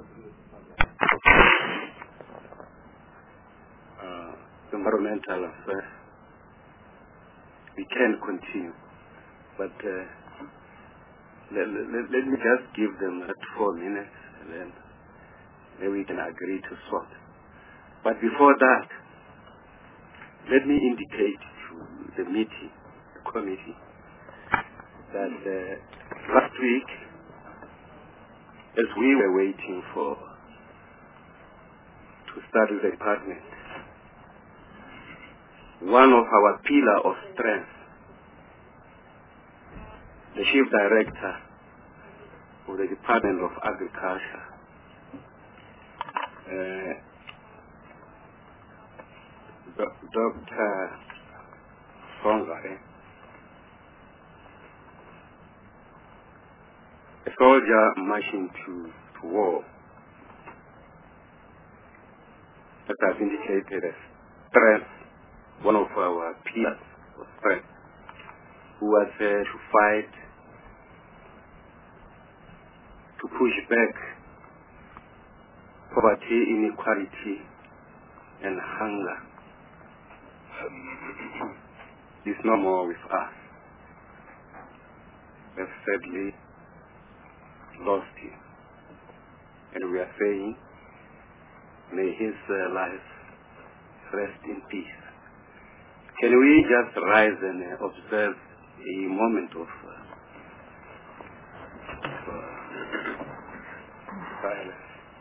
environmental affairs. We can continue, but let me just give them that 4 minutes, and then maybe we can agree to sort. But before that, let me indicate to the meeting, the committee, that last week, as we were waiting to start with the department, one of our pillar of strength, the Chief Director of the Department of Agriculture, Dr. Songare, a soldier marching to war, that has indicated as strength, one of our pillars of strength, who was there to fight, to push back poverty, inequality, and hunger. Is no more with us. We have sadly lost him. And we are saying, may his life rest in peace. Can we just rise and observe a moment of silence?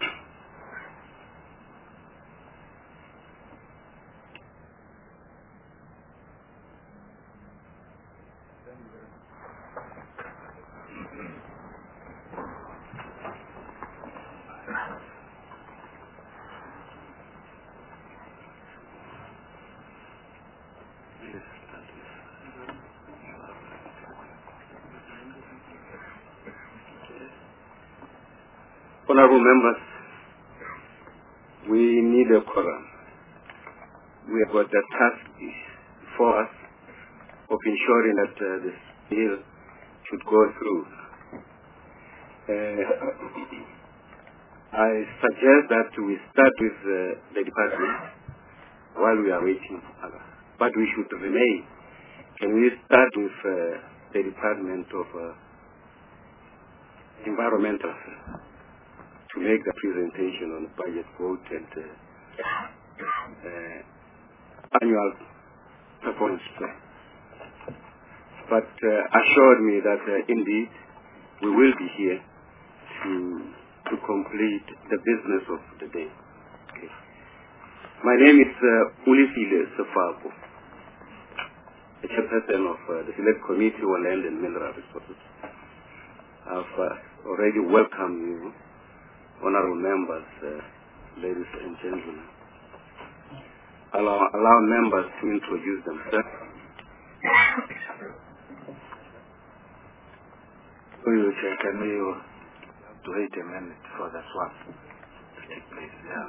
Honorable members, we need a quorum. We have got the task before us of ensuring that this bill should go through. I suggest that we start with the department while we are waiting for others. But we should remain. Can we start with the Department of Environmental Affairs to make the presentation on the budget vote and annual performance plan? But assured me that indeed we will be here to complete the business of the day. Okay. My name is Ulifile Sefako, the chairperson of the Select Committee on Land and Mineral Resources. I've already welcomed you, honorable members, ladies and gentlemen. Allow members to introduce themselves. Can we wait a minute for the swap to take place? Yeah.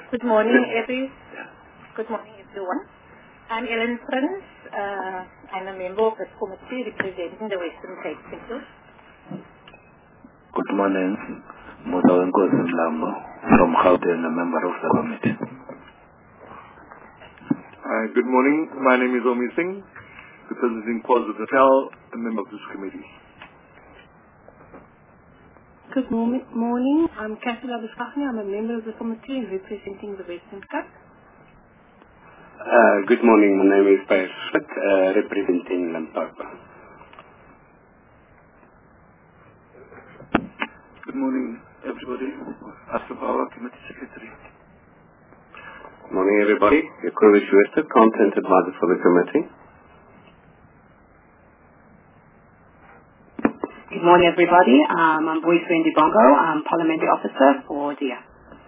Good morning, Good morning, everyone. I'm Ellen Frans. I'm a member of the committee representing the Western Cape. Thank you. Good morning, Mudawenkosi Mlambo from Gauteng, a member of the committee. Good morning. My name is Omi Singh, representing KwaZulu-Natal, a member of this committee. Good morning. I'm Catherine Abusachni. I'm a member of the committee representing the Western Cape. Good morning. My name is Paes Schmidt, representing Limpopo. Good morning, everybody. Asper Power, Committee Secretary. Good morning, everybody. Yakuris Wester, Content Advisor for the committee. Good morning, everybody. I'm Boyce Wendy Bongo. I'm Parliamentary Officer for DIA.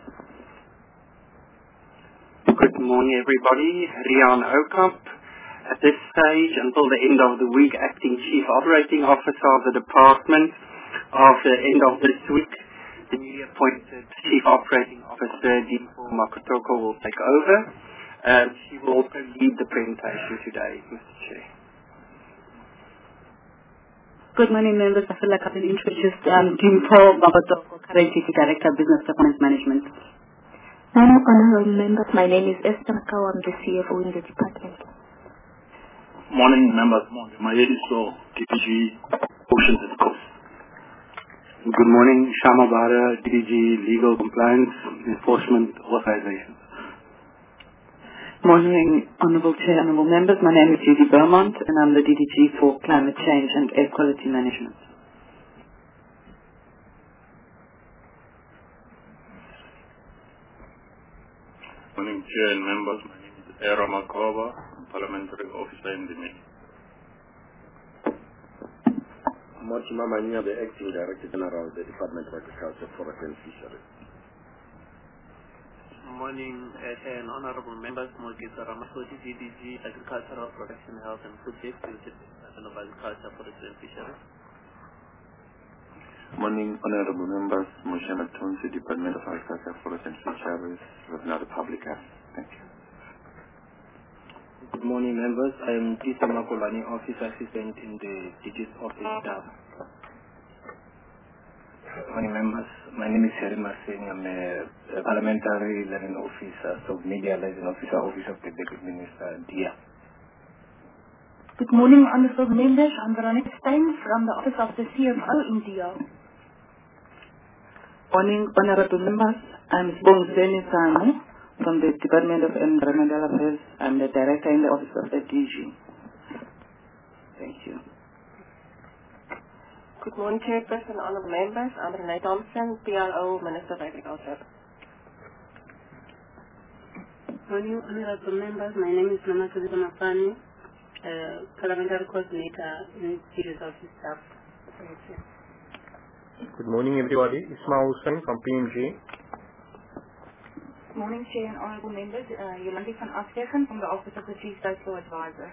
Good morning, everybody. Rian Oukamp. At this stage, until the end of the week, Acting Chief Operating Officer of the Department. After the end of this week, the newly appointed Chief Operating Officer, Dimpo Makotoko, will take over. She will also lead the presentation today, Mr. Chair. Good morning, members. I feel like I've been introduced. Dimpo Makotoko, currently Director of Business Performance Management. Honorable members, my name is Esther Makau. I'm the CFO in the department. Morning, members. My name is DPG Oceans and Coast. Good morning, Shama Bara, DDG Legal Compliance Enforcement Authorization. Morning, Honorable Chair, Honorable members. My name is Judy Beaumont, and I'm the DDG for Climate Change and Air Quality Management. Morning, Chair and members. My name is Era Makoba, Parliamentary Officer in the meeting. Mochima Mania, the Acting Director General of the Department of Agriculture, Forest and Fisheries. Good morning, and honorable members. Mogisa Ramasodi, DDG, Agricultural Production, Health and Food Safety, Department of Agriculture, Forest and Fisheries. Morning, honorable members. Moshe Matunzi, Department of Agriculture, Forest and Fisheries, Revenue Public Health. Thank you. Good morning, members. I am Tisa Makolani, Office Assistant in the DG's office staff. Good morning, members. My name is Sharima Singh. I'm a Parliamentary Liaison Officer, Media Liaison Officer, Office of the Deputy Minister, DIA. Good morning, honorable members. I'm Veronica Stein from the Office of the CFO in DIA. Morning, honorable members. I'm Sbongzeni Samu from the Department of Environmental Affairs. I'm the Director in the Office of the DG. Thank you. Good morning, Chairperson, honorable members. I'm Renee Thompson, PRO, Minister of Agriculture. Good morning, honorable members. My name is Mama Kuzika Mafani, Parliamentary Coordinator in DG's office staff. Thank you. Good morning, everybody. Ismail Hussain from PMG. Good morning, Chair and honorable members. Yolandi van Afseggen from the Office of the Chief Social Advisor.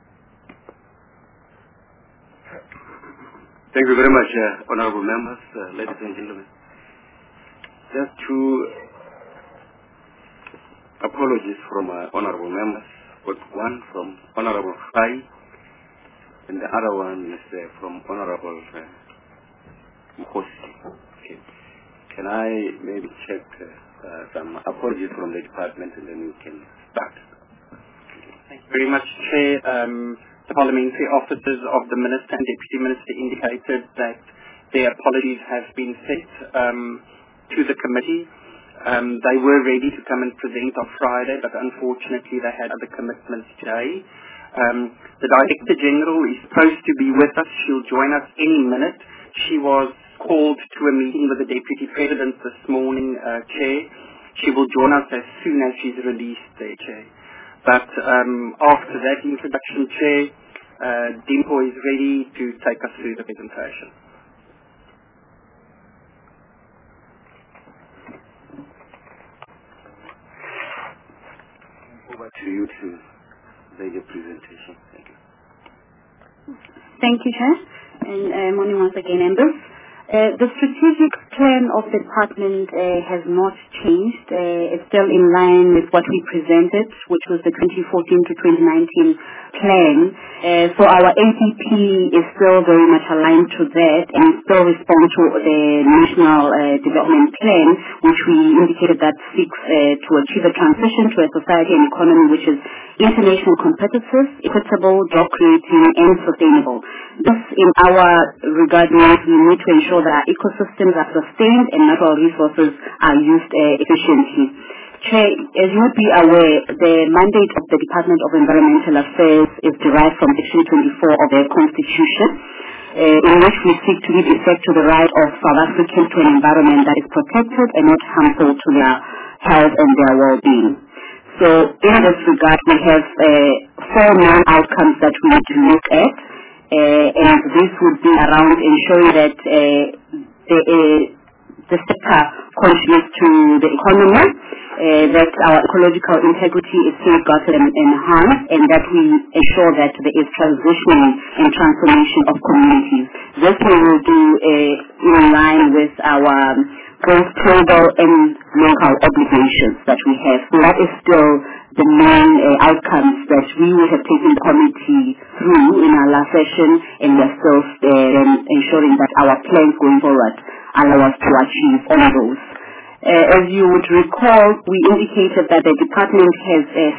Thank you very much, honorable members, ladies and gentlemen. Just two apologies from honorable members, but one from Honorable Fai, and the other one is from Honorable Mkosi. Okay. Can I maybe check some apologies from the department, and then we can start? Thank you very much, Chair. The parliamentary officers of the Minister and Deputy Minister indicated that their apologies have been sent to the committee. They were ready to come and present on Friday, but unfortunately they had other commitments today. The Director General is supposed to be with us. She'll join us any minute. She was called to a meeting with the Deputy President this morning, Chair. She will join us as soon as she's released there, Chair. But after that introduction, Chair, Dimpo is ready to take us through the presentation. Over to you to make your presentation. Thank you. Thank you, Chair. And morning once again, members. The strategic plan of the department has not changed. It's still in line with what we presented, which was the 2014 to 2019 plan. So our APP is still very much aligned to that and still responds to the National Development Plan, which we indicated that seeks to achieve a transition to a society and economy which is international competitive, equitable, job creating and sustainable. This in our regard means we need to ensure that our ecosystems are sustained and natural resources are used efficiently. Chair, as you would be aware, the mandate of the Department of Environmental Affairs is derived from Section 24 of the Constitution, in which we seek to give effect to the right of South Africans to an environment that is protected and not harmful to their health and their well-being. So in this regard, we have 4 main outcomes that we need to look at, and this would be around ensuring that the sector contributes to the economy, that our ecological integrity is safeguarded and enhanced, and that we ensure that there is transition and transformation of communities. This we will do in line with our both global and local obligations that we have. So that is still the main outcomes that we would have taken the committee through in our last session, and we're still ensuring that our plans going forward allow us to achieve all of those. As you would recall, we indicated that the department has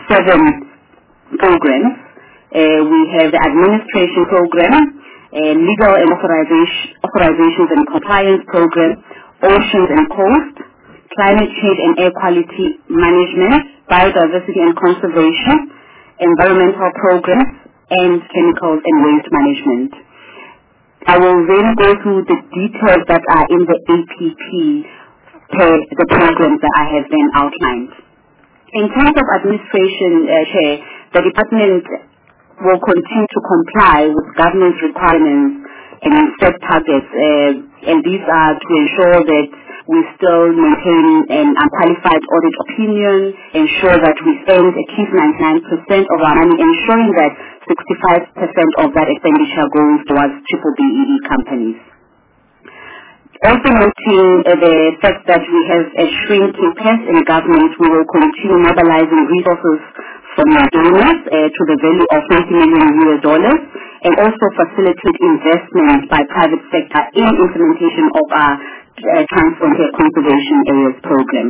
7 programs. We have the administration program, legal and authorizations and compliance program, oceans and coast, climate change and air quality management, biodiversity and conservation, environmental programs, and chemicals and waste management. I will then go through the details that are in the APP per the programs that I have then outlined. In terms of administration, Chair, the department will continue to comply with government's requirements and set targets, and these are to ensure that we still maintain an unqualified audit opinion, ensure that we spend at least 99% of our money, ensuring that 65% of that expenditure goes towards BBBEE companies. Also noting the fact that we have a shrinking past in government, we will continue mobilizing resources from our donors to the value of $20 million, and also facilitate investment by private sector in implementation of our transport conservation areas program.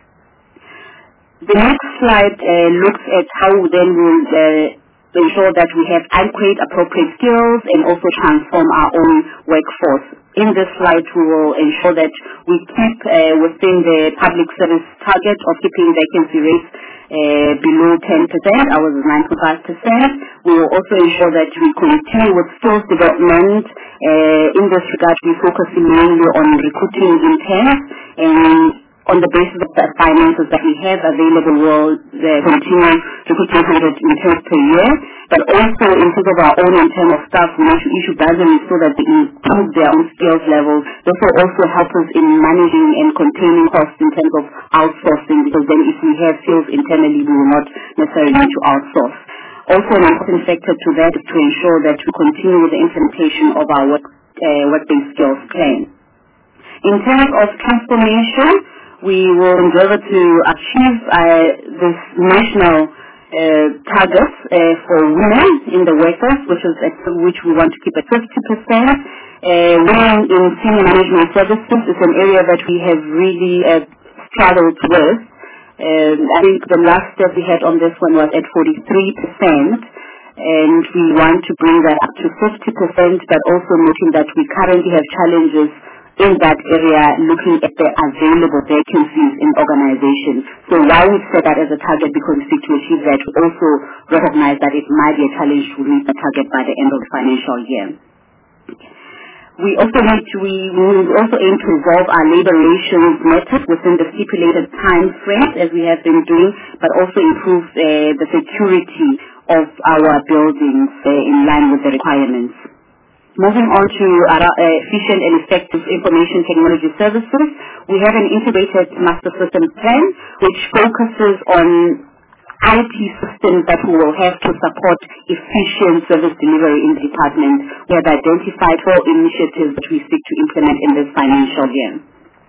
The next slide looks at how then we'll ensure that we have adequate, appropriate skills and also transform our own workforce. In this slide, we will ensure that we keep within the public service target of keeping vacancy rates below 10%, ours is 9.5%. We will also ensure that we continue with skills development. In this regard, we focus mainly on recruiting interns, and on the basis of the finances that we have available, we'll continue recruiting 100 interns per year. But also in terms of our own internal staff, we need to issue guidelines so that they improve their own skills level. This will also help us in managing and containing costs in terms of outsourcing, because then if we have skills internally, we will not necessarily need to outsource. Also an important factor to that is to ensure that we continue with the implementation of our work-based skills plan. In terms of transformation, we will endeavor to achieve this national targets for women in the workforce, which we want to keep at 50%. Women in senior management services is an area that we have really struggled with. I think the last step we had on this one was at 43%, and we want to bring that up to 50%, but also noting that we currently have challenges in that area, looking at the available vacancies in organizations. So while we set that as a target because we seek to achieve that, we also recognize that it might be a challenge to reach the target by the end of the financial year. We also aim to resolve our labor relations matters within the stipulated time frame, as we have been doing, but also improve the security of our buildings in line with the requirements. Moving on to efficient and effective information technology services, we have an integrated master system plan which focuses on IT systems that we will have to support efficient service delivery in the department. We have identified 4 initiatives that we seek to implement in this financial year.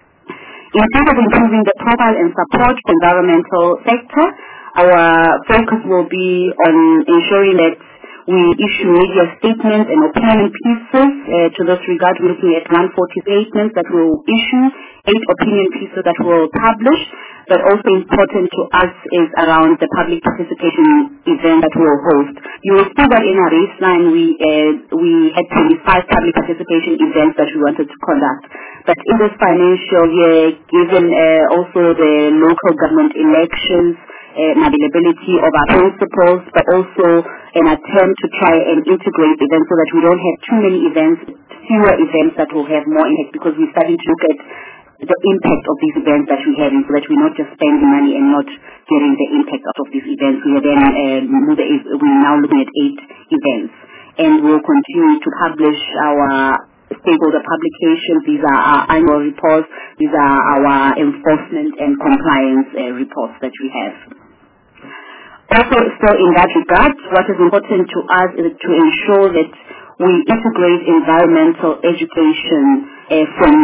In terms of improving the profile and support for environmental sector, our focus will be on ensuring that we issue media statements and opinion pieces. To this regard, we're looking at 140 statements that we'll issue, 8 opinion pieces that we'll publish, but also important to us is around the public participation event that we'll host. You will see that in our baseline we had 25 public participation events that we wanted to conduct. But in this financial year, given also the local government elections, availability of our principals, but also an attempt to try and integrate events so that we don't have too many events, fewer events that will have more impact, because we're starting to look at the impact of these events that we're having, so that we're not just spending money and not getting the impact out of these events. We're now looking at 8 events, and we'll continue to publish our stakeholder publications. These are our annual reports. These are our enforcement and compliance reports that we have. Also, still in that regard, what is important to us is to ensure that we integrate environmental education from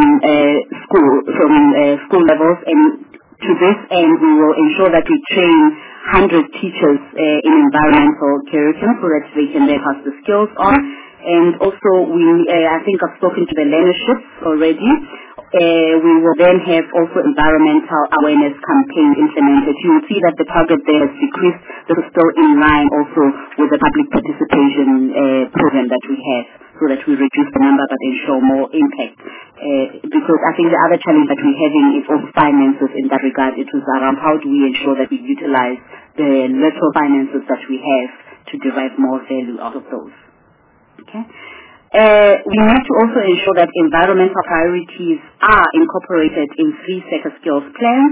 school levels, and to this end we will ensure that we train 100 teachers in environmental curriculum so that they can then pass the skills on. And also, I think I've spoken to the learnerships already. We will then have also environmental awareness campaigns implemented. You will see that the target there has decreased. This is still in line also with the public participation program that we have, so that we reduce the number but ensure more impact. Because I think the other challenge that we're having is also finances in that regard. It was around how do we ensure that we utilize the little finances that we have to derive more value out of those. Okay. We need to also ensure that environmental priorities are incorporated in 3 sector skills plans.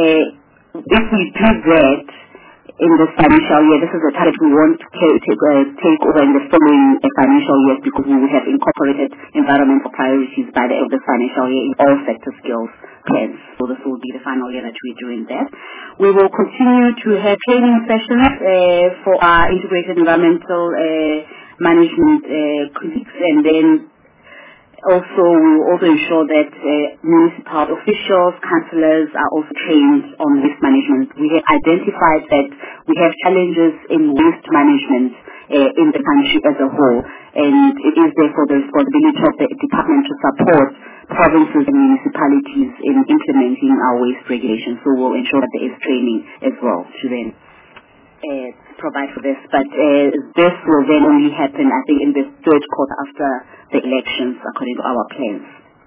If we do that in this financial year, this is a target we want to take over in the following financial years, because we will have incorporated environmental priorities by the end of the financial year in all sector skills plans. So this will be the final year that we're doing that. We will continue to have training sessions for our integrated environmental management colleagues, and then also we will also ensure that municipal officials, councillors are also trained on waste management. We have identified that we have challenges in waste management in the country as a whole, and it is therefore the responsibility of the department to support provinces and municipalities in implementing our waste regulations. So we'll ensure that there is training as well to then provide for this, but this will then only happen, I think, in the 3rd quarter after the elections, according to our plans.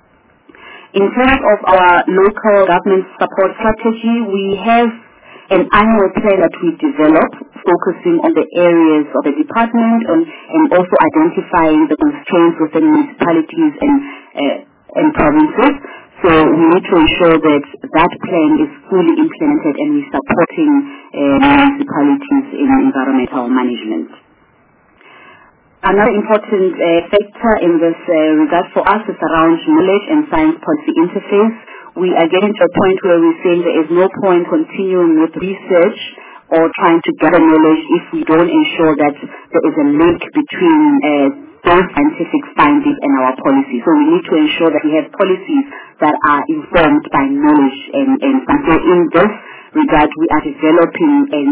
In terms of our local government support strategy, we have an annual plan that we develop, focusing on the areas of the department and also identifying the constraints within municipalities and provinces. So we need to ensure that that plan is fully implemented and we're supporting municipalities in environmental management. Another important factor in this regard for us is around knowledge and science policy interface. We are getting to a point where we're saying there is no point continuing with research or trying to gather knowledge if we don't ensure that there is a link between those scientific findings and our policy. So we need to ensure that we have policies that are informed by knowledge and so in this regard we are developing an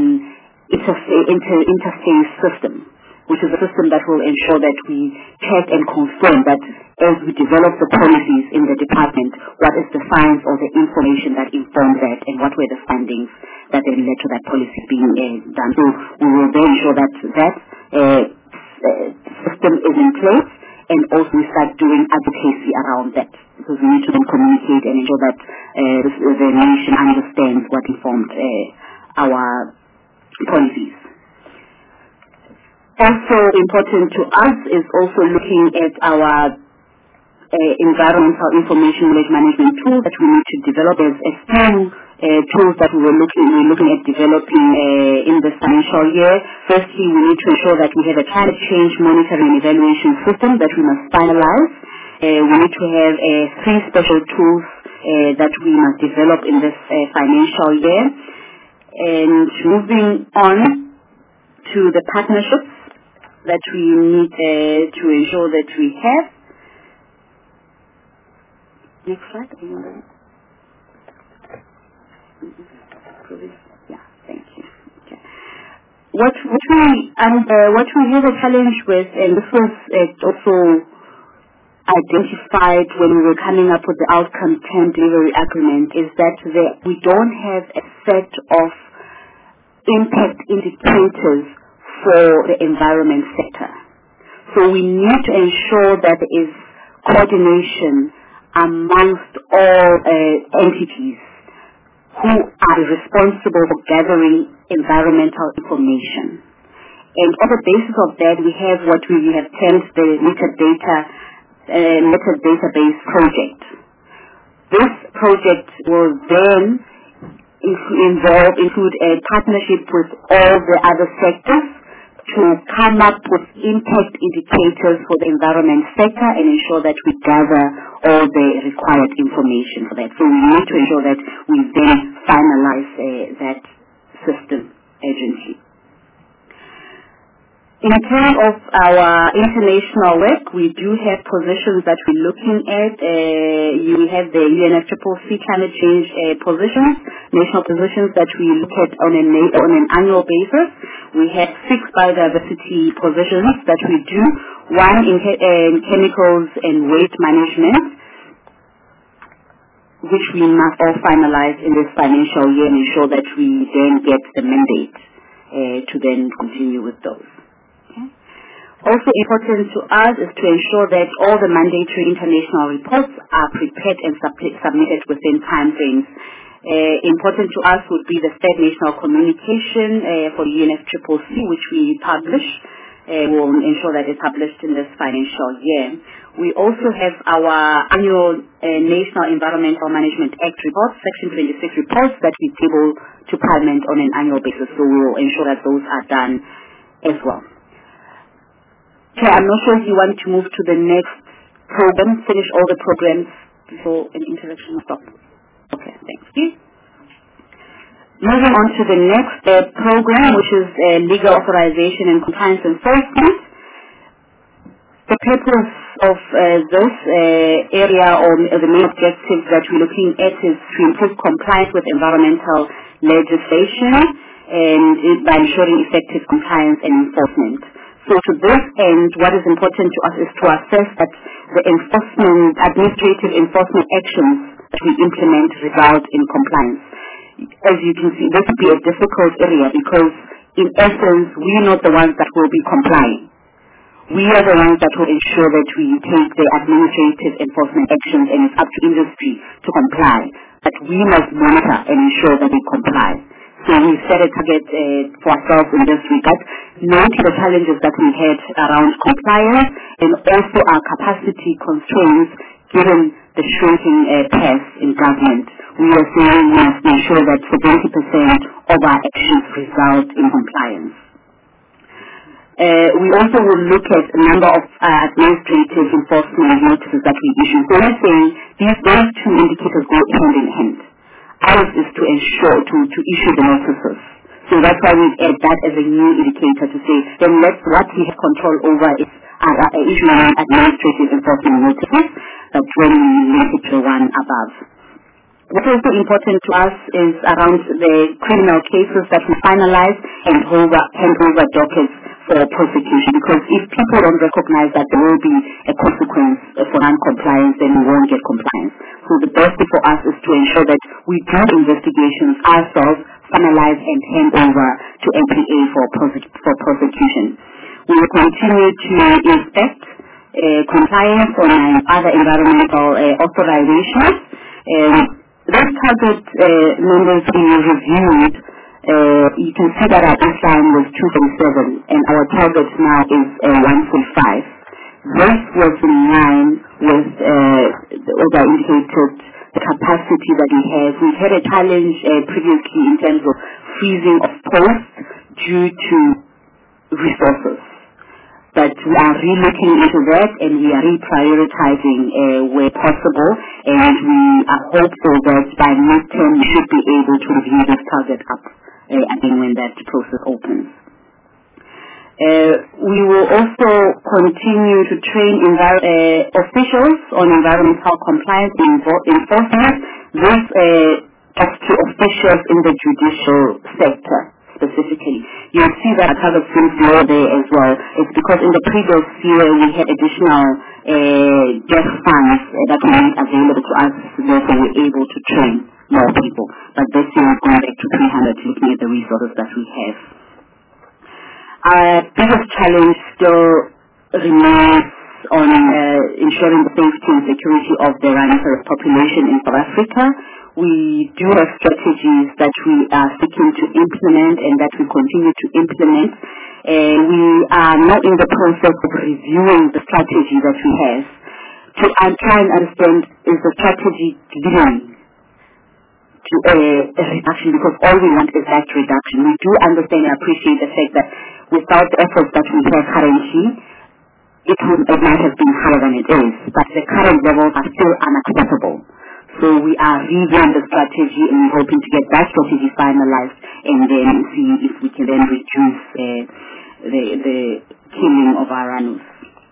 interface system, which is a system that will ensure that we check and confirm that as we develop the policies in the department, what is the science or the information that informs that, and what were the findings that then led to that policy being done. So we will then ensure that system is in place, and also we start doing advocacy around that, because we need to then communicate and ensure that the nation understands what informed our policies. Also important to us is also looking at our environmental information knowledge management tool that we need to develop. As a few tools that we're looking at developing in this financial year. Firstly, we need to ensure that we have a climate change monitoring and evaluation system that we must finalize. We need to have 3 special tools that we must develop in this financial year. And moving on to the partnerships that we need to ensure that we have. Next slide. Yeah, thank you. Okay. What we have a challenge with, and this was also identified when we were coming up with the outcome 10 delivery agreement, is that we don't have a set of impact indicators for the environment sector. So we need to ensure that there is coordination amongst all entities who are responsible for gathering environmental information. And on the basis of that, we have what we have termed the metadatabase project. This project will then include a partnership with all the other sectors to come up with impact indicators for the environment sector and ensure that we gather all the required information for that. So we need to ensure that we then finalize that system urgently. In terms of our international work, we do have positions that we're looking at. We have the UNFCCC climate change positions, national positions that we look at on an annual basis. We have 6 biodiversity positions that we do, one in chemicals and waste management, which we must all finalize in this financial year and ensure that we then get the mandate to then continue with those. Also important to us is to ensure that all the mandatory international reports are prepared and submitted within time frames. Important to us would be the third national communication for UNFCCC, which we publish. We'll ensure that it's published in this financial year. We also have our annual National Environmental Management Act reports, Section 26 reports that we table to Parliament on an annual basis. So we'll ensure that those are done as well. Okay, I'm not sure if you want to move to the next program, finish all the programs before an interaction stop. Okay, thank you. Moving on to the next program, which is legal authorization and compliance enforcement. The purpose of this area, or the main objective that we're looking at, is to improve compliance with environmental legislation and by ensuring effective compliance and enforcement. So to this end, what is important to us is to assess that the administrative enforcement actions that we implement result in compliance. As you can see, this will be a difficult area because, in essence, we are not the ones that will be complying. We are the ones that will ensure that we take the administrative enforcement actions, and it's up to industry to comply. But we must monitor and ensure that we comply. So we set a target for ourselves in this regard, noting the challenges that we had around compliance and also our capacity constraints given the shrinking pace in government. We are saying we must ensure that 70% of our actions result in compliance. We also will look at a number of administrative enforcement notices that we issue. So we're saying those 2 indicators go hand in hand. Ours is to ensure, to issue the notices. So that's why we add that as a new indicator to say, then what we have control over is issuing administrative enforcement notices, but when we link it to one above. What's also important to us is around the criminal cases that we finalize and hand over dockets for prosecution, because if people don't recognize that there will be a consequence for non-compliance, then we won't get compliance. So the best thing for us is to ensure that we do investigations ourselves, finalize and hand over to NPA for prosecution. We will continue to inspect compliance on other environmental authorizations. Those target numbers we reviewed, you can see that our baseline was 2.7 and our target now is 1.5. This was in line with as I indicated, the capacity that we have. We've had a challenge previously in terms of freezing of posts due to resources. But we are re-looking into that and we are reprioritizing where possible, and we are hopeful that by mid-term we should be able to review this target up again when that process opens. We will also continue to train officials on environmental compliance and enforcement. This to officials in the judicial sector specifically. You'll see that target seems low there as well. It's because in the previous year we had additional deaf funds that were made available to us, therefore we're able to train more people. But this year we're going back to 300 looking at the resources that we have. Our biggest challenge still remains on ensuring the safety and security of the rhinoceros population in South Africa. We do have strategies that we are seeking to implement and that we continue to implement. We are now in the process of reviewing the strategy that we have to try and understand, is the strategy leading to a reduction, because all we want is that reduction. We do understand and appreciate the fact that without the efforts that we have currently, it might have been higher than it is, but the current levels are still unacceptable. So we are reviewing the strategy and we're hoping to get that strategy finalized and then see if we can then reduce the killing of our rhinos.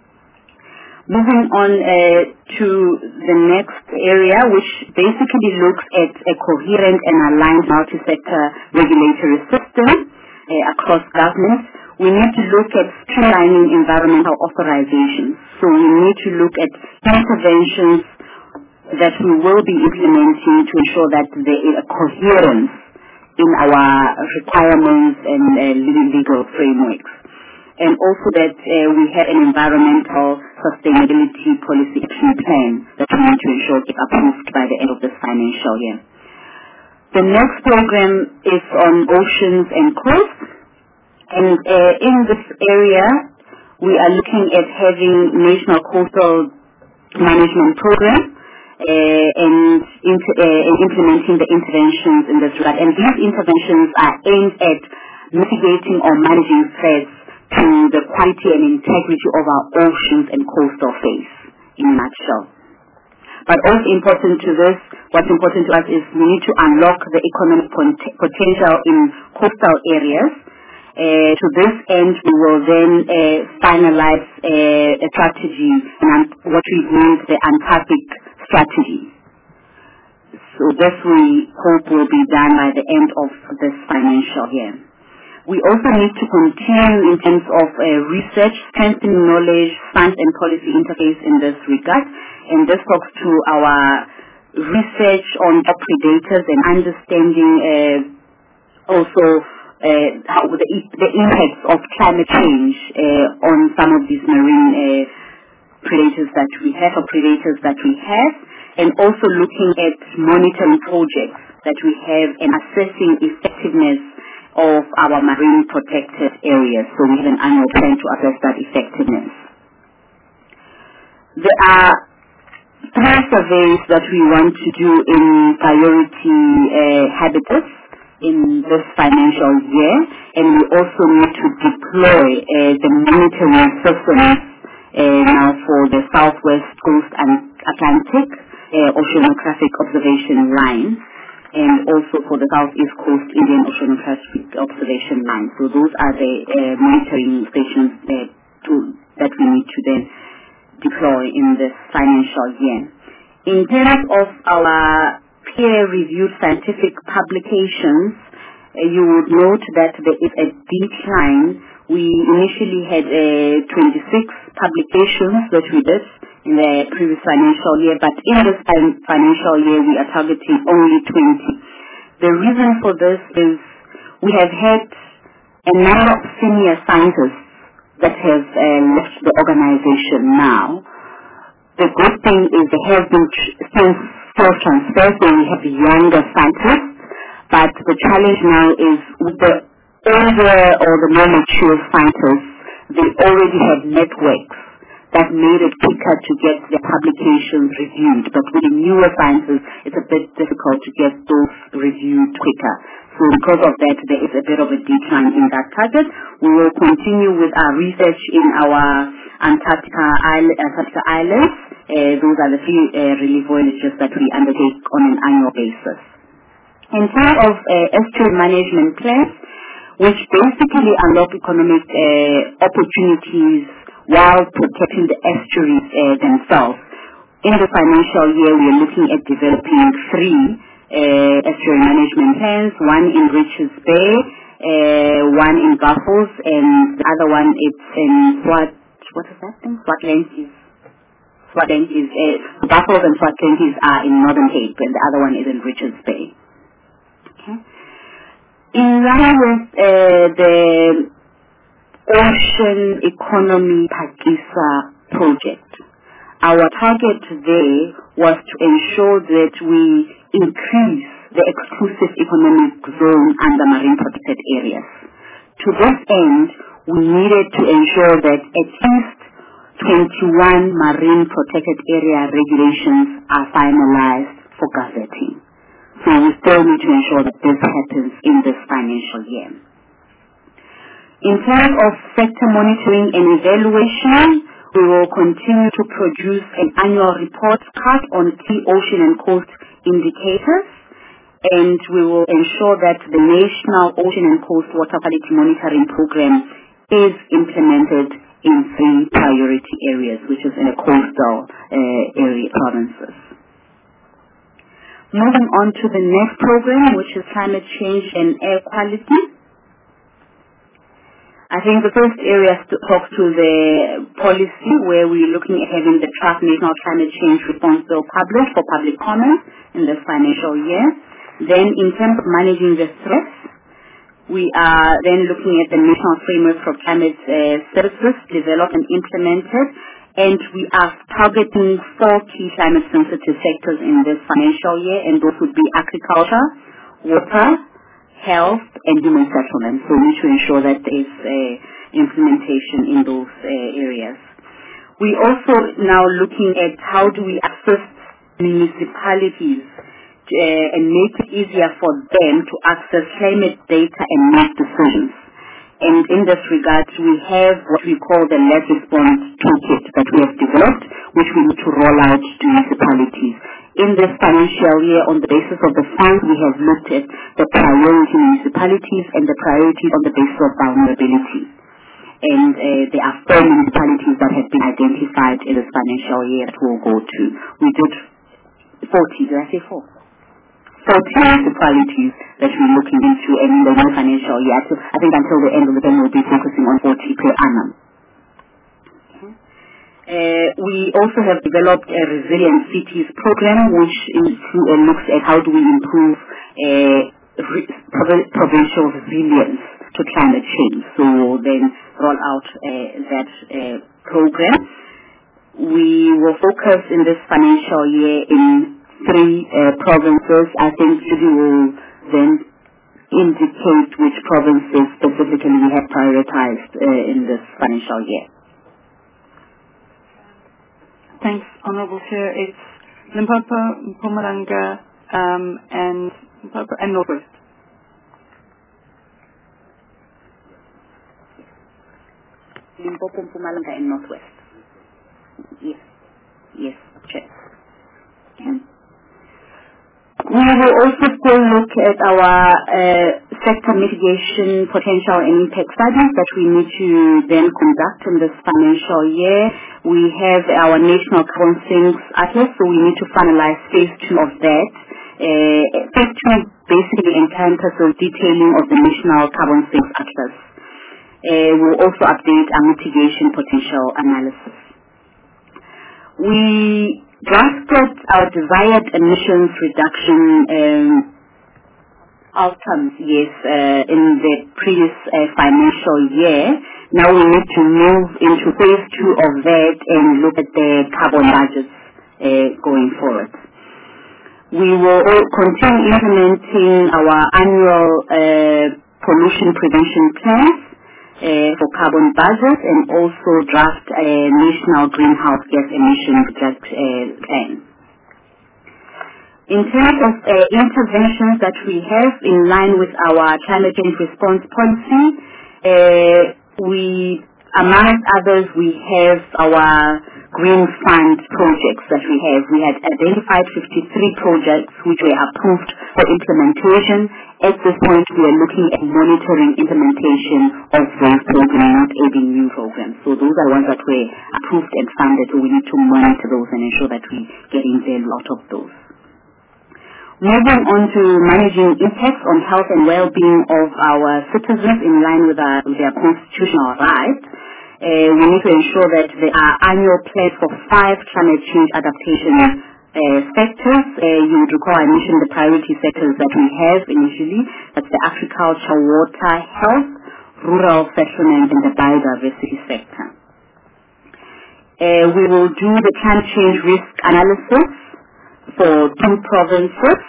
Moving on to the next area, which basically looks at a coherent and aligned multi-sector regulatory system across government. We need to look at streamlining environmental authorizations. So we need to look at interventions that we will be implementing to ensure that there is a coherence in our requirements and legal frameworks. And also that we have an environmental sustainability policy action plan that we need to ensure is approved by the end of this financial year. The next program is on oceans and coasts. And in this area, we are looking at having national coastal management program and implementing the interventions in this regard. And these interventions are aimed at mitigating or managing threats to the quality and integrity of our oceans and coastal space, in a nutshell. But also important to this, what's important to us is we need to unlock the economic potential in coastal areas. To this end, we will then finalize a strategy, what we call the Antarctic strategy. So this we hope will be done by the end of this financial year. We also need to continue in terms of research, strengthening knowledge, science and policy interface in this regard. And this talks to our research on predators and understanding also how the impacts of climate change on some of these marine predators that we have, and also looking at monitoring projects that we have and assessing effectiveness of our marine protected areas. So we have an annual plan to assess that effectiveness. There are 3 surveys that we want to do in priority habitats in this financial year, and we also need to deploy the monitoring systems now for the Southwest Coast and Atlantic Oceanographic Observation Line, and also for the Southeast Coast Indian Oceanographic Observation Line. So those are the monitoring stations that we need to then deploy in this financial year. In terms of our peer-reviewed scientific publications, you would note that there is a decline. We initially had 26 publications that we did in the previous financial year, but in this financial year we are targeting only 20. The reason for this is we have had a number of senior scientists that have left the organization now. The good thing is there has been since transfer, so we have younger scientists, but the challenge now is with the older or the more mature scientists, they already have networks that made it quicker to get their publications reviewed. But with the newer scientists, it's a bit difficult to get those reviewed quicker. So because of that, there is a bit of a decline in that target. We will continue with our research in our Antarctica islands. Those are the 3 relief voyages that we undertake on an annual basis. In terms of estuary management plans, which basically unlock economic opportunities while protecting the estuaries themselves. In the financial year, we are looking at developing 3 estuary management plans, one in Richards Bay, one in Buffalo, and the other one it's in what is that thing? Swartland is Buffalo and Swartland are in Northern Cape, and the other one is in Richards Bay. Okay. In line with the Ocean Economy Pakisa project, our target there was to ensure that we increase the exclusive economic zone under marine protected areas. To this end, we needed to ensure that at least 21 marine protected area regulations are finalized for gazetting. So we still need to ensure that this happens in this financial year. In terms of sector monitoring and evaluation, we will continue to produce an annual report card on key ocean and coast indicators, and we will ensure that the National Ocean and Coast Water Quality Monitoring Program is implemented in 3 priority areas, which is in the coastal area provinces. Moving on to the next program, which is climate change and air quality. I think the first area to talk to the policy, where we're looking at having the draft National Climate Change Response Bill published for public comment in this financial year. Then in terms of managing the threats, we are then looking at the National Framework for Climate Services developed and implemented, and we are targeting 4 key climate sensitive sectors in this financial year, and those would be agriculture, water, health, and human settlement. So we need to ensure that there is implementation in those areas. We also now looking at how do we assist municipalities and make it easier for them to access climate data and make decisions. And in this regard, we have what we call the Let's Respond Toolkit that we have developed, which we need to roll out to municipalities. In this financial year, on the basis of the funds, we have looked at the priority municipalities and the priorities on the basis of vulnerability. And there are 4 municipalities that have been identified in this financial year that we'll go to. We did 40, did I say 4? 40 municipalities that we're looking into, and in the new financial year, so I think until the end of the term we'll be focusing on 40 per annum. We also have developed a Resilient Cities program, which looks at how do we improve provincial resilience to climate change. So we'll then roll out that program. We will focus in this financial year in 3 provinces. I think Judy will then indicate which provinces specifically we have prioritized in this financial year. Thanks, Honorable Chair. It's Limpopo, Mpumalanga, and Northwest. Limpopo, Mpumalanga, and Northwest. Yes, Chair. Okay. We will also still look at our sector mitigation potential and impact studies that we need to then conduct in this financial year. We have our National Carbon Sinks Atlas, so we need to finalize phase 2 of that. Phase 2 basically encompasses detailing of the National Carbon Sinks Atlas. We'll also update our mitigation potential analysis. We drafted our desired emissions reduction outcomes, in the previous financial year. Now we need to move into phase 2 of that and look at the carbon budgets going forward. We will continue implementing our annual pollution prevention plans for carbon budget, and also draft a national greenhouse gas emission plan. In terms of interventions that we have in line with our climate change response policy, among others, we have our Green Fund projects that we have. We had identified 53 projects which were approved for implementation. At this point, we are looking at monitoring implementation of those programs, not adding new programs. So those are ones that were approved and funded, so we need to monitor those and ensure that we're getting a lot of those. Moving on to managing impacts on health and well-being of our citizens in line with their constitutional rights. We need to ensure that there are annual plans for 5 climate change adaptation sectors. You would recall I mentioned the priority sectors that we have initially. That's the agriculture, water, health, rural settlement, and the biodiversity sector. We will do the climate change risk analysis for 2 provinces.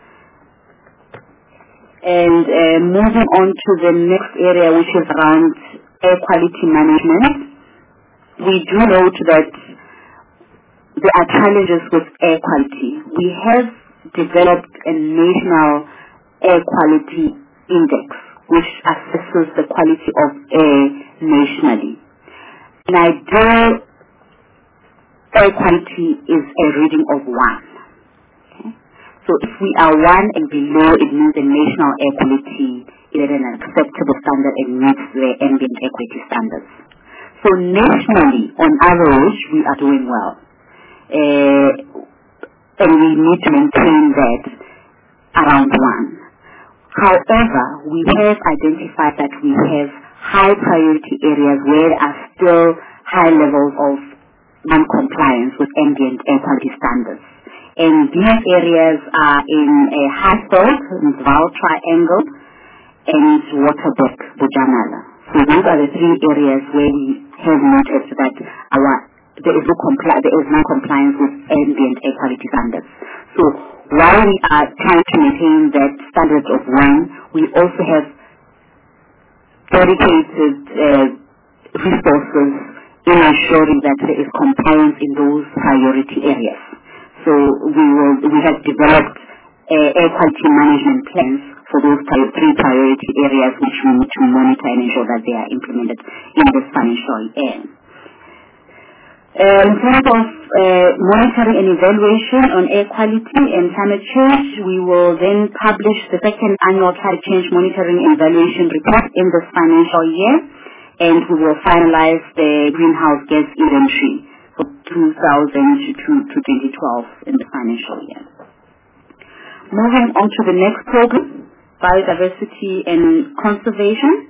And moving on to the next area, which is around air quality management, we do note that there are challenges with air quality. We have developed a national air quality index, which assesses the quality of air nationally. An ideal air quality is a reading of 1. Okay? So if we are 1 and below, it means the national air quality is at an acceptable standard and meets the ambient air quality standards. So nationally, on average, we are doing well. And we need to maintain that around 1. However, we have identified that we have high priority areas where there are still high levels of non-compliance with ambient air quality standards. And these areas are in Highveld, Vaal Triangle, and Waterberg, Bujamala. So those are the 3 areas where we have noticed that there is non-compliance with ambient air quality standards. So while we are trying to maintain that standard of 1, we also have dedicated resources in ensuring that there is compliance in those priority areas. So we have developed air quality management plans for those 3 priority areas which we need to monitor and ensure that they are implemented in this financial year. In terms of monitoring and evaluation on air quality and climate change, we will then publish the 2nd annual climate change monitoring and evaluation report in this financial year, and we will finalize the greenhouse gas inventory for 2000 to 2012 in the financial year. Moving on to the next program, biodiversity and conservation.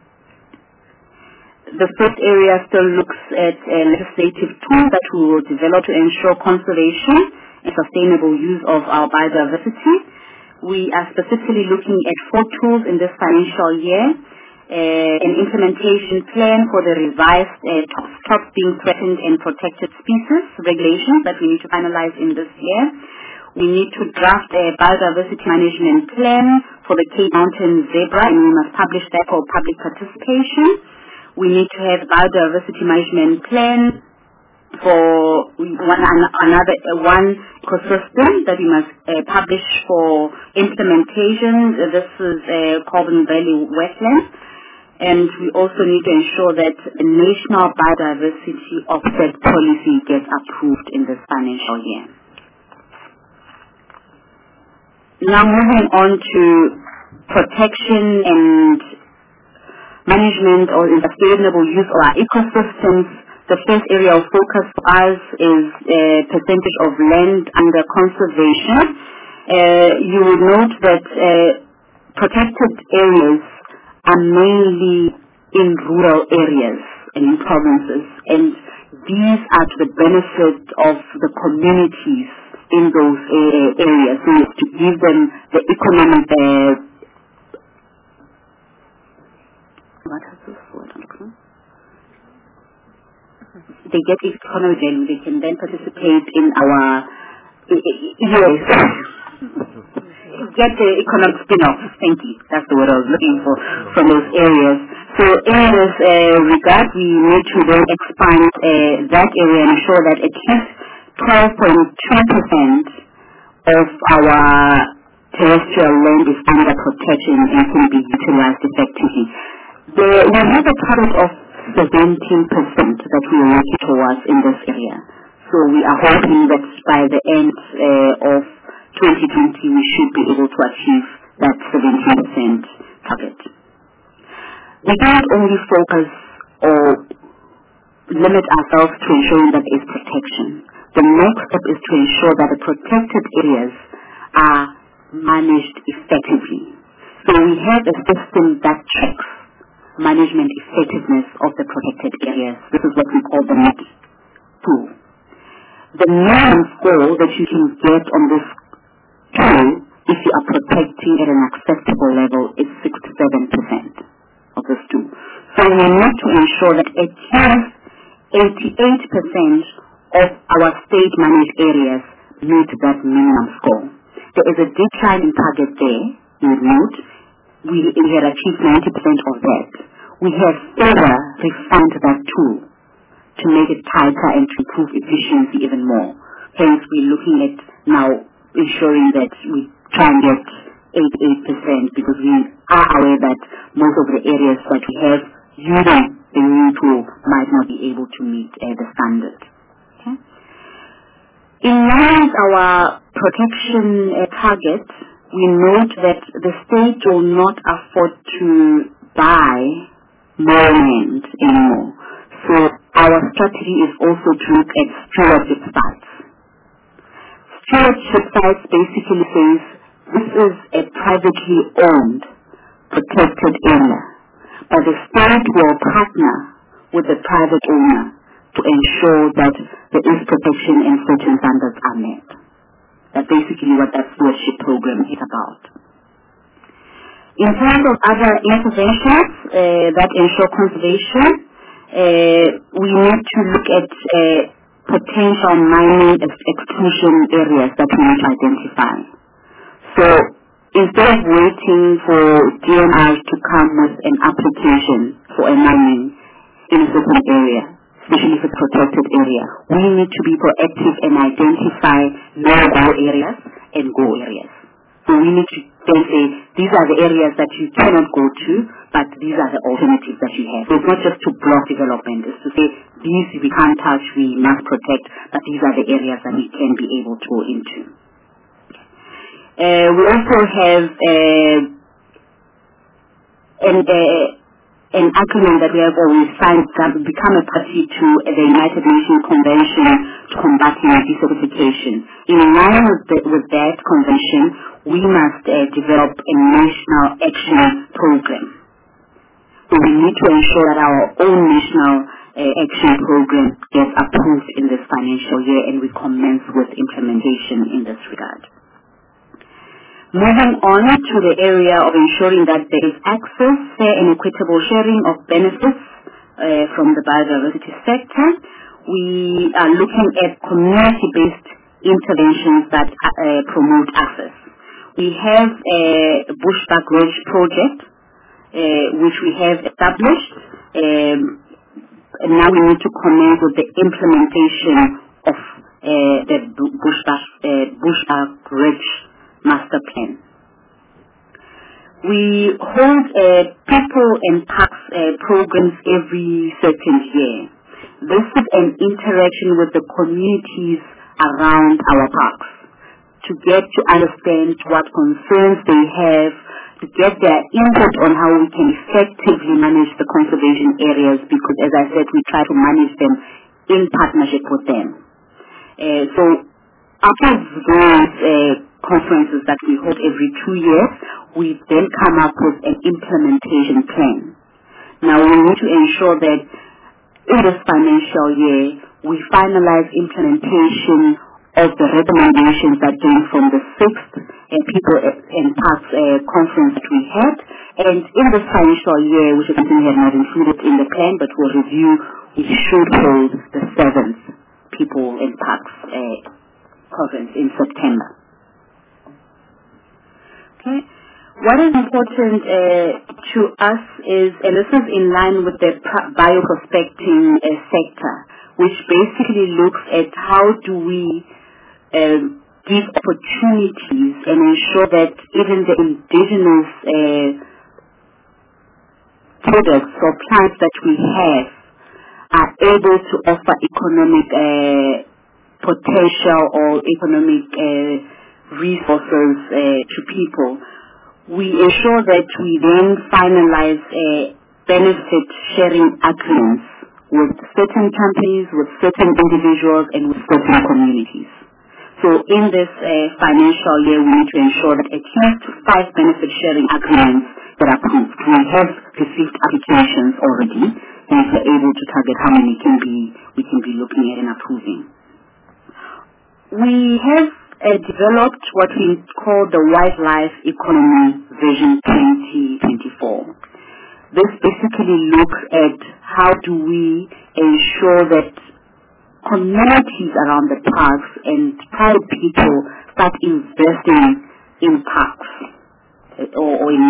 The first area still looks at a legislative tool that we will develop to ensure conservation and sustainable use of our biodiversity. We are specifically looking at 4 tools in this financial year. An implementation plan for the revised top being threatened and protected species regulations that we need to finalize in this year. We need to draft a biodiversity management plan for the Cape Mountain zebra, and we must publish that for public participation. We need to have biodiversity management plan for one ecosystem that we must publish for implementation. This is Corbin Valley wetlands. And we also need to ensure that the national biodiversity offset policy gets approved in this financial year. Now moving on to protection and management or sustainable use of our ecosystems. The first area of focus for us is percentage of land under conservation. You will note that protected areas are mainly in rural areas and in provinces, and these are to the benefit of the communities in those areas. So to give them the economic they get economic value, they can then participate in our get the economic spin-off. Thank you. That's the word I was looking for from those areas. So areas regard, we need to then expand that area and ensure that at least 12.2% of our terrestrial land is under protection and can be utilized effectively. We have a target of 17% that we are working towards in this area. So we are hoping that by the end of 2020 we should be able to achieve that 17% target. We cannot only focus or limit ourselves to ensuring that there is protection. The next step is to ensure that the protected areas are managed effectively. So we have a system that checks management effectiveness of the protected areas. This is what we call the NET tool. The minimum score that you can get on this tool, if you are protecting at an acceptable level, is 6 to 7% of this tool. So we need to ensure that at least 88% of our state managed areas meet that minimum score. There is a decline in target there, you would note. We had achieved 90% of that. We have further refined that tool to make it tighter and to improve efficiency even more. Hence, we're looking at now ensuring that we try and get 88% because we are aware that most of the areas that we have using the new tool might not be able to meet the standard. Okay? In line with our protection target, we note that the state will not afford to buy more land anymore. So our strategy is also to look at stewardship sites. Stewardship sites basically says this is a privately owned protected area, but the state will partner with the private owner to ensure that there is protection and certain standards are met. That's basically what that stewardship program is about. In terms of other interventions that ensure conservation, we need to look at potential mining exclusion areas that we need to identify. So instead of waiting for DNR to come with an application for a mining in a certain area, especially if it's a protected area, we need to be proactive and identify no-go areas and go areas. So we need to then say, these are the areas that you cannot go to, but these are the alternatives that you have. So it's not just to block development, it's to say, these we can't touch, we must protect, but these are the areas that we can be able to go into. We also have an agreement that we have always signed that will become a party to the United Nations Convention to combating desertification. In line with that convention, we must develop a national action program. So we need to ensure that our own national action program gets approved in this financial year and we commence with implementation in this regard. Moving on to the area of ensuring that there is access, fair and equitable sharing of benefits from the biodiversity sector, we are looking at community-based interventions that promote access. We have a Bushbuck Ridge project which we have established, and now we need to commence with the implementation of the Bushbuck Ridge Master Plan. We hold people and parks programs every second year. This is an interaction with the communities around our parks to get to understand what concerns they have, to get their input on how we can effectively manage the conservation areas because, as I said, we try to manage them in partnership with them. So after those conferences that we hold every 2 years, we then come up with an implementation plan. Now we need to ensure that in this financial year, we finalize implementation of the recommendations that came from the 6th People and Parks conference that we had. And in this financial year, which is something we have not included in the plan, but we'll review, we should hold the 7th People and Parks conference in September. Okay. What is important to us is, and this is in line with the bioprospecting sector, which basically looks at how do we give opportunities and ensure that even the indigenous products or plants that we have are able to offer economic potential or economic resources to people. We ensure that we then finalize benefit sharing agreements with certain companies, with certain individuals, and with certain communities. So in this financial year, we need to ensure that at least 5 benefit sharing agreements that are approved. We have received applications already, and if we're able to target how many we can be looking at and approving. We have developed what we call the Wildlife Economy Vision 2024. This basically looks at how do we ensure that communities around the parks and private people start investing in parks or in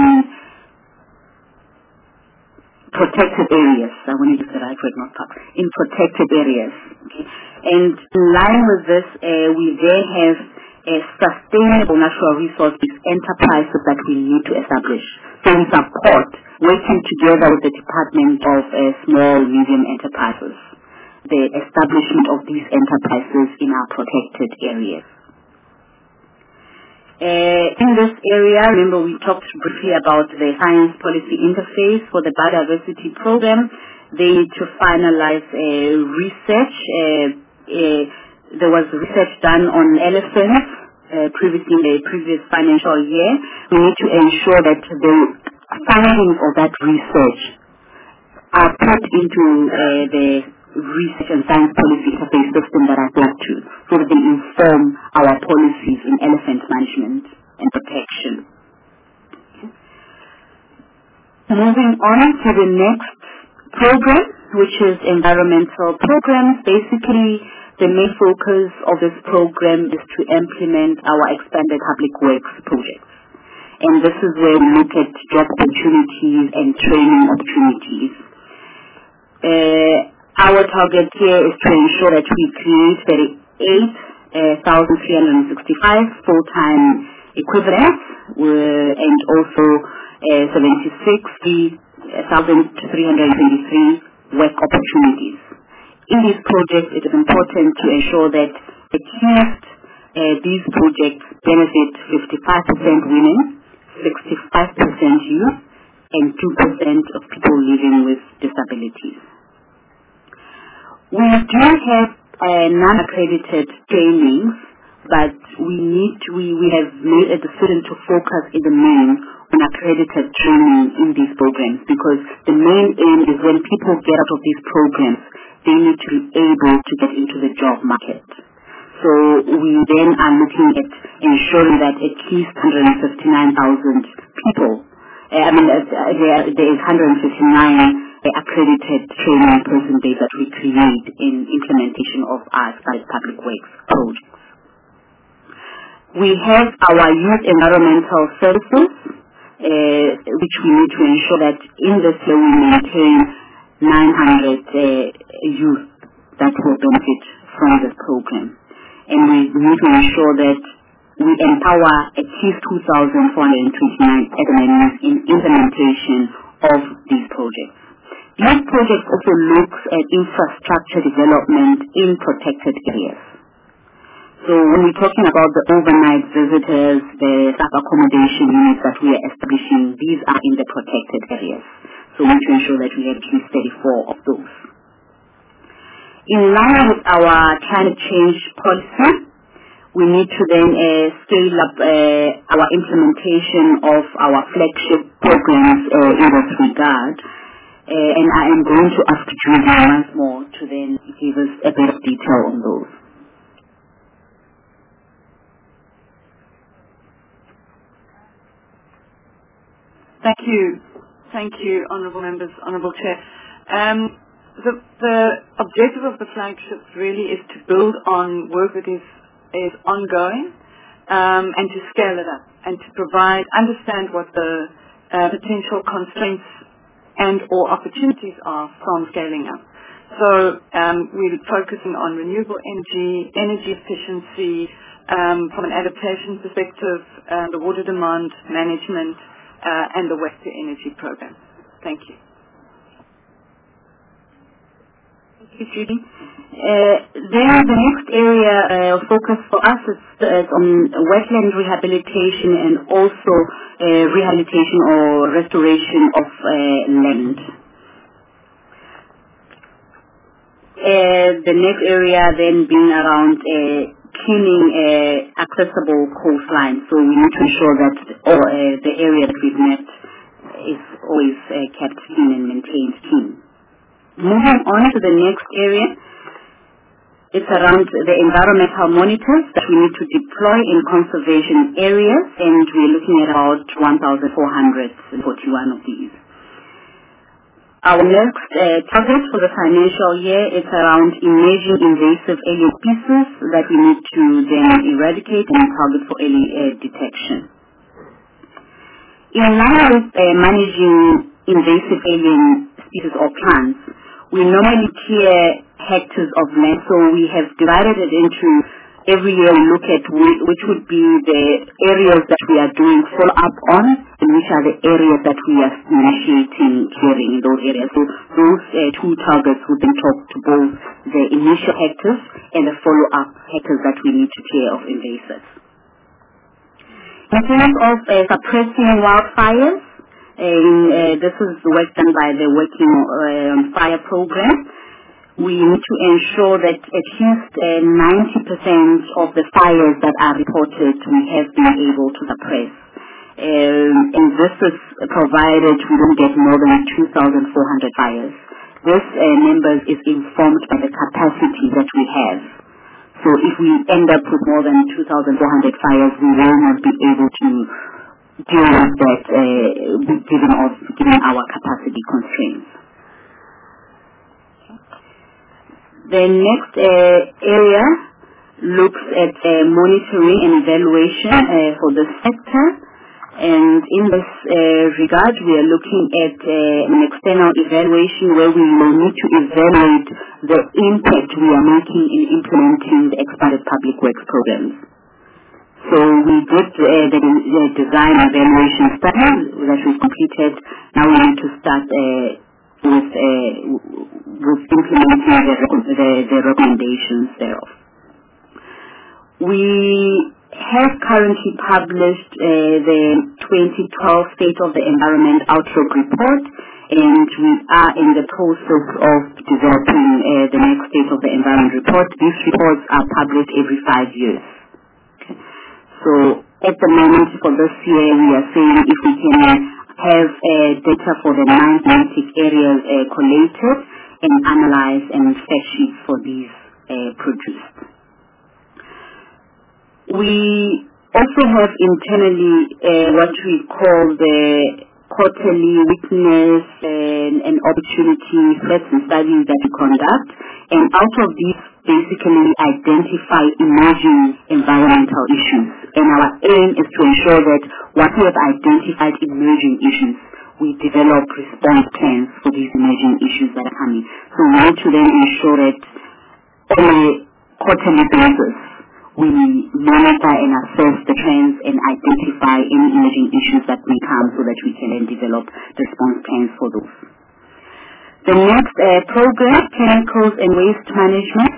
protected areas. I want to use the right word, not parks. In protected areas. Okay. And in line with this, we then have sustainable natural resources enterprises that we need to establish. So we support working together with the Department of Small Medium Enterprises, the establishment of these enterprises in our protected areas. In this area, remember we talked briefly about the science policy interface for the biodiversity program. They need to finalize research. There was research done on elephants previously in the previous financial year. We need to ensure that the findings of that research are put into the research and science policy interface system that I talked to, so that they inform our policies in elephant management and protection. Moving on to the next program, which is environmental programs. Basically, the main focus of this program is to implement our expanded public works projects. And this is where we look at job opportunities and training opportunities. Our target here is to ensure that we create 38,365 full-time equivalents and also 76,323 work opportunities. In these projects, it is important to ensure that at least these projects benefit 55% women, 65% youth, and 2% of people living with disabilities. We do have non-accredited trainings, but we have made a decision to focus in the main on accredited training in these programs, because the main aim is when people get out of these programs, they need to be able to get into the job market. So we then are looking at ensuring that at least 159,000 people, there is 159 accredited training person days that we create in implementation of our public works projects. We have our youth environmental services, which we need to ensure that in this year we maintain 900 youth that will benefit from this program. And we need to ensure that we empower at least 2,429 admins in implementation of these projects. This project also looks at infrastructure development in protected areas. So when we're talking about the overnight visitors, the staff accommodation units that we are establishing, these are in the protected areas. So we need to ensure that we have at least 34 of those. In line with our climate change policy, we need to then scale up our implementation of our flagship programs in this regard. And I am going to ask Julia once more to then give us a bit of detail on those. Thank you, honourable members, honourable chair. The objective of the flagships really is to build on work that is ongoing, and to scale it up and to understand what the potential constraints and or opportunities are from scaling up. So we're focusing on renewable energy efficiency, from an adaptation perspective, the water demand management, and the waste to energy program. Thank you. Thank you, Judy. Then the next area of focus for us is on wetland rehabilitation and also rehabilitation or restoration of land. The next area then being around cleaning accessible coastlines. So we need to ensure that the area that we've met is always kept clean and maintained clean. Moving on to the next area, it's around the environmental monitors that we need to deploy in conservation areas, and we're looking at about 1,441 of these. Our next target for the financial year is around emerging invasive alien species that we need to then eradicate and target for early detection. In line with managing invasive alien species or plants, we normally clear hectares of land, so we have divided it into every year we look at which would be the areas that we are doing follow-up on and which are the areas that we are initiating clearing in those areas. So those two targets would then talk to both the initial hectares and the follow-up hectares that we need to clear of invasives. In terms of suppressing wildfires, this is work done by the Working on Fire program. We need to ensure that at least 90% of the fires that are reported we have been able to suppress. And this is provided we don't get more than 2,400 fires. This number is informed by the capacity that we have. So if we end up with more than 2,400 fires, we will not be able to deal with that given our capacity constraints. The next area looks at monitoring and evaluation for the sector, and in this regard we are looking at an external evaluation where we will need to evaluate the impact we are making in implementing the expanded public works programs. So we did the design evaluation study that we completed. Now we need to start with implementing the recommendations thereof. We have currently published the 2012 State of the Environment Outlook Report, and we are in the process of developing the next State of the Environment Report. These reports are published every 5 years. Okay. So at the moment for this year, we are saying if we can have data for the 9 thematic areas collated and analyzed and fact sheets for these produced. We also have internally what we call the quarterly witness and opportunity threats and studies that we conduct, and out of these basically identify emerging environmental issues. And our aim is to ensure that once we have identified emerging issues, we develop response plans for these emerging issues that are coming. So we need to then ensure that on a quarterly basis, we monitor and assess the trends and identify any emerging issues that may come so that we can then develop response plans for those. The next program, Chemicals and Waste Management,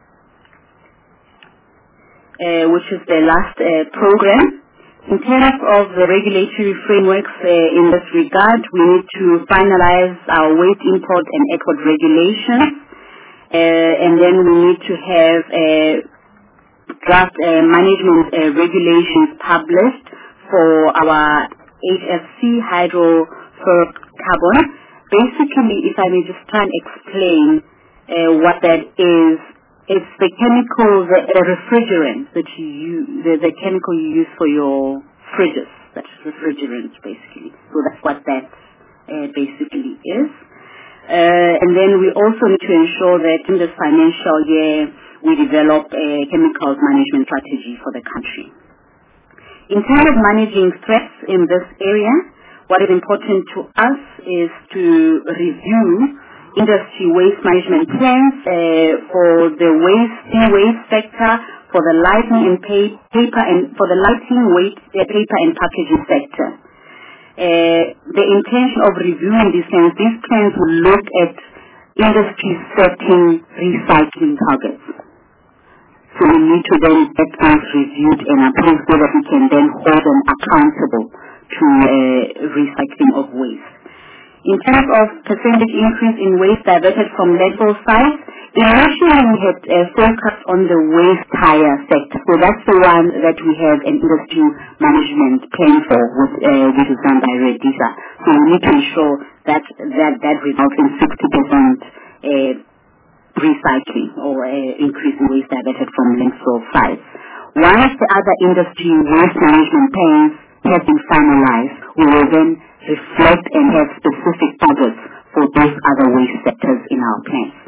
which is the last program. In terms of the regulatory frameworks in this regard, we need to finalize our waste import and export regulations, and then we need to have draft management regulations published for our HFC, hydrofluorocarbon. Basically, if I may just try and explain what that is, it's the chemical, the refrigerant that you use, the chemical you use for your fridges. That's refrigerant, basically. So that's what that basically is. And then we also need to ensure that in this financial year we develop a chemicals management strategy for the country. In terms of managing threats in this area, what is important to us is to review industry waste management plans for the waste sector, for the lighting and paper and for the lighting, paper and packaging sector. The intention of reviewing these plans will look at industry setting recycling targets. So we need to then get those reviewed and approved so that we can then hold them accountable to recycling of waste. In terms of percentage increase in waste diverted from landfill sites, Initially, we had focused on the waste hire sector. So that's the one that we have an industry management plan for, which is done by Redisa. So we need to ensure that results in 60% recycling or increase in waste diverted from landfill sites. Once the other industry waste management plans have been finalized, we will then reflect and have specific targets for those other waste sectors in our plans.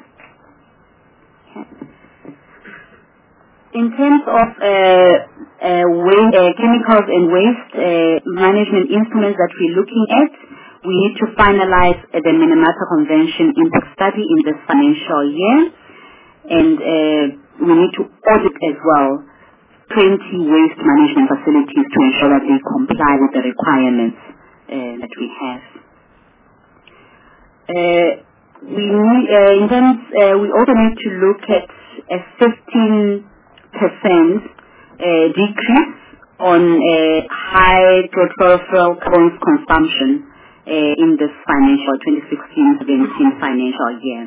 In terms of chemicals and waste management instruments that we're looking at, we need to finalize the Minamata Convention impact study in this financial year, and we need to audit as well 20 waste management facilities to ensure that they comply with the requirements that we have. We also need to look at a 15% decrease on hydrofluoric carbon consumption in this 2016-17 financial year.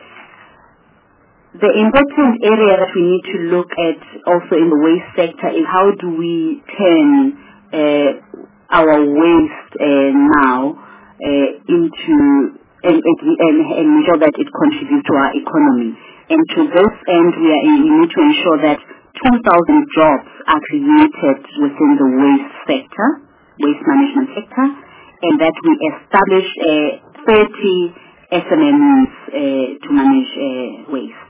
The important area that we need to look at also in the waste sector is how do we turn our waste now into and ensure that it contributes to our economy. And to this end, we need to ensure that 2,000 jobs are created within the waste management sector, and that we establish 30 SMMEs to manage waste.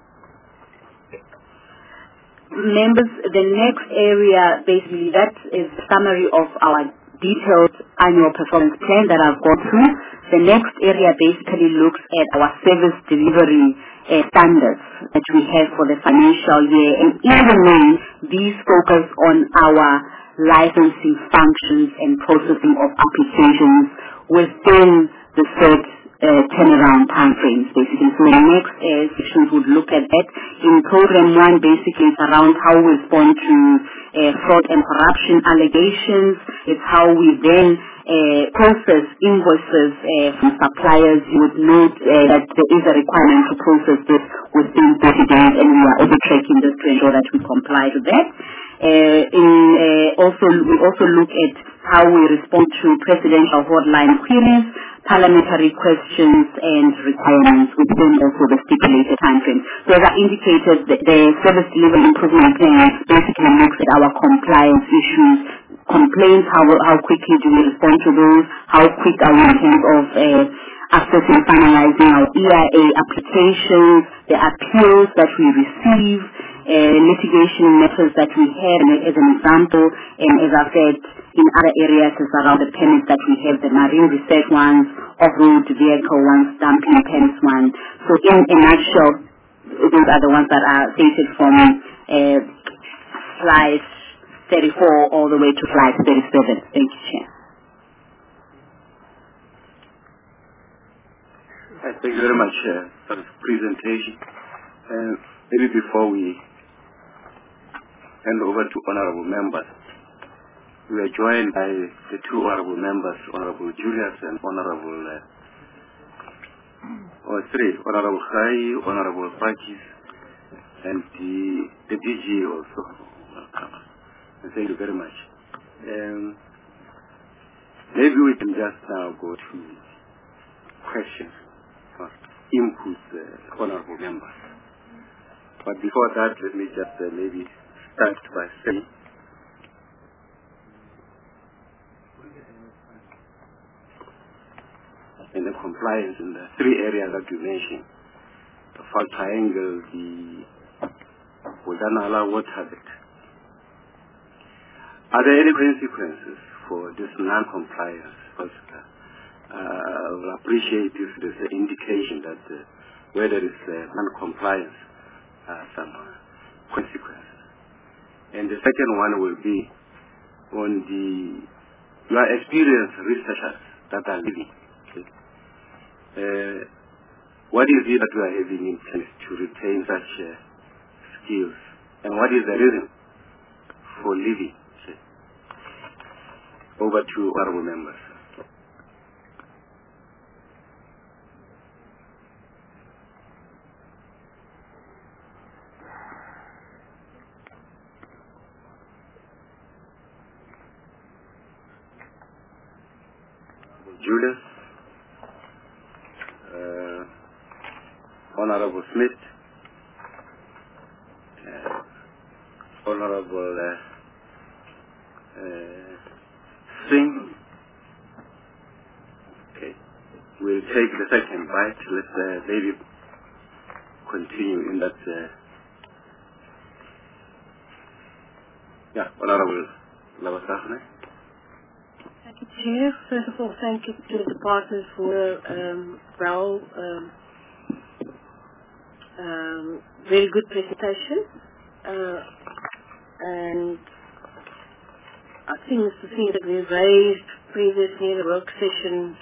Members, the next area, basically, that is a summary of our detailed annual performance plan that I've gone through. The next area basically looks at our service delivery standards that we have for the financial year, and even then, these focus on our licensing functions and processing of applications within the third turnaround time frames, basically. So the next sections would look at that. In program 1, basically, it's around how we respond to fraud and corruption allegations. It's how we then process invoices from suppliers. You would note that there is a requirement to process this within 30 days, and we are also tracking this to ensure that we comply to that. We also look at how we respond to presidential hotline queries, parliamentary questions, and requirements within also the stipulated time frame. So as I indicated, the service delivery improvement plan basically looks at our compliance issues, complaints, how quickly do we respond to those, how quick are we in terms of accessing, finalizing our EIA applications, the appeals that we receive, litigation matters that we have, as an example, and as I said, in other areas is around the permits that we have, the marine research ones, off-road vehicle ones, dumping permits ones. So in a nutshell, those are the ones that are stated from slide 34 all the way to slide 37. Thank you, Chair. Thank you very much for the presentation. Maybe before we hand over to honorable members, we are joined by the two honorable members, Honorable Julius and Honorable Honorable Khai, Honorable Pakis, and the DG also. Welcome. And thank you very much. Maybe we can just now go to questions or inputs, honorable members. But before that, let me just maybe start by saying in the compliance in the three areas that you mentioned, the fault triangle, the Budanala water bed. Are there any consequences for this non-compliance? Because I will appreciate if there's an indication that where there is non-compliance, some consequences. And the second one will be on your experienced researchers that are living. What is it that we are having in place to retain such skills? And what is the reason for living? Over to honorable members. Julius, Honorable Smith, Honorable Singh. Okay, we'll take the second bite. Let David continue in that. Honorable Lawasahne. Thank you, Chair. First of all, thank you to the partners for very good presentation. And I think it's the thing that we raised previously in the work session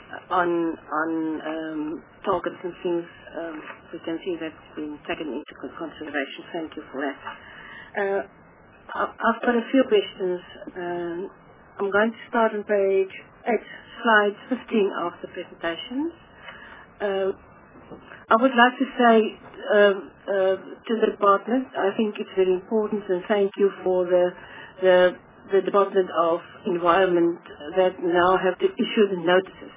on targets and things. We can see that's been taken into consideration. Thank you for that. I've got a few questions. I'm going to start on page 8, slide 15 of the presentation. I would like to say to the department, I think it's very important, and thank you for the Department of Environment that now have to issue the notices.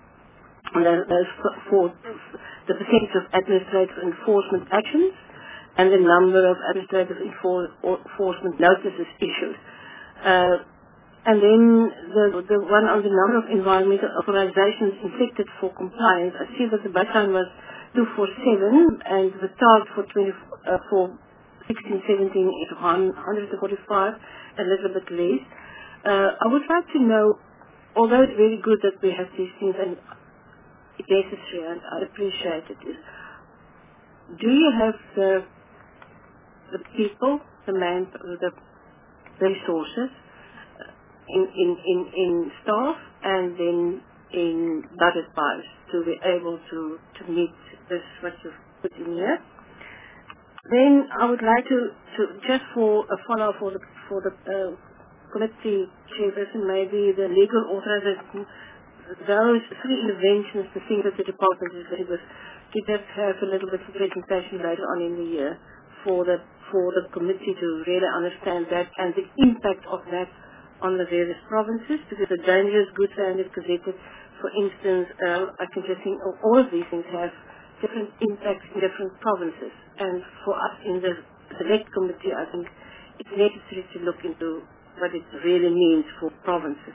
For the percentage of administrative enforcement actions and the number of administrative enforcement notices issued. And then the one on the number of environmental authorizations inflicted for compliance. I see that the baseline was 247 and the target for 16-17 is 145, a little bit less. I would like to know, although it's very good that we have these things and it's necessary and I appreciate it, do you have the people, the resources in staff and then in budget wise to be able to meet this what you've put in here? Then I would like to just for a follow-up for the committee chairperson, maybe the legal authorization, those 3 interventions, the things that the department is ready with, to just have a little bit of presentation later on in the year for the committee to really understand that and the impact of that on the various provinces, because the dangerous goods standard gazetted, for instance, I can just think all of these things have different impacts in different provinces. And for us in the select committee, I think it's necessary to look into what it really means for provinces.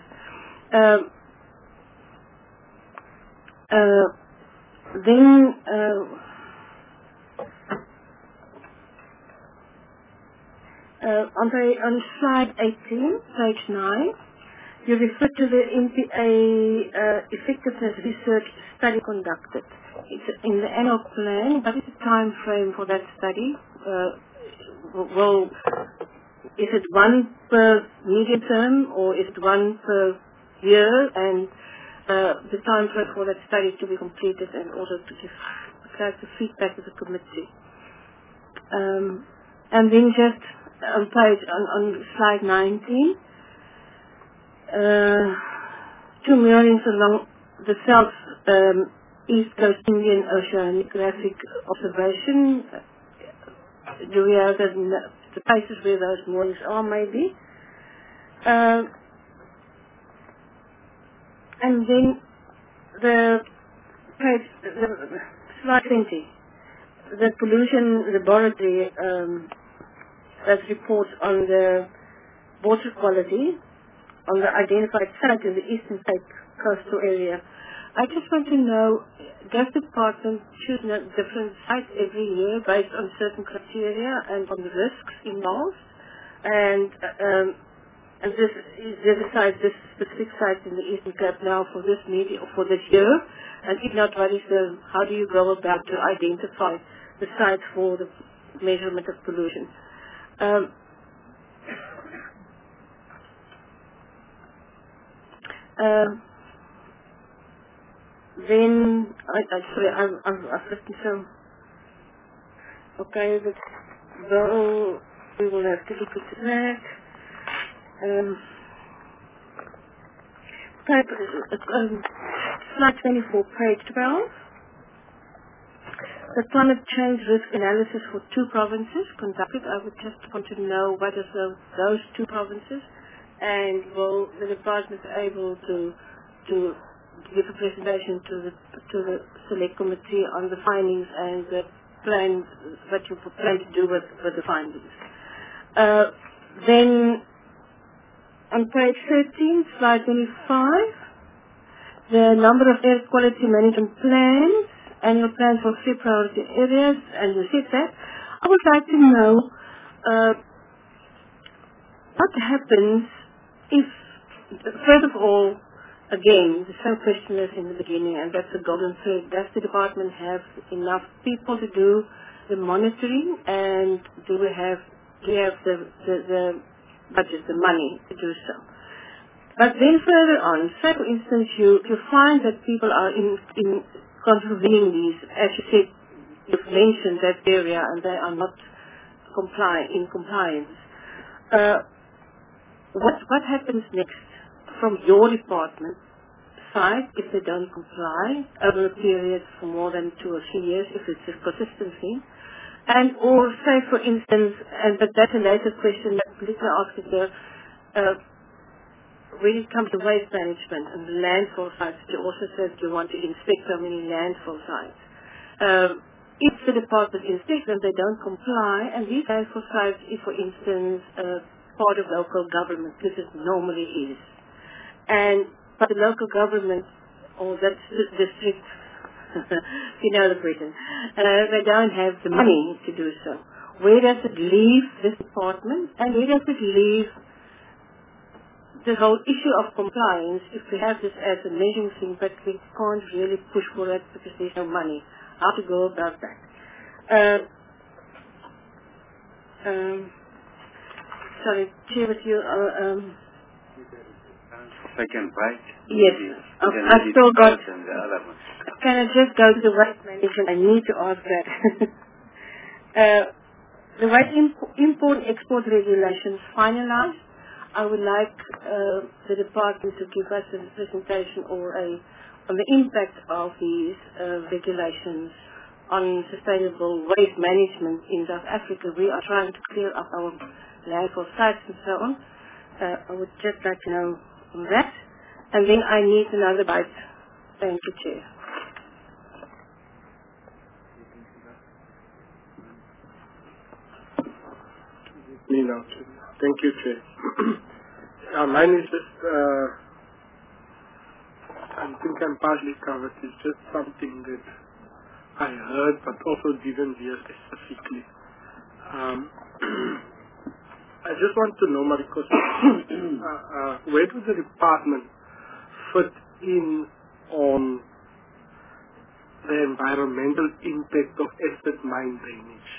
Then on slide 18, page 9, you refer to the NPA effectiveness research study conducted. It's in the annual plan. What is the time frame for that study? Is it one per medium term or is it one per year? And the time frame for that study to be completed, and also to give the feedback to the committee. And then just on slide 19, 2 million along the South East Coast Indian Oceanographic observation. Do we have the places where those moorings are, maybe? And then slide 20, the pollution laboratory that reports on the water quality on the identified site in the Eastern Cape coastal area. I just want to know, does the department choose different sites every year based on certain criteria and on the risks involved? And this decides this specific site in the Eastern Cape now for this meeting or for this year? And if not, how do you go about to identify the sites for the measurement of pollution? Then I've written some. Okay, well, we will have to look at that. Slide 24, page 12. The climate change risk analysis for 2 provinces conducted. I would just want to know what is those 2 provinces, and will the department be able to give a presentation to the select committee on the findings and the plans that you plan to do with the findings. Then on page 13, slide 25, the number of air quality management plans, annual plans for 3 priority areas, and you said that. I would like to know what happens if, first of all, again, the same question as in the beginning, and that's the golden thread. Does the department have enough people to do the monitoring, and do we have the budget, the money to do so? But then further on, say for instance you find that people are in contravening these, as you said, you've mentioned that area and they are not in compliance. What happens next from your department side if they don't comply over a period for more than 2 or 3 years, if it's a consistency? And or say for instance, but that's a later question that Lisa asked there, when it comes to waste management and landfill sites, you also said you want to inspect so many landfill sites. If the department inspects and they don't comply, and these landfill sites is for instance part of local government, this it normally is. But the local government, or that's the district, you know the question, they don't have the money to do so. Where does it leave this department, and where does it leave the whole issue of compliance if we have this as a measuring thing, but we can't really push for it because there's no money? How to go about that? Sorry, Chair, with you. Second, right? Yes. I've still got. Can I just go to the waste management? I need to ask that. The waste import-export regulations finalized. I would like the department to give us a presentation on the impact of these regulations on sustainable waste management in South Africa. We are trying to clear up our landfill sites and so on. I would just like to know on that. And then I need another bite. Thank you, Chair. Thank you, Chair. Mine is just, I think I'm partly covered. It's just something that I heard but also didn't hear specifically. I just want to know, because where does the department fit in on the environmental impact of acid mine drainage?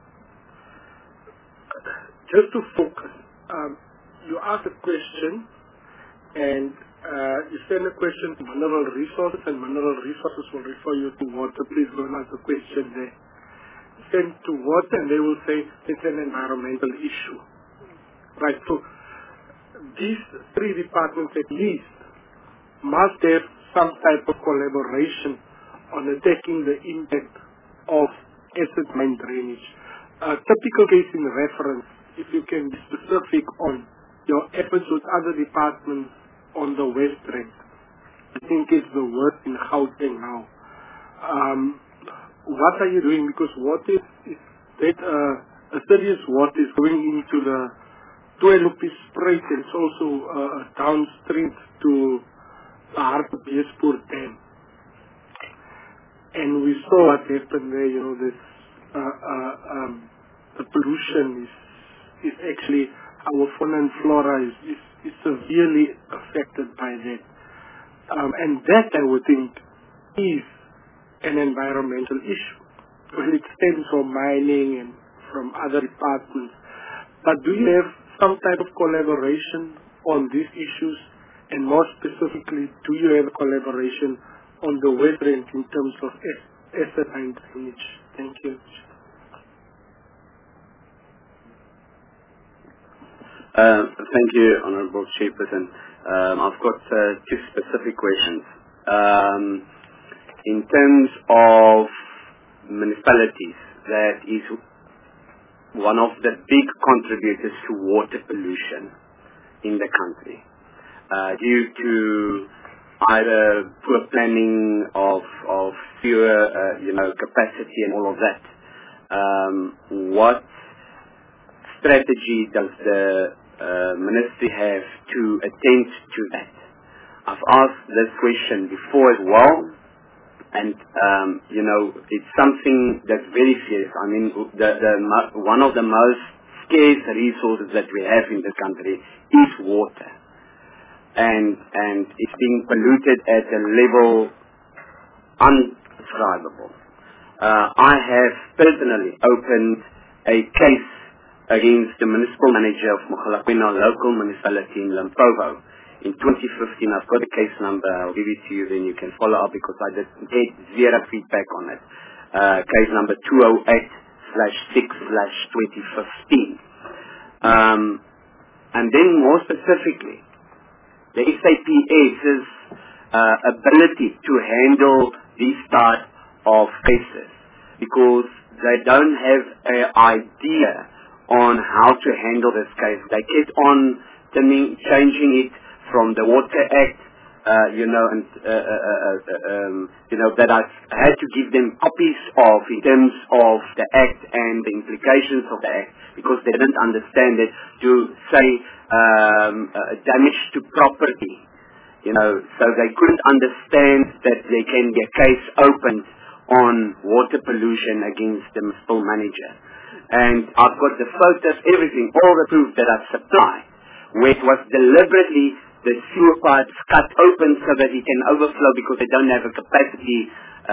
Just to focus, you ask a question and you send a question to mineral resources, and mineral resources will refer you to water. Please go and ask the question there. Send to water and they will say it's an environmental issue. Right, so these 3 departments at least must have some type of collaboration on attacking the impact of acid mine drainage. A typical case in reference, if you can be specific on your efforts with other departments on the West Rand. I think it's the worst in Gauteng now. What are you doing? Because what is that a serious water is going into the Tweeloopie Spruit, and it's also downstream to the Hartbeespoort Dam. And we saw what happened there, this the pollution is actually, our fauna and flora is severely affected by that. And that, I would think, is an environmental issue. Well, it stems from mining and from other departments. But do you have some type of collaboration on these issues? And more specifically, do you have a collaboration on the West Rand in terms of acid mine drainage? Thank you. Thank you, Honourable Chairperson. I've got 2 specific questions. In terms of municipalities, that is one of the big contributors to water pollution in the country. Due to either poor planning of sewer, capacity and all of that. What strategy does the ministry have to attend to that? I've asked this question before as well, and it's something that's very serious. I mean, one of the most scarce resources that we have in the country is water, and it's being polluted at a level undescribable. I have personally opened a case against the municipal manager of Mogalakwena local municipality in Limpopo. In 2015, I've got a case number. I'll give it to you, then you can follow up because I did get zero feedback on it. Case number 208/6/2015. And then more specifically, the SAPS's ability to handle these type of cases, because they don't have an idea on how to handle this case. They kept on changing it from the Water Act, that I had to give them copies of in terms of the Act and the implications of the Act, because they didn't understand it, to say damage to property. So they couldn't understand that they can get a case opened on water pollution against the municipal manager. And I've got the photos, everything, all the proof that I've supplied, where it was deliberately the sewer pipes cut open so that it can overflow because they don't have a capacity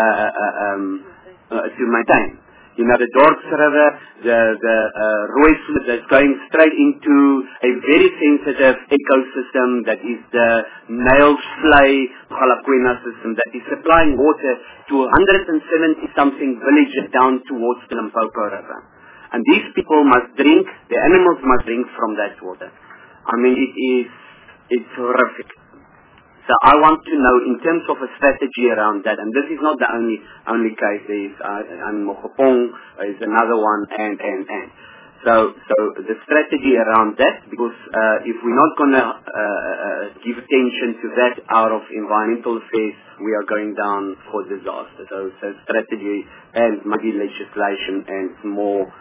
to maintain. The Dorps River, the Rooislip that's going straight into a very sensitive ecosystem that is the Nailslay Mogalakwena system that is supplying water to 170-something villages down towards the Limpopo River. And these people must drink, the animals must drink from that water. I mean, it's horrific. So I want to know in terms of a strategy around that, and this is not the only case. There is Mokopong is another one, and. So the strategy around that, because if we're not going to give attention to that out of environmental affairs, we are going down for disaster. So strategy and maybe legislation and more,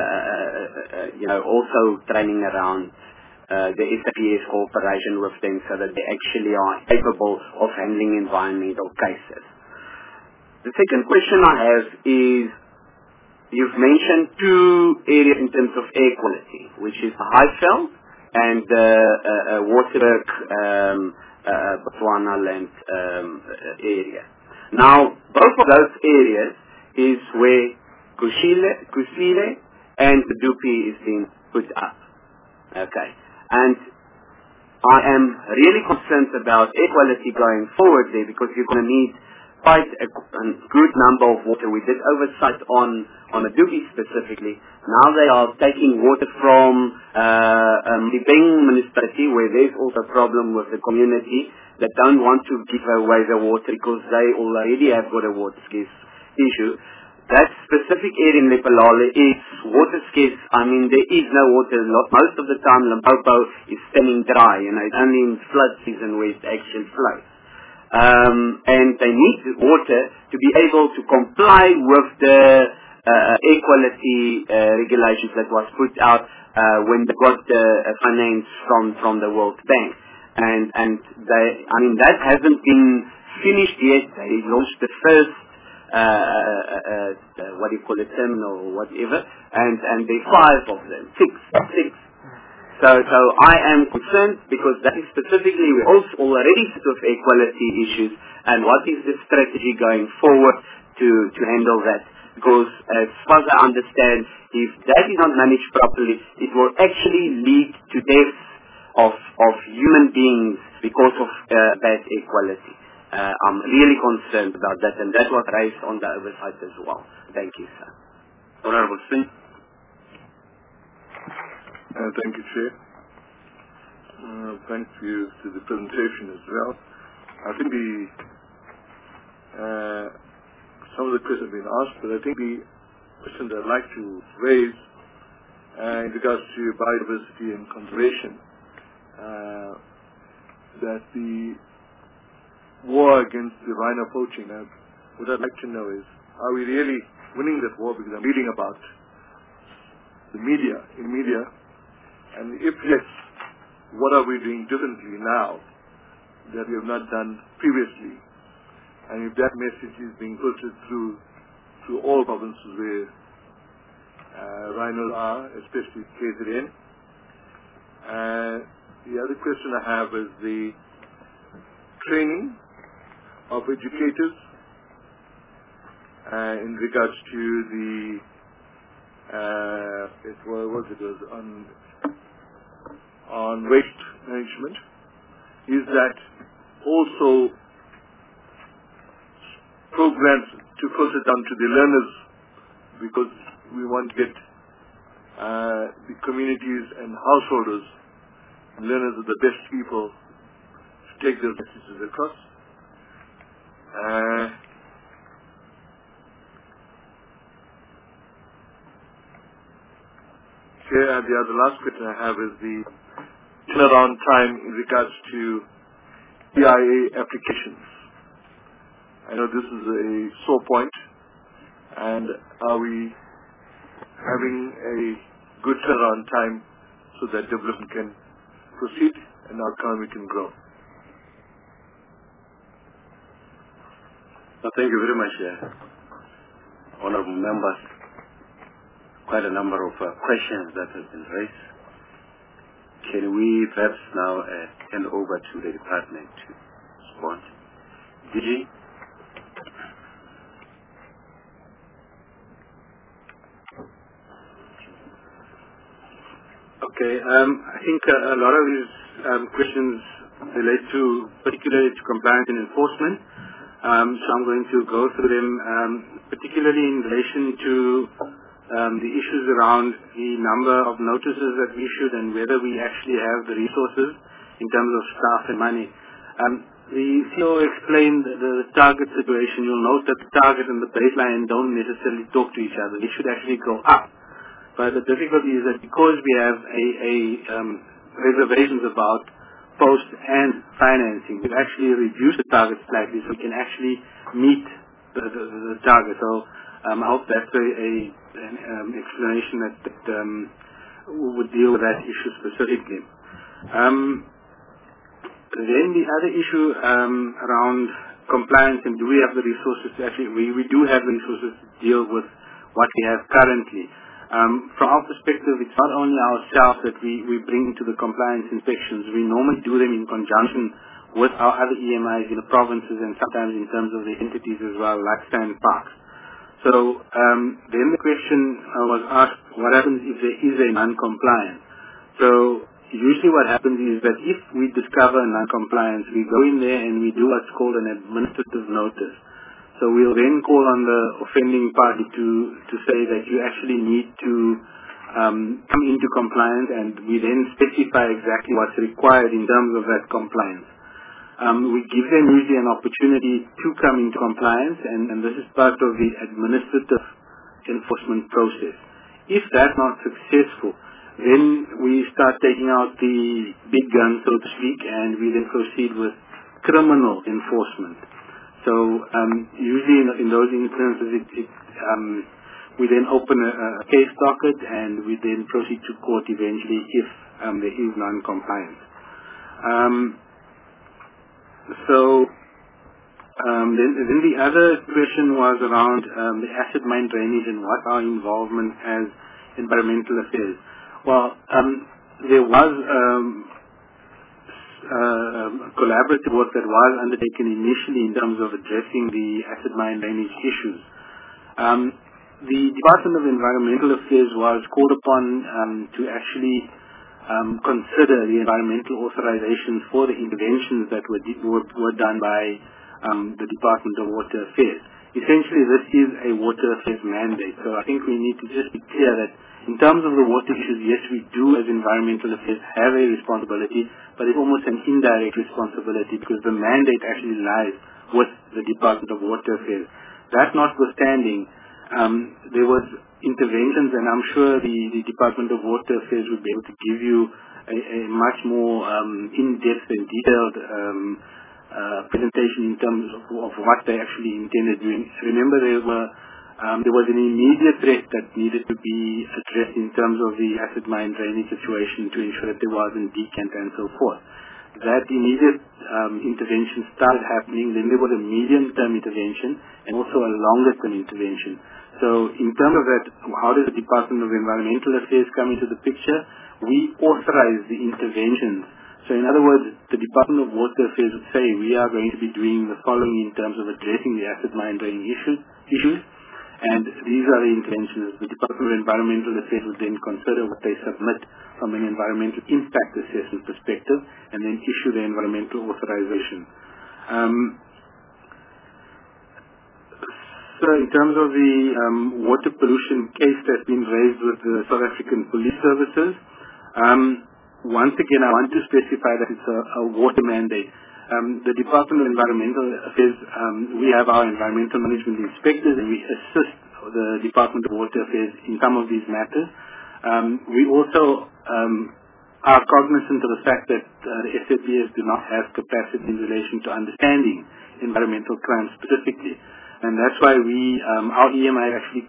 also training around the SAPS cooperation with them so that they actually are capable of handling environmental cases. The second question I have is, you've mentioned two areas in terms of air quality, which is the Highveld and the Waterberg, Botswanaland area. Now, both of those areas is where Kusile and the Dupi is being put up. Okay. And I am really concerned about air quality going forward there, because you're going to need quite a good number of water. We did oversight on the Dupi specifically. Now they are taking water from the Beng municipality, where there's also a problem with the community that don't want to give away the water because they already have got a water scarce issue. That specific area in Lephalale is water scarce. I mean, there is no water. Most of the time, Limpopo is standing dry. It's only in flood season where it actually flows. And they need the water to be able to comply with the air quality regulations that was put out when they got the finance from the World Bank. And that hasn't been finished yet. They launched the first terminal or whatever, and there are 5 of them, six. So I am concerned, because that is specifically, we also already sort of equality issues, and what is the strategy going forward to handle that? Because as far as I understand, if that is not managed properly, it will actually lead to deaths of human beings because of bad equality. I'm really concerned about that, and that was raised on the oversight as well. Thank you, sir. Honorable Singh. Thank you, Chair. Thank you to the presentation as well. I think some of the questions have been asked, but I think the question that I'd like to raise in regards to biodiversity and conservation, that the war against the rhino poaching. What I'd like to know is, are we really winning that war? Because I'm reading about the media, and if yes, what are we doing differently now that we have not done previously? And if that message is being filtered through all provinces where rhinos are, especially KZN. The other question I have is the training of educators in regards to the on waste management. Is that also programs to filter down to the learners, because we want to get the communities and householders and learners are the best people to take those messages across. The last question I have is the turnaround time in regards to EIA applications. I know this is a sore point, and are we having a good turnaround time so that development can proceed and our economy can grow? Thank you very much, honorable members. Quite a number of questions that have been raised. Can we perhaps now hand over to the department to respond? DG? Okay, I think a lot of these questions relate to particularly to compliance and enforcement. So I'm going to go through them, particularly in relation to the issues around the number of notices that we issued and whether we actually have the resources in terms of staff and money. The CEO explained the target situation. You'll note that the target and the baseline don't necessarily talk to each other. They should actually go up. But the difficulty is that because we have reservations about post and financing, we've actually reduced the target slightly so we can actually meet the target. So I hope that's an explanation that would deal with that issue specifically. Then the other issue around compliance and do we have the resources to actually, we do have the resources to deal with what we have currently. From our perspective, it's not only ourselves that we bring into the compliance inspections. We normally do them in conjunction with our other EMIs in the provinces and sometimes in terms of the entities as well, like Sand Parks. So then the question was asked, what happens if there is a non-compliance? So usually what happens is that if we discover non-compliance, we go in there and we do what's called an administrative notice. So we'll then call on the offending party to say that you actually need to come into compliance, and we then specify exactly what's required in terms of that compliance. We give them usually an opportunity to come into compliance, and this is part of the administrative enforcement process. If that's not successful, then we start taking out the big guns, so to speak, and we then proceed with criminal enforcement. So usually in those instances, we then open a case docket and we then proceed to court eventually if there is non-compliance. Then the other question was around the acid mine drainage and what our involvement as environmental affairs. Well, there was collaborative work that was undertaken initially in terms of addressing the acid mine drainage issues. The Department of Environmental Affairs was called upon to actually consider the environmental authorizations for the interventions that were done by the Department of Water Affairs. Essentially, this is a water affairs mandate. So I think we need to just be clear that in terms of the water issues, yes, we do as environmental affairs have a responsibility, but it's almost an indirect responsibility because the mandate actually lies with the Department of Water Affairs. That notwithstanding, there was interventions, and I'm sure the Department of Water Affairs would be able to give you a much more in-depth and detailed presentation in terms of what they actually intended doing. Remember, there was an immediate threat that needed to be addressed in terms of the acid mine drainage situation to ensure that there wasn't decant and so forth. That immediate intervention started happening. Then there was a medium-term intervention and also a longer-term intervention. So in terms of that, how does the Department of Environmental Affairs come into the picture? We authorize the interventions. So in other words, the Department of Water Affairs would say we are going to be doing the following in terms of addressing the acid mine draining issues. And these are the interventions. The Department of Environmental Affairs would then consider what they submit from an environmental impact assessment perspective and then issue the environmental authorization. So in terms of the water pollution case that's been raised with the South African Police Services, once again I want to specify that it's a water mandate. The Department of Environmental Affairs, we have our environmental management inspectors and we assist the Department of Water Affairs in some of these matters. We also are cognizant of the fact that the SAPS do not have capacity in relation to understanding environmental crime specifically. And that's why our EMI actually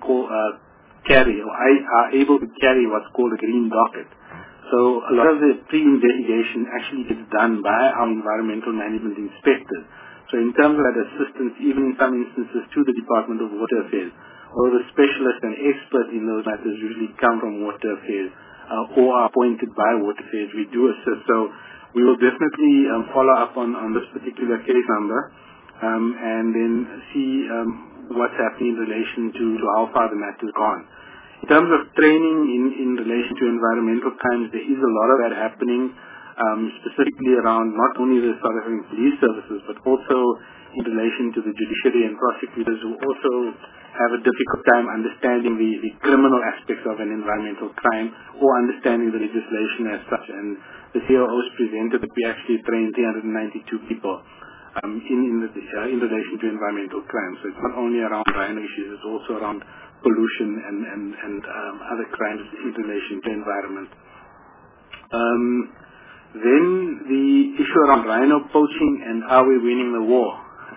are able to carry what's called a green docket. So a lot of the pre-investigation actually gets done by our environmental management inspectors. So in terms of that assistance, even in some instances to the Department of Water Affairs, or the specialists and experts in those matters usually come from Water Affairs or are appointed by Water Affairs, we do assist. So we will definitely follow up on this particular case number and then see what's happening in relation to how far the matter has gone. In terms of training in relation to environmental crimes, there is a lot of that happening, specifically around not only the South African Police Services, but also in relation to the judiciary and prosecutors who also have a difficult time understanding the criminal aspects of an environmental crime or understanding the legislation as such. And the COOs presented that we actually trained 392 people in relation to environmental crime. So it's not only around rhino issues, it's also around pollution and other crimes in relation to environment. Then the issue around rhino poaching and are we winning the war?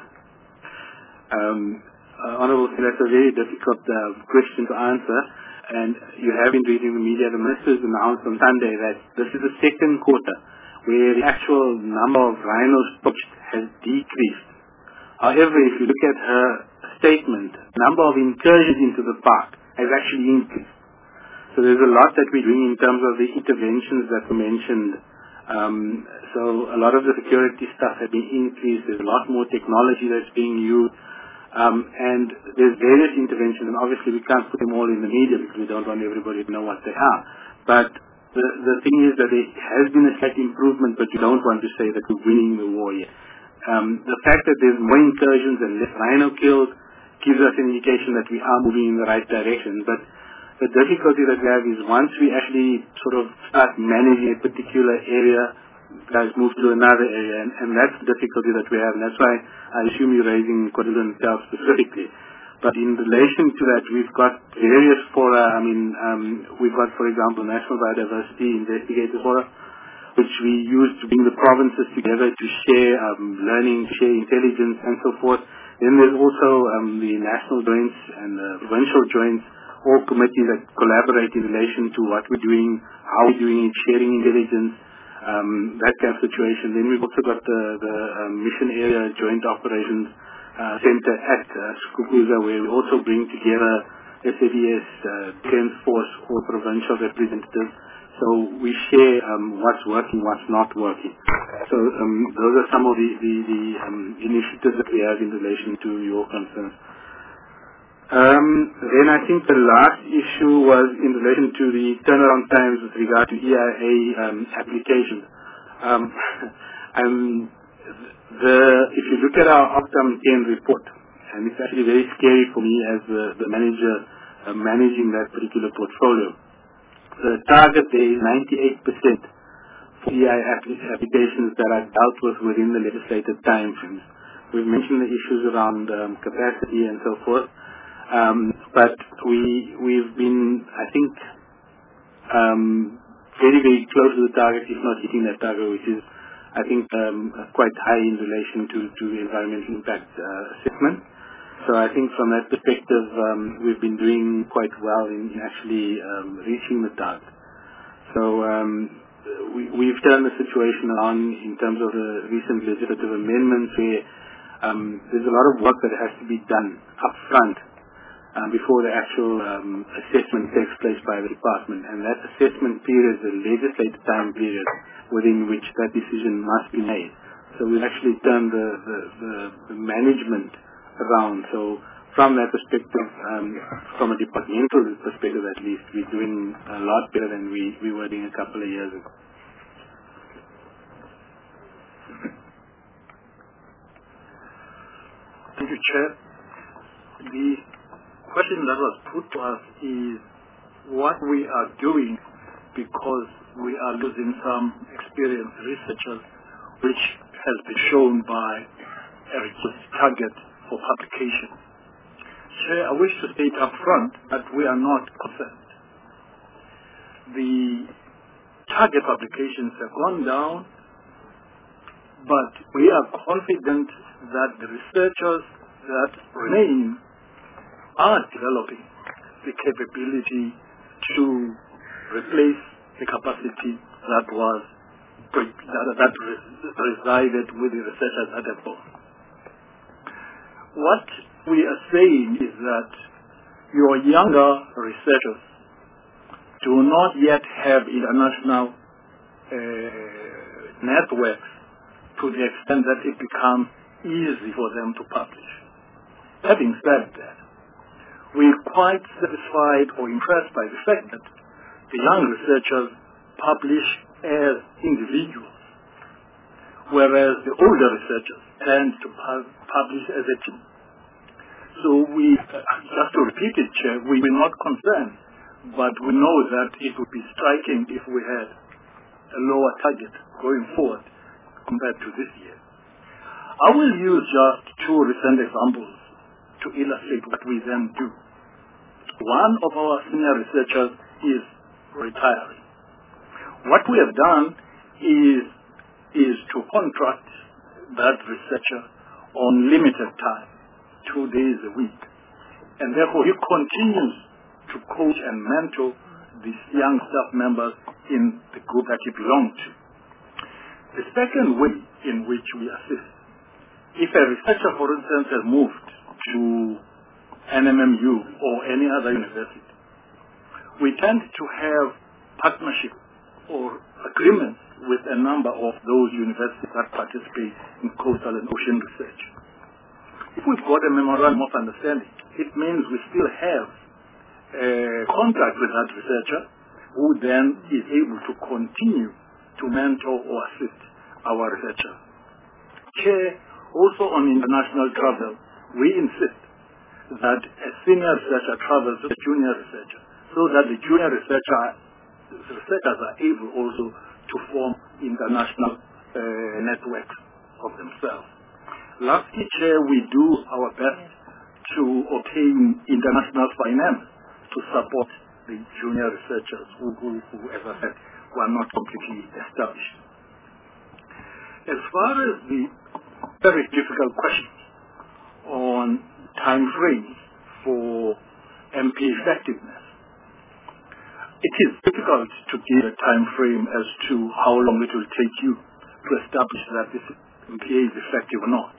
Honourable Senator, that's a very difficult question to answer, and you have been reading the media. The Minister's announced on Sunday that this is the second quarter where the actual number of rhinos poached has decreased. However, if you look at her statement, number of incursions into the park has actually increased. So there's a lot that we're doing in terms of the interventions that were mentioned. So a lot of the security stuff has been increased. There's a lot more technology that's being used. And there's various interventions, and obviously we can't put them all in the media because we don't want everybody to know what they are. But the thing is that there has been a slight improvement, but you don't want to say that we're winning the war yet. The fact that there's more incursions and less rhino kills gives us an indication that we are moving in the right direction. But the difficulty that we have is once we actually sort of start managing a particular area, guys move to another area, and that's the difficulty that we have. And that's why I assume you're raising KwaZulu-Natal specifically. But in relation to that, we've got various fora. We've got, for example, National Biodiversity Investigators Fora, which we use to bring the provinces together to share learning, share intelligence, and so forth. Then there's also the national joints and the provincial joints, all committees that collaborate in relation to what we're doing, how we're doing it, sharing intelligence, that kind of situation. Then we've also got the Mission Area Joint Operations Center at Skukuza, where we also bring together SABS, Defence Force, or provincial representatives. So we share what's working, what's not working. So those are some of the initiatives that we have in relation to your concerns. Then I think the last issue was in relation to the turnaround times with regard to EIA applications. If you look at our Optum 10 report, and it's actually very scary for me as the manager managing that particular portfolio. The target there is 98% for EIA applications that are dealt with within the legislated time frames. We've mentioned the issues around capacity and so forth. But we've been, I think, very, very close to the target, if not hitting that target, which is I think quite high in relation to the environmental impact assessment. So I think from that perspective, we've been doing quite well in actually reaching the target. So we've turned the situation around in terms of the recent legislative amendments where there's a lot of work that has to be done up front before the actual assessment takes place by the department. And that assessment period is a legislative time period within which that decision must be made. So we've actually turned the management around. So from that perspective, from a departmental perspective at least, we're doing a lot better than we were doing a couple of years ago. Thank you, Chair. The question that was put to us is what we are doing because we are losing some experienced researchers, which has been shown by a reduced target for publication. Chair, I wish to state up front that we are not concerned. The target publications have gone down, but we are confident that the researchers that remain are developing the capability to replace the capacity that resided with the researchers that have gone. What we are saying is that your younger researchers do not yet have international networks to the extent that it becomes easy for them to publish. Having said that, we're quite satisfied or impressed by the fact that the young researchers publish as individuals, whereas the older researchers tend to publish as a team. So we, just to repeat it, Chair, we were not concerned, but we know that it would be striking if we had a lower target going forward compared to this year. I will use just two recent examples to illustrate what we then do. One of our senior researchers is retiring. What we have done is to contract that researcher on limited time, 2 days a week. And therefore he continues to coach and mentor these young staff members in the group that he belongs to. The second way in which we assist, if a researcher, for instance, has moved to NMMU or any other university, we tend to have partnership or agreements with a number of those universities that participate in coastal and ocean research. If we've got a memorandum of understanding, it means we still have a contract with that researcher who then is able to continue to mentor or assist our researchers. Chair, also on international travel, we insist that a senior researcher travels with a junior researcher so that the junior researchers are able also to form international networks of themselves. Lastly, Chair, we do our best to obtain international finance to support the junior researchers who, as I said, were not completely established. As far as the very difficult question on time frames for MP effectiveness, it is difficult to give a time frame as to how long it will take you to establish that this MPA is effective or not.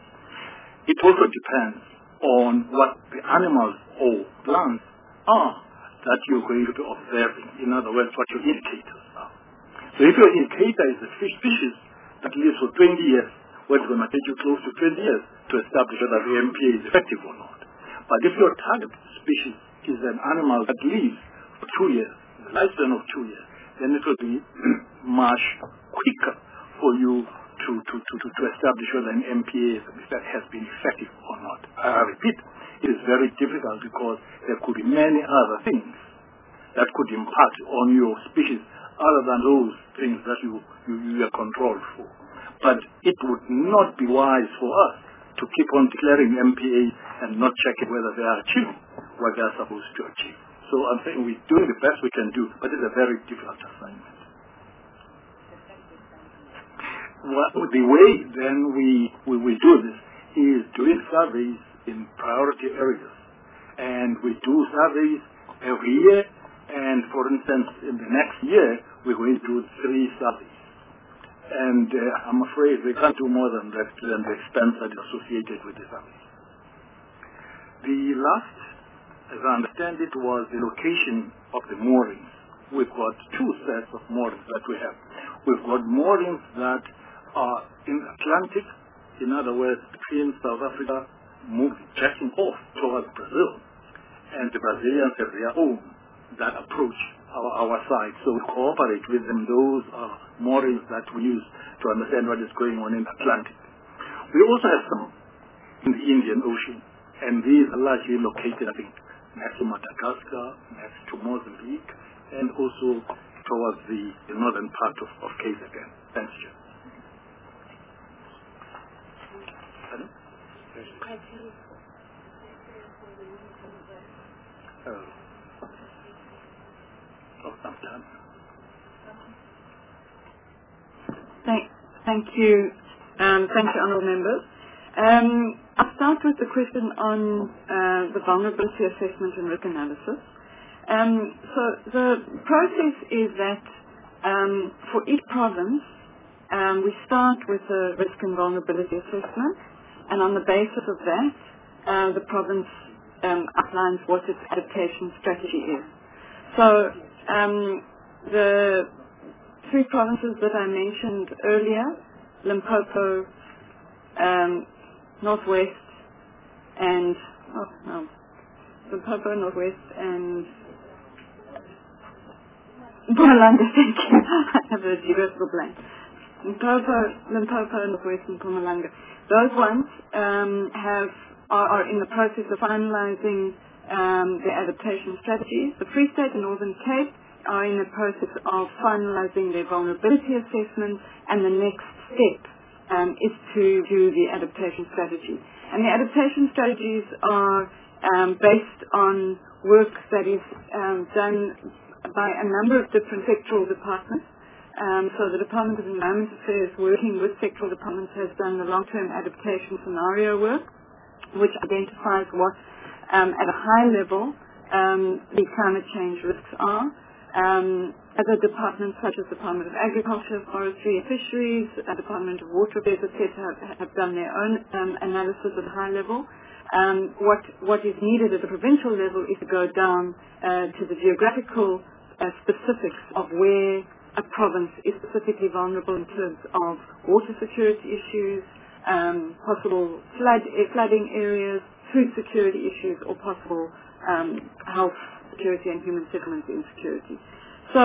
It also depends on what the animals or plants are that you're going to be observing. In other words, what your indicators are. So if your indicator is a fish species that lives for 20 years, well, it's going to take you close to 20 years to establish whether the MPA is effective or not. But if your target species is an animal that lives for 2 years, the lifespan of 2 years, then it will be much quicker for you to establish whether an MPA has been effective or not. I repeat, it is very difficult because there could be many other things that could impact on your species other than those things that you are controlled for. But it would not be wise for us to keep on declaring MPA and not checking whether they are achieving what they are supposed to achieve. So I'm saying we're doing the best we can do, but it's a very difficult assignment. the way then we do this is doing surveys in priority areas. And we do surveys every year. And for instance, in the next year, we're going to do 3 surveys. And I'm afraid we can't do more than that, than the expense that is associated with the surveys. The last, as I understand it, was the location of the moorings. We've got 2 sets of moorings that we have. We've got moorings that are in the Atlantic, in other words, between South Africa, jetting off towards Brazil, and the Brazilians have their own that approach our side. So we cooperate with them. Those are moorings that we use to understand what is going on in the Atlantic. We also have some in the Indian Ocean, and these are largely located, I think, next to Madagascar, next to Mozambique, and also towards the northern part of KZN. Thanks, Chair. Thank you, honourable members. I'll start with the question on the vulnerability assessment and risk analysis. So the process is that for each province, we start with a risk and vulnerability assessment, and on the basis of that, the province outlines what its adaptation strategy is. So the 3 provinces that I mentioned earlier, Limpopo, Northwest, and Limpopo, Northwest, and Mpumalanga, thank you. I have a geographical blank. Limpopo, Northwest, and Mpumalanga. Those ones are in the process of finalizing their adaptation strategies. The Free State and Northern Cape are in the process of finalizing their vulnerability assessment, and the next step is to do the adaptation strategy. And the adaptation strategies are based on work that is done by a number of different sectoral departments. So the Department of Environment Affairs, working with sectoral departments, has done the long-term adaptation scenario work, which identifies what, at a high level, the climate change risks are. Other departments such as Department of Agriculture, Forestry and Fisheries, Department of Water Affairs, etc., have done their own analysis at a high level. What is needed at the provincial level is to go down to the geographical specifics of where a province is specifically vulnerable in terms of water security issues, possible flooding areas, food security issues, or possible health security and human settlement insecurity. So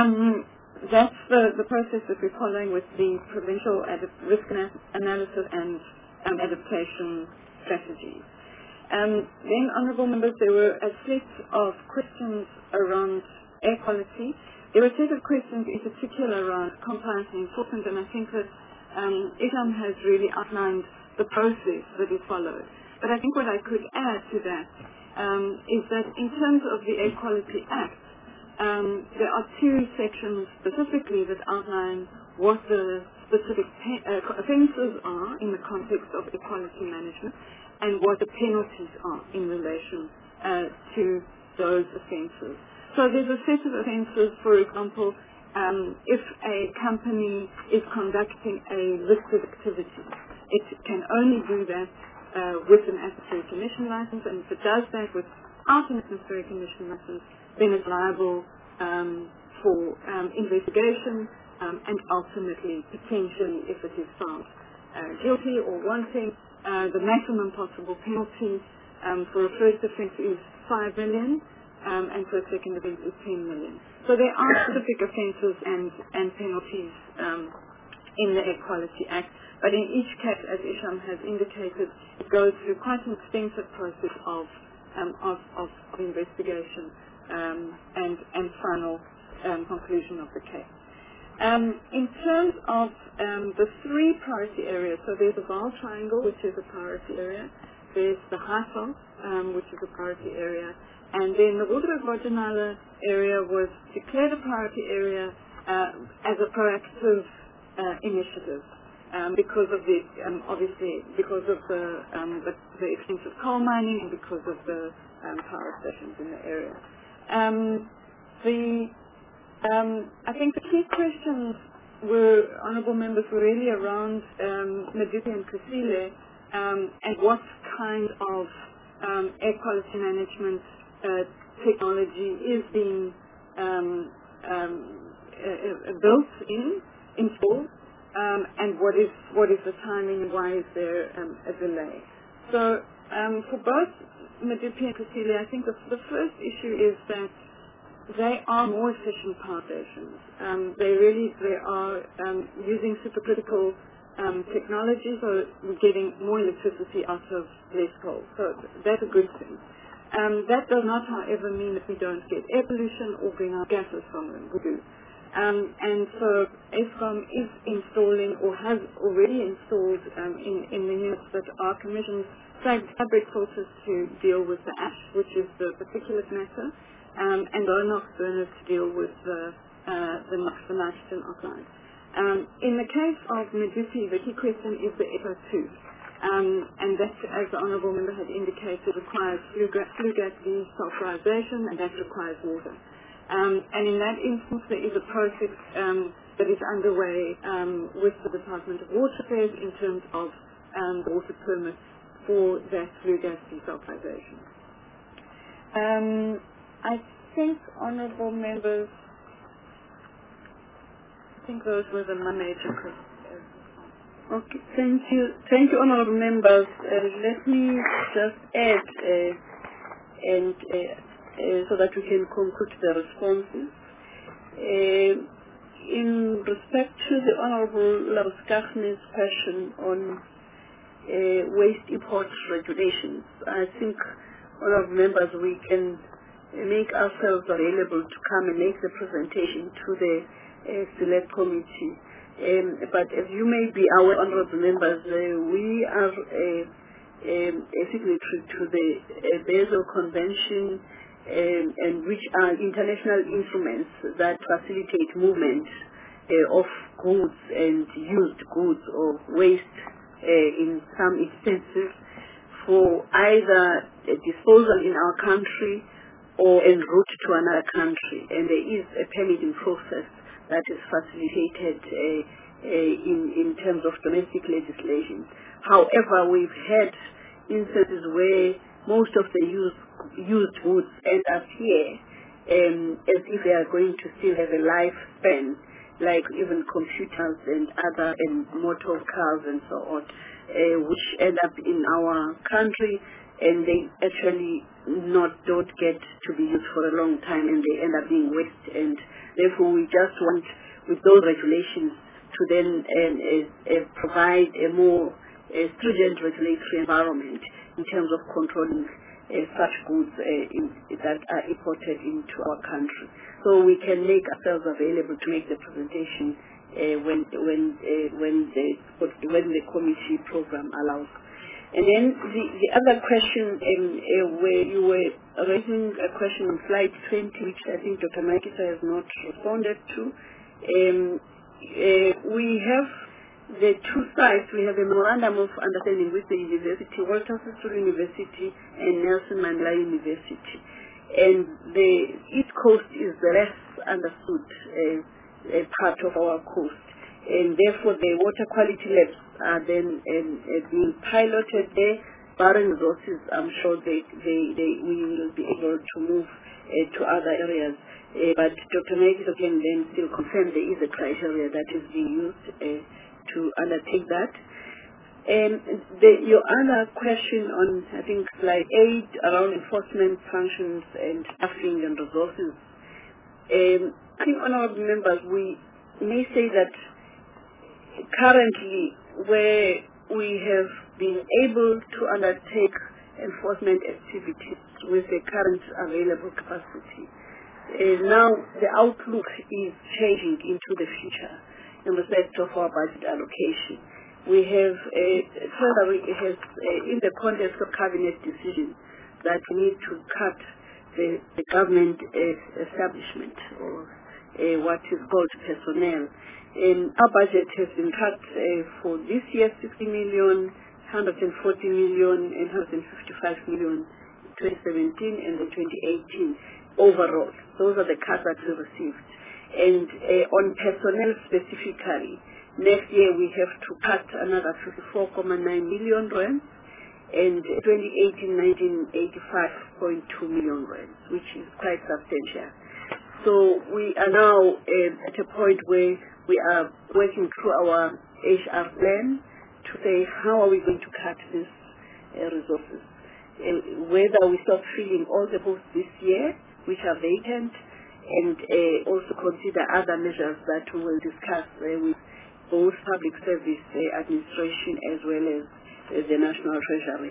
that's the process that we're following with the provincial risk analysis and adaptation strategies. Then, honourable members, there were a set of questions around air quality. There were a set of questions in particular around compliance and enforcement, and I think that Isham has really outlined the process that is followed. But I think what I could add to that is that in terms of the Air Quality Act, there are 2 sections specifically that outline what the specific offences are in the context of air quality management and what the penalties are in relation to those offences. So there's a set of offences, for example, if a company is conducting a listed activity, it can only do that with an atmospheric emission license, and if it does that without an atmospheric emission license, then it's liable for investigation and ultimately, potentially, if it is found guilty or wanting, the maximum possible penalty for a first offence is 5 million and for a second offence is 10 million. So there are specific offences and penalties in the Air Quality Act, but in each case, as Isham has indicated, it goes through quite an extensive process of investigation and final conclusion of the case. In terms of the 3 priority areas, so there's the Vaal Triangle, which is a priority area, there's the Highveld, which is a priority area, and then the Waterberg-Wajanala area was declared a priority area as a proactive initiative. because of the obviously because of the extensive coal mining and because of the power stations in the area. I think the key questions honourable members, were really around Medupi and Kusile and what kind of air quality management technology is being built installed, and what is the timing and why is there a delay. So for both Medupi and Kusile, I think the first issue is that they are more efficient power stations. They are using supercritical technology, so we're getting more electricity out of less coal. So that's a good thing. That does not, however, mean that we don't get air pollution or greenhouse gases from them. We do. And so Eskom is installing or has already installed in the units that are commissioned fabric filters to deal with the ash, which is the particulate matter, and NOx burners to deal with the nitrogen oxide. In the case of Medupi, the key question is the ECO2. And that, as the Honourable Member had indicated, requires flue gas desulfurization, and that requires water. And in that instance, there is a process that is underway with the Department of Water Affairs in terms of water permits for that flue gas desulfurization. I think, Honourable Members, I think those were the major questions. Okay, thank you. Thank you, Honourable Members. Let me just add, so that we can conclude the responses. In respect to the Honourable Labuskaghni's question on waste import regulations, I think, Honourable Members, we can make ourselves available to come and make the presentation to the Select Committee. But as you may be aware, Honourable Members, we are a signatory to the Basel Convention, and which are international instruments that facilitate movement of goods and used goods or waste in some instances for either disposal in our country or en route to another country. And there is a permitting process that is facilitated in terms of domestic legislation. However, we've had instances where most of the used goods end up here as if they are going to still have a lifespan, like even computers and other motor cars and so on, which end up in our country, and they actually don't get to be used for a long time, and they end up being waste. And therefore, we just want, with those regulations, to then provide a more stringent regulatory environment in terms of controlling such goods that are imported into our country. So we can make ourselves available to make the presentation when the committee program allows. And then the other question, where you were raising a question on slide 20, which I think Dr. Maekisa has not responded to. We have the two sites. We have a memorandum of understanding with the university, Walter Sisulu University and Nelson Mandela University. And the East Coast is the less understood part of our coast. And therefore the water quality labs are then being piloted there. Barring resources, I'm sure we will be able to move to other areas. But Dr. Maekisa can then still confirm there is a criteria that is being used to undertake that. And your other question on, I think, slide 8 around enforcement functions and staffing and resources. I think, Honourable Members, we may say that currently where we have been able to undertake enforcement activities with the current available capacity, now the outlook is changing into the future in respect of our budget allocation. We have in the context of cabinet decision that we need to cut the government establishment or what is called personnel. Our budget has been cut for this year 60 million, 140 million, and 155 million in 2017 and in 2018 overall. Those are the cuts that we received. And on personnel specifically, next year we have to cut another 54.9 million rand, and 2018-19, 85.2 million rand, which is quite substantial. So we are now at a point where we are working through our HR plan to say how are we going to cut these resources. Whether we start filling all the posts this year, which are vacant, and also consider other measures that we will discuss with both public service administration as well as the National Treasury.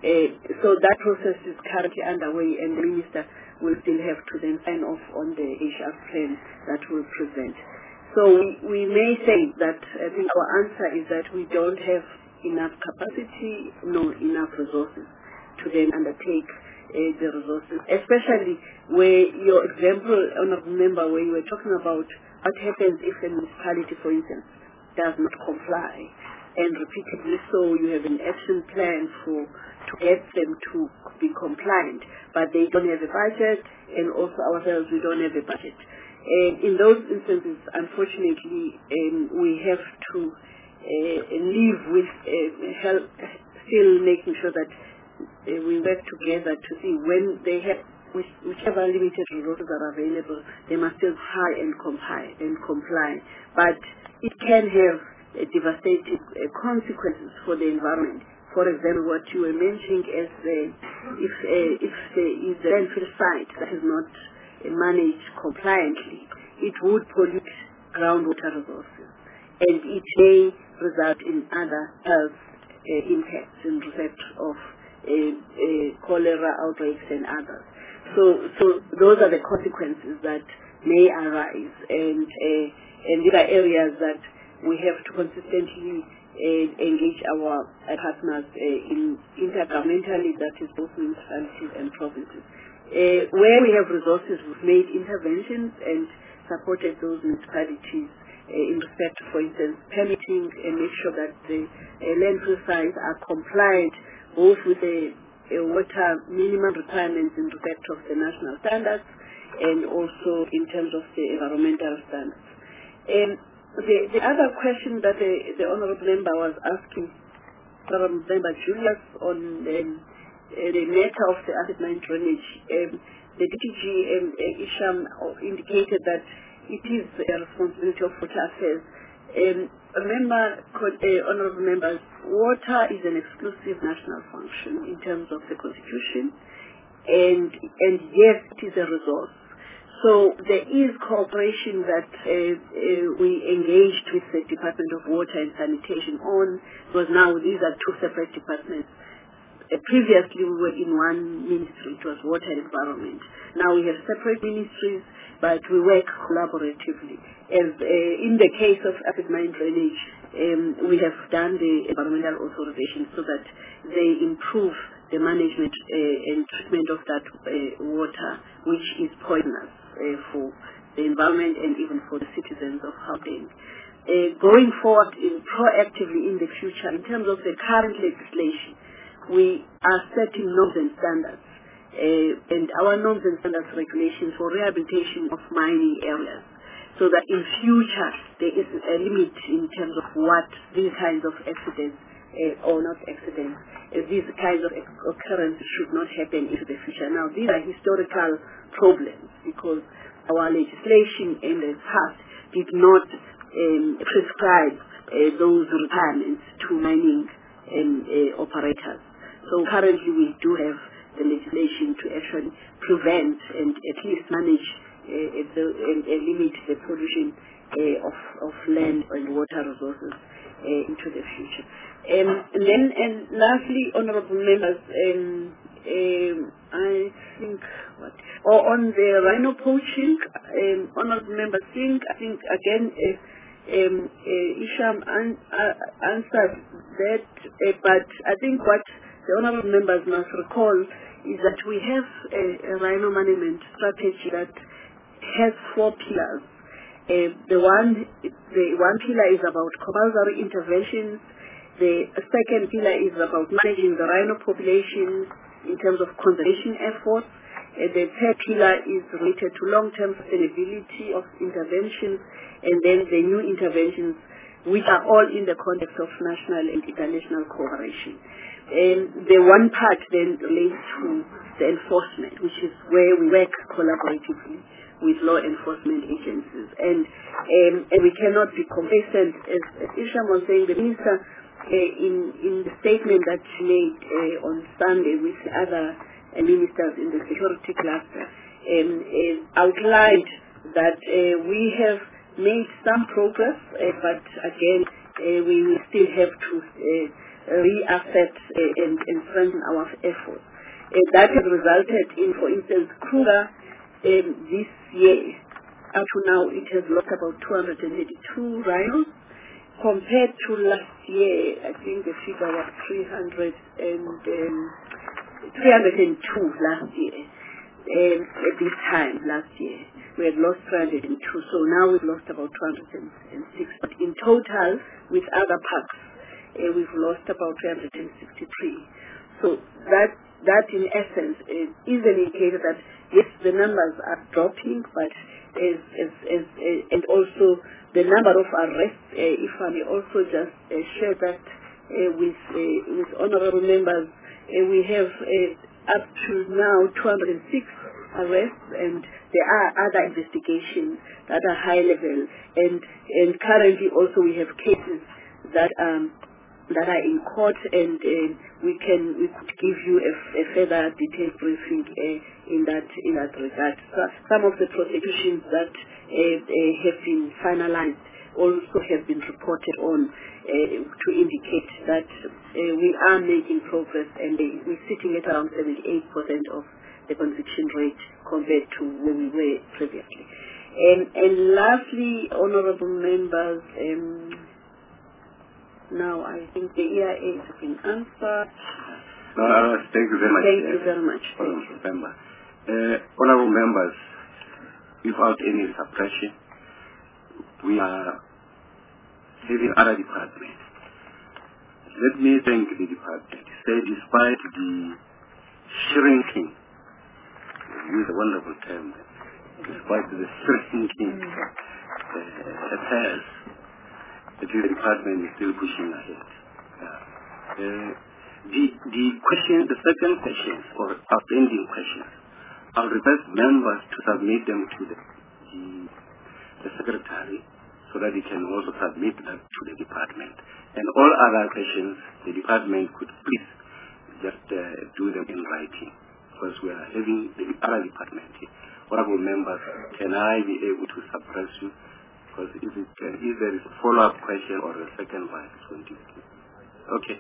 So that process is currently underway, and the Minister will still have to then sign off on the HR plan that we'll present. So we may say that I think our answer is that we don't have enough capacity nor enough resources to then undertake the resources, especially where your example, Honourable Member, where you were talking about what happens if a municipality, for instance, does not comply, and repeatedly so you have an action plan to get them to be compliant, but they don't have a budget, and also ourselves, we don't have a budget. And in those instances, unfortunately, we have to live with help, still making sure that we work together to see when they have whichever limited resources are available, they must still try and comply. But it can have devastating consequences for the environment. For example, what you were mentioning as if there is a landfill site that is not managed compliantly, it would pollute groundwater resources, and it may result in other health impacts in respect of cholera outbreaks and others. So those are the consequences that may arise, and these are areas that we have to consistently engage our partners intergovernmentally, that is both municipalities and provinces. Where we have resources, we've made interventions and supported those municipalities in respect, for instance, permitting, and make sure that the landfill sites are compliant both with the water minimum requirements in respect of the national standards and also in terms of the environmental standards. The other question that the Honourable Member was asking, Honourable Member Julius, on the matter of the acid mine drainage, the DTG Isham indicated that it is a responsibility of water affairs. Remember, Honourable Members, water is an exclusive national function in terms of the Constitution, and yes, it is a resource. So there is cooperation that we engaged with the Department of Water and Sanitation on, because now these are two separate departments. Previously we were in one ministry, it was Water and Environment. Now we have separate ministries, but we work collaboratively. As in the case of acid mine drainage, we have done the environmental authorization so that they improve the management and treatment of that water, which is poisonous for the environment and even for the citizens of Gauteng. Going forward proactively in the future, in terms of the current legislation, we are setting norms and standards, and our norms and standards regulations for rehabilitation of mining areas, so that in future there is a limit in terms of what these kinds of accidents or not accidents, these kinds of occurrences should not happen into the future. Now, these are historical problems because our legislation in the past did not prescribe those requirements to mining operators. So currently we do have the legislation to actually prevent and at least manage and limit the pollution of land and water resources into the future. And lastly, Honourable Members, I think on the rhino poaching, Honourable Member Singh, I think again Isham answered that, but I think what the Honourable Members must recall is that we have a rhino management strategy that has 4 pillars. The one pillar is about compulsory interventions. The second pillar is about managing the rhino population in terms of conservation efforts. The third pillar is related to long-term sustainability of interventions, and then the new interventions, which are all in the context of national and international cooperation. The one part then relates to the enforcement, which is where we work collaboratively with law enforcement agencies. And we cannot be complacent. As Isham was saying, the minister in the statement that she made on Sunday with other ministers in the security cluster outlined that we have made some progress, but again we will still have to reassess and strengthen our efforts. That has resulted in, for instance, Kruger this year, up to now, it has lost about 282 rhinos. Compared to last year, I think the figure was 302 last year. At this time last year, we had lost 302. So now we've lost about 206. But in total, with other parks, we've lost about 363. So that in essence is an indicator that yes, the numbers are dropping, but and also the number of arrests, if I may also just share that with honorable members, we have up to now 206 arrests, and there are other investigations that are high level, and currently also we have cases that are in court, and we could give you a further detailed briefing in that regard. So some of the prosecutions that have been finalized also have been reported on to indicate that we are making progress, and we're sitting at around 78% of the conviction rate compared to where we were previously. And lastly, honorable members, now I think the EIA has been answered. Thank you very much. Thank you very much. Honorable members, without any suppression, we are having other departments. Let me thank the department. Say, despite the shrinking, use a wonderful term, despite the shrinking affairs, the department is still pushing ahead. The second question, or outstanding questions, I'll request members to submit them to the secretary, so that he can also submit that to the department. And all other questions, the department could please just do them in writing, because we are having the other department here. Honorable members, can I be able to suppress you? Because if there is a follow-up question or a second one, it's going to be okay.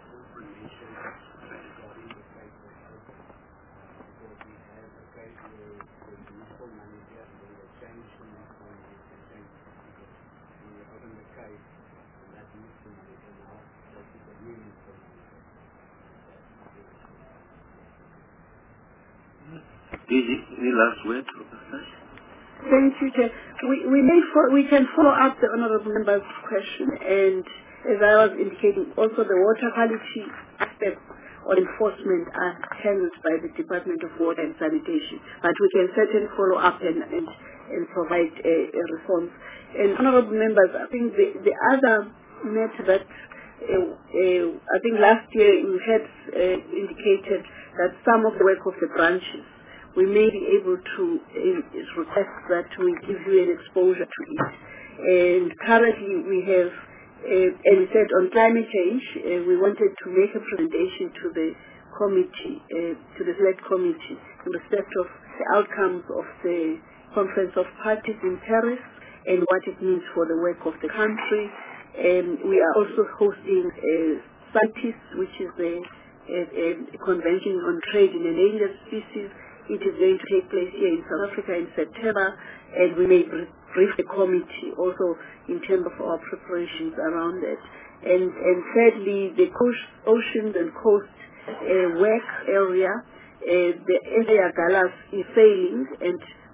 Any last word? Thank you, Chair. We can follow up the honourable member's question, and as I was indicating, also the water quality aspects or enforcement are handled by the Department of Water and Sanitation, but we can certainly follow up and provide a response. And honourable members, I think the other matter that I think last year you had indicated that some of the work of the branches, we may be able to request that we give you an exposure to it. And currently we have, as we said, on climate change, we wanted to make a presentation to the committee, to the select committee, in respect of the outcomes of the Conference of Parties in Paris and what it means for the work of the country. And we are also hosting CITES, which is a convention on trade in endangered species. It is going to take place here in South Africa in September, and we may brief the committee also in terms of our preparations around it. And thirdly, the oceans and coast work area, the area Galas is sailing, and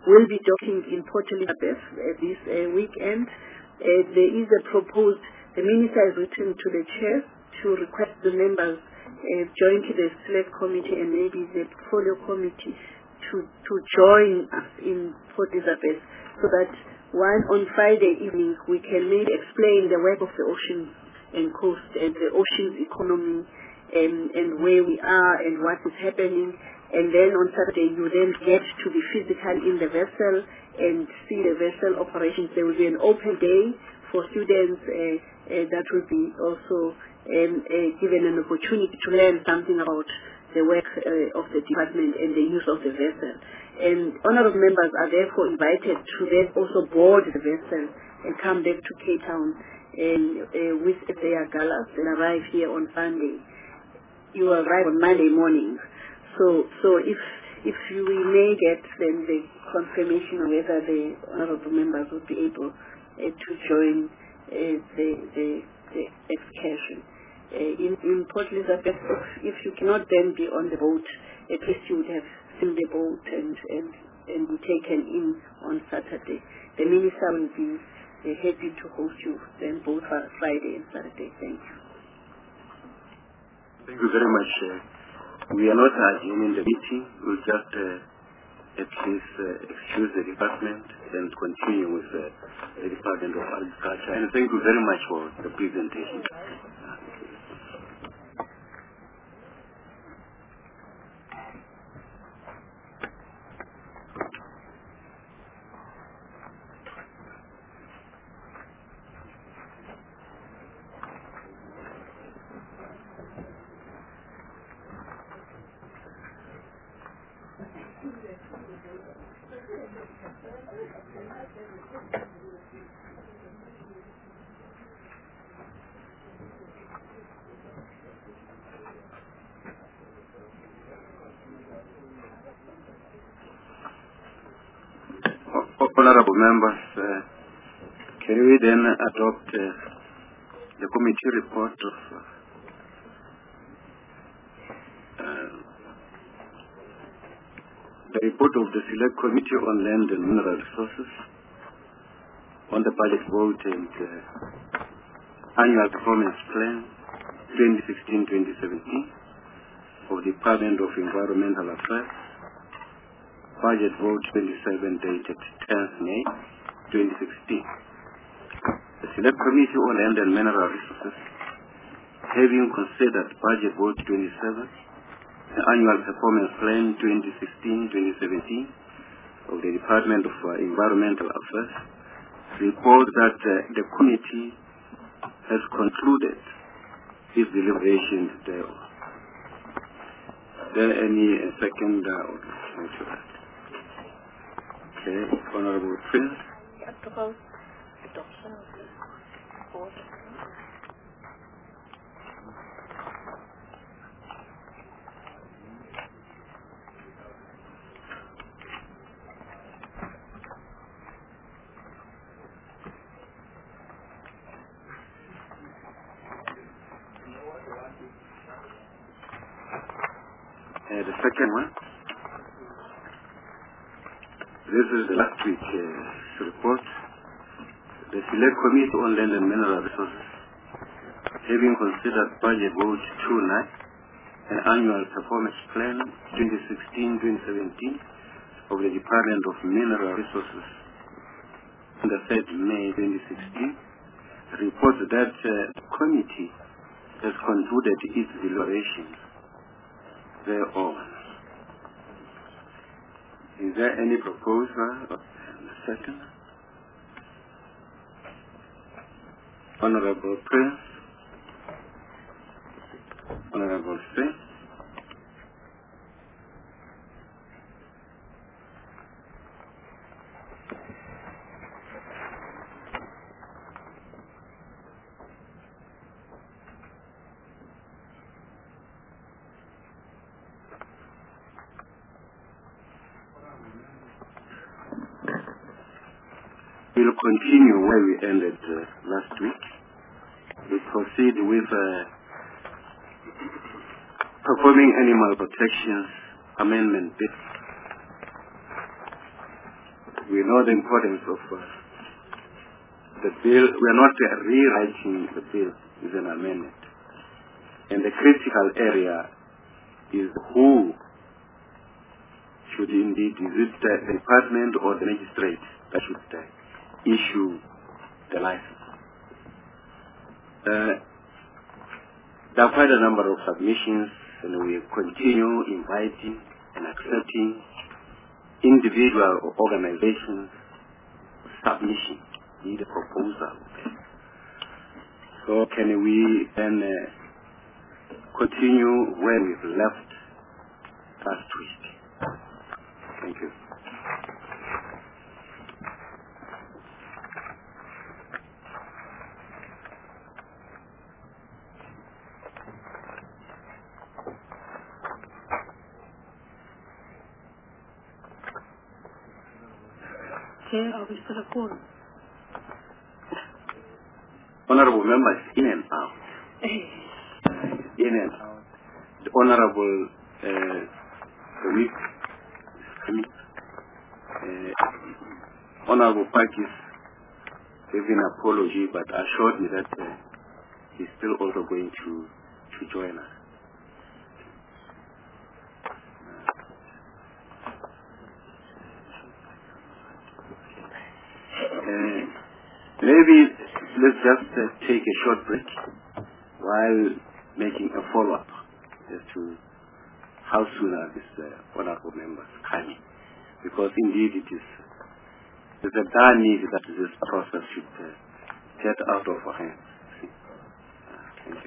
will be docking in Port Elizabeth this weekend. There is a proposed, the Minister has written to the Chair to request the members jointly the Select Committee and maybe the Portfolio Committee to join us in Port Elizabeth so that on Friday evening we can maybe explain the work of the ocean and coast and the ocean's economy and where we are and what is happening. And then on Saturday you then get to be physical in the vessel and see the vessel operations. There will be an open day for students that will be also given an opportunity to learn something about the work of the department and the use of the vessel. And honorable members are therefore invited to then also board the vessel and come back to Cape Town with their galas and arrive here on Sunday. You arrive on Monday morning. So if we may get then the confirmation of whether the honorable members would be able to join the excursion. In Port Elizabeth, if you cannot then be on the boat, at least you would have seen the boat and be taken in on Saturday. The Minister will be happy to host you then both Friday and Saturday. Thank you. Thank you very much. We are not adjourning the meeting. We'll just at least excuse the department and continue with the Department of Agriculture. And thank you very much for the presentation. Honorable members, can we then adopt the committee report of the report of the Select Committee on Land and Mineral Resources on the budget vote and annual performance plan 2016-2017 of the Department of Environmental Affairs, budget vote 27 dated 10th May 2016. The Select Committee on Land and Mineral Resources, having considered budget vote 27, the annual performance plan 2016-2017 of the Department of Environmental Affairs, report that the committee has concluded its deliberations thereof. Is there any second or to that? Okay, Honorable Prince. Adoption of the report. The second one. This is the last week's report. The Select Committee on Land and Mineral Resources, having considered budget vote 29 and annual performance plan 2016-2017 of the Department of Mineral Resources on the 3rd May 2016, reports that the committee has concluded its deliberations thereon. Is there any proposal? Second. Honorable Prince. Honorable Smith. We'll continue where we ended last week. We proceed with performing animal protections amendment bill. we know the importance of the bill. We are not rewriting the bill, it's an amendment. And the critical area is who should indeed, is it the department or the magistrate that should issue the license. There are quite a number of submissions, and we continue inviting and accepting individual or organizations submission, need a proposal. So can we then continue where we've left last week? Thank you. Chair, are we still a quorum? Honorable members, in and out. In and out. The Honorable Week is coming. Honorable Pakis gave an apology, but assured me that he's still also going to join us. Maybe let's just take a short break while making a follow-up as to how soon are these honorable members coming. Because indeed there's a dire need that this process should get out of our hands. Thank you.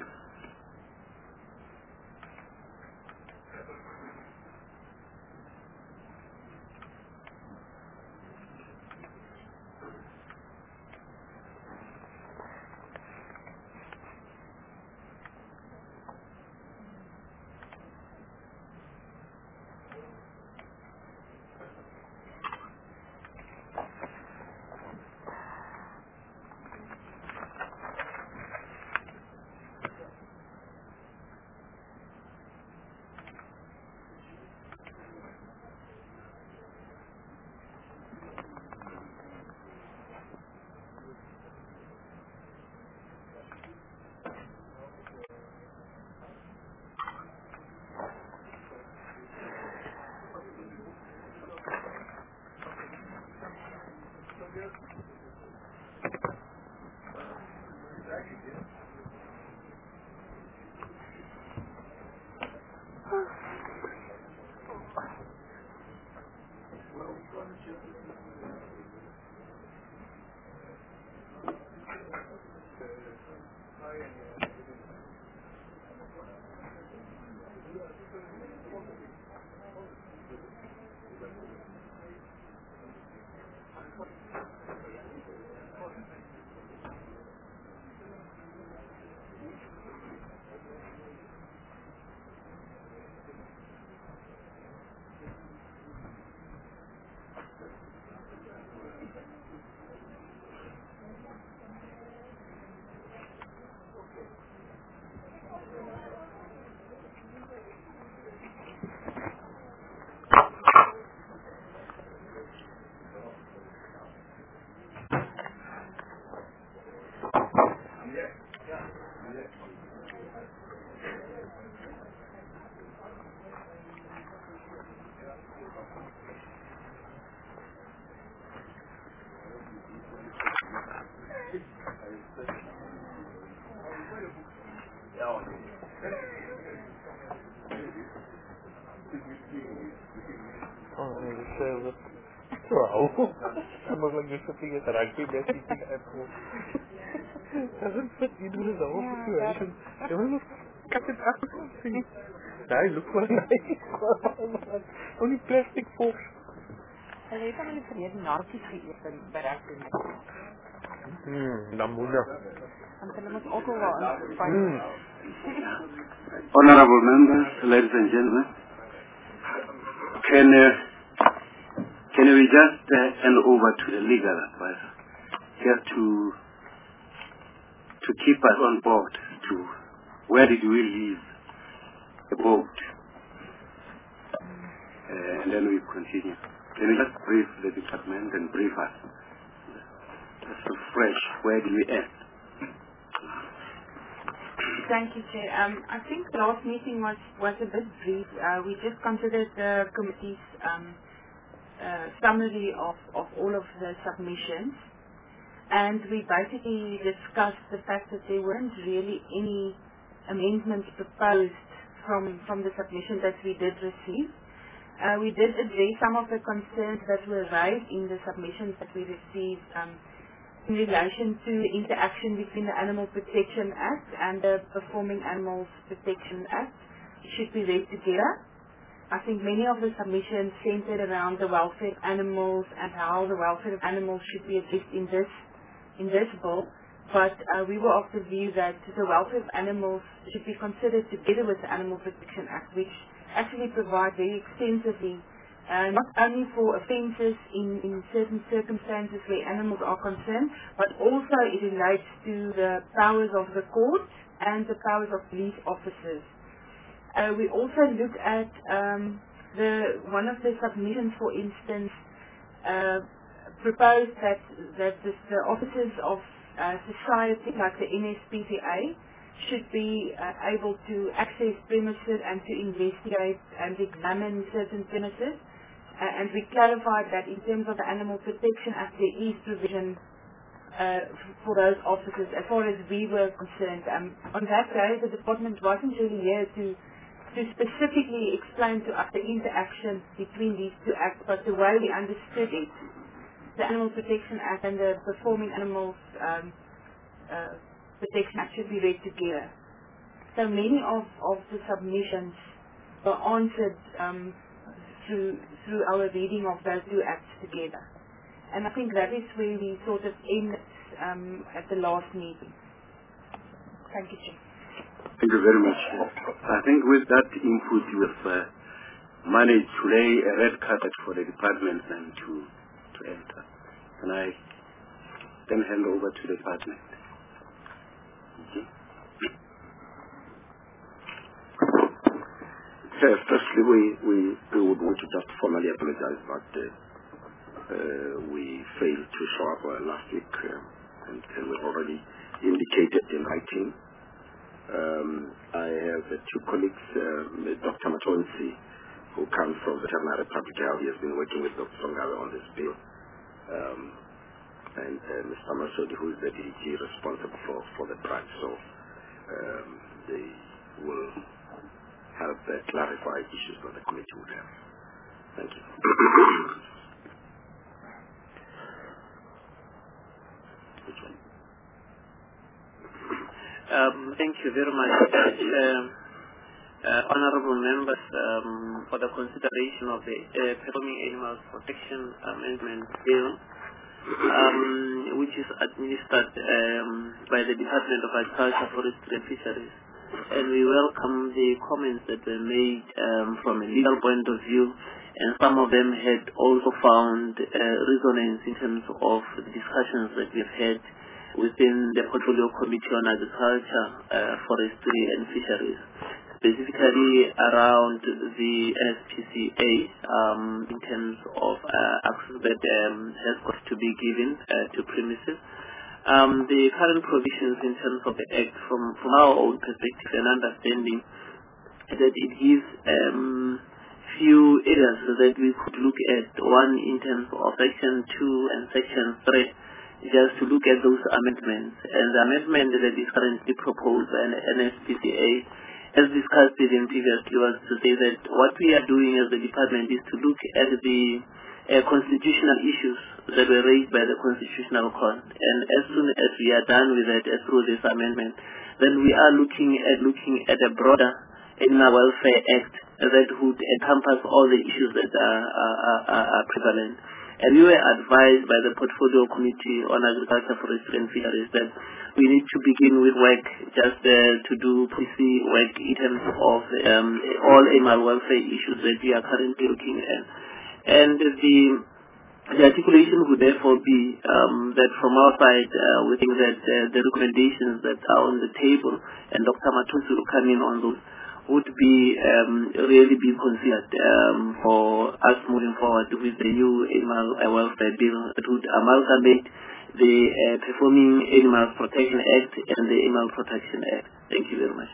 Wow. Sounds like you're sitting at a rugby match eating apple. Doesn't fit into the whole situation. You want to cut it out or something? No, look for nice. Only plastic forks. Hulle het al die verlede naartjies geëet in by rugby match. Namuna. Want hulle moet ook al aan. Honorable members, ladies and gentlemen, can we just hand over to the legal advisor just to keep us on board to where did we leave the boat, and then we continue. Can you just brief the department and brief us? Just refresh, where do we end? Thank you, Chair. I think the last meeting was a bit brief. We just considered the committee's summary of all of the submissions, and we basically discussed the fact that there weren't really any amendments proposed from the submission that we did receive. We did address some of the concerns that were raised in the submissions that we received in relation to the interaction between the Animal Protection Act and the Performing Animals Protection Act. It should be read together. I think many of the submissions centered around the welfare of animals and how the welfare of animals should be addressed in this bill. But we were of the view that the welfare of animals should be considered together with the Animal Protection Act, which actually provide very extensively not only for offences in certain circumstances where animals are concerned, but also it relates to the powers of the court and the powers of police officers. We also looked at one of the submissions, for instance, proposed that the officers of society like the NSPCA should be able to access premises and to investigate and examine certain premises. And we clarified that in terms of the Animal Protection Act, there is provision for those officers as far as we were concerned. On that day, the department wasn't really here to specifically explain to us the interaction between these two acts, but the way we understood it, the Animal Protection Act and the Performing Animals Protection Act should be read together. So many of the submissions were answered through our reading of those two acts together. And I think that is where we sort of ended at the last meeting. Thank you, Chair. Thank you very much. I think with that input you have managed to lay a red carpet for the department and to enter. Can I then hand over to the department? Firstly, we would want to just formally apologize that we failed to show up last week, and we've already indicated in writing. I have two colleagues, Dr. Matonsi, who comes from Veterinary Public Health. He has been working with Dr. Songawe on this bill, and Mr. Masodi, who is the DG responsible for the branch. So they will help clarify issues that the committee would have. Thank you. Thank you very much, honorable members, for the consideration of the Performing Animals Protection Amendment Bill, which is administered by the Department of Agriculture, Forestry and Fisheries. And we welcome the comments that were made from a legal point of view, and some of them had also found resonance in terms of the discussions that we've had within the Portfolio Committee on Agriculture, Forestry and Fisheries, specifically around the SPCA in terms of access that has got to be given to premises. The current provisions in terms of the Act, from our own perspective and understanding, that it gives few areas that we could look at. One in terms of Section 2 and Section 3, just to look at those amendments. And the amendment that is currently proposed by NSPCA, as discussed even previously, was to say that what we are doing as the department is to look at the constitutional issues that were raised by the Constitutional Court. And as soon as we are done with that through this amendment, then we are looking at a broader Animal Welfare Act that would encompass all the issues that are prevalent. And we were advised by the Portfolio Committee on Agriculture, Forestry and Fisheries that we need to begin with work just to do policy work in terms of all animal welfare issues that we are currently looking at. And the articulation would therefore be that from our side, we think that the recommendations that are on the table, and Dr. Matonsi will come in on those, would be really be considered for us moving forward with the new Animal Welfare Bill that would amalgamate the Performing Animals Protection Act and the Animal Protection Act. Thank you very much.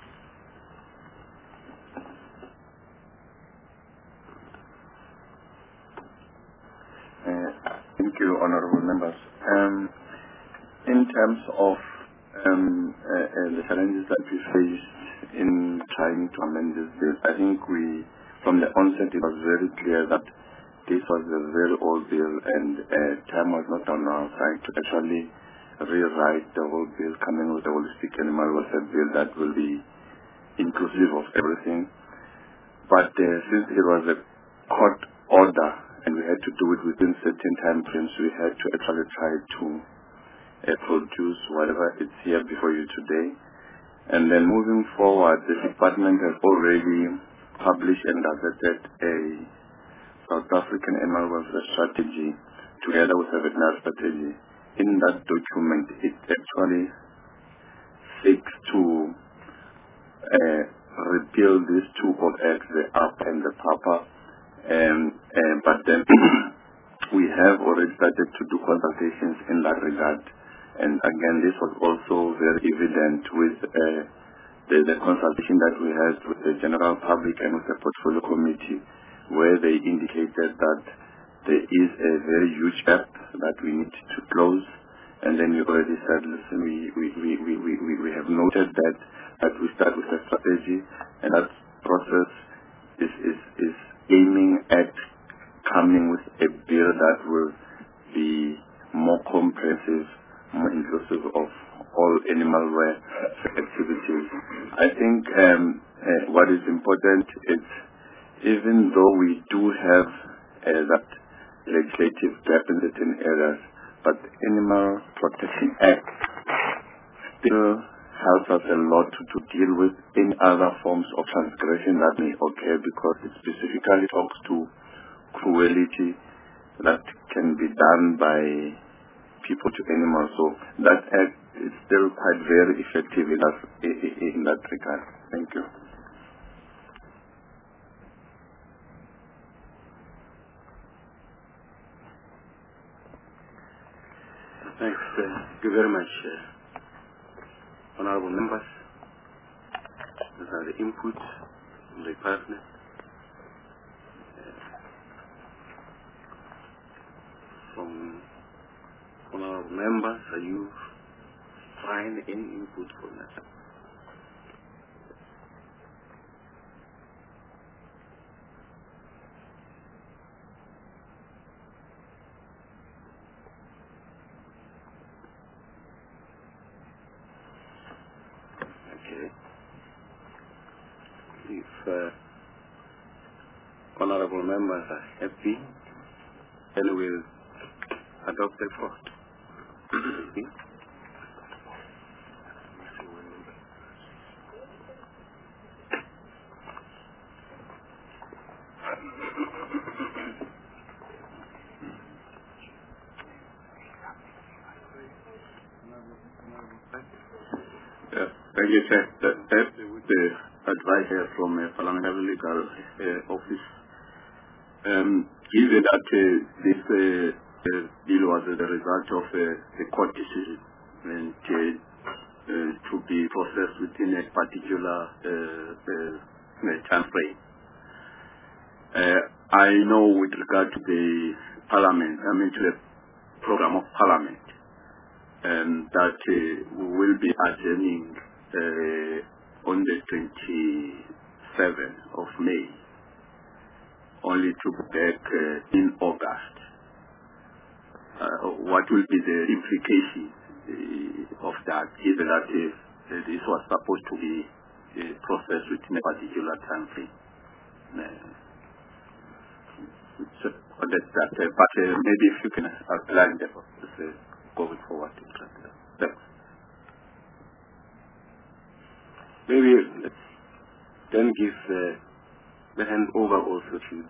Thank you, honorable members. In terms of the challenges that we faced in trying to amend this bill, I think from the onset, it was very clear that this was a very old bill and time was not on our side to actually rewrite the whole bill, coming with a holistic animal welfare bill that will be inclusive of everything. But since it was a court order and we had to do it within certain time frames, we had to actually try to produce whatever is here before you today. And then moving forward, the department has already published and adopted a South African animal welfare strategy together with a veterinary strategy. In that document, it actually seeks to repeal these two old acts, the UP and the PAPA. But then we have already started to do consultations in that regard. And again, this was also very evident with the consultation that we had with the general public and with the portfolio committee, where they indicated that there is a very huge gap that we need to close. And then we already said, listen, we have noted that we start with a strategy, and that process is aiming at coming with a bill that will be more comprehensive, more inclusive of all animal welfare activities. I think what is important is, even though we do have that legislative gap in certain areas, but the Animal Protection Act still helps us a lot to deal with any other forms of transgression that may occur, because it specifically talks to cruelty that can be done by people to animals. So that act is still quite very effective in that regard. Thank you. Thanks. Thank you very much, honorable members. These are the inputs from the department. From honorable members, are you find any input from that? If honorable members are happy, then we'll adopt the vote. Thank you, Chair. With the advice here from Parliamentary Legal Office, given that this bill was the result of a court decision and to be processed within a particular time frame, I know with regard to the Parliament, to the program of Parliament, that we will be adjourning on the 27th of May, only to be back in August. What will be the implication of that, given that this was supposed to be processed within a particular time frame? But maybe if you can outline the process going forward. Thanks. Maybe then give the hand over also to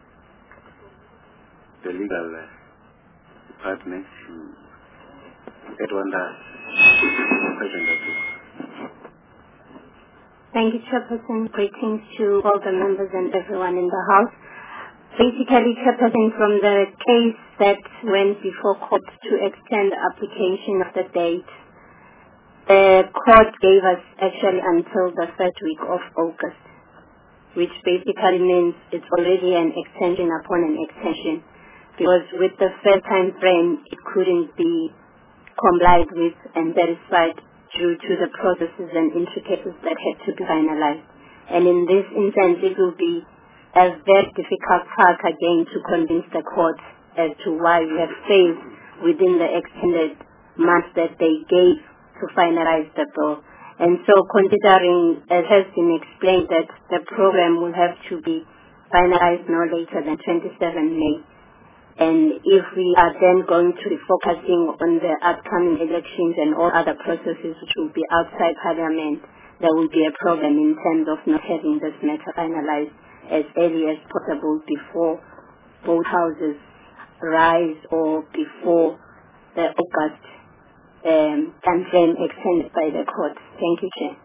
the legal department to add on that question. Thank you, Chairperson. Greetings to all the members and everyone in the House. Basically, Chairperson, from the case that went before court to extend the application of the date, the court gave us actually until the third week of August, which basically means it's already an extension upon an extension, because with the first time frame, it couldn't be complied with and satisfied due to the processes and intricacies that had to be finalized. And in this instance, it will be a very difficult task again to convince the court as to why we have failed within the extended months that they gave to finalize the bill. And so considering, as has been explained, that the program will have to be finalized no later than 27 May. And if we are then going to be focusing on the upcoming elections and all other processes which will be outside Parliament, there will be a problem in terms of not having this matter finalized as early as possible before both houses rise or before the August time frame extended by the court. Thank you, Chair.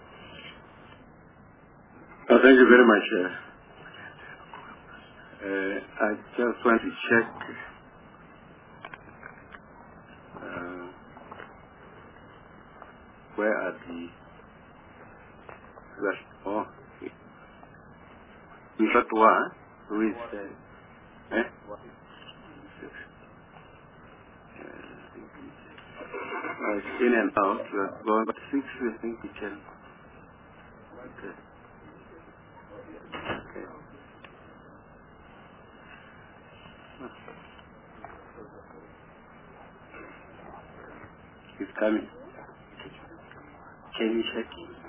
Thank you very much. I just want to check where are the who is it's in and out. We are going but 6, I think we can. Okay. He's coming. Can you check?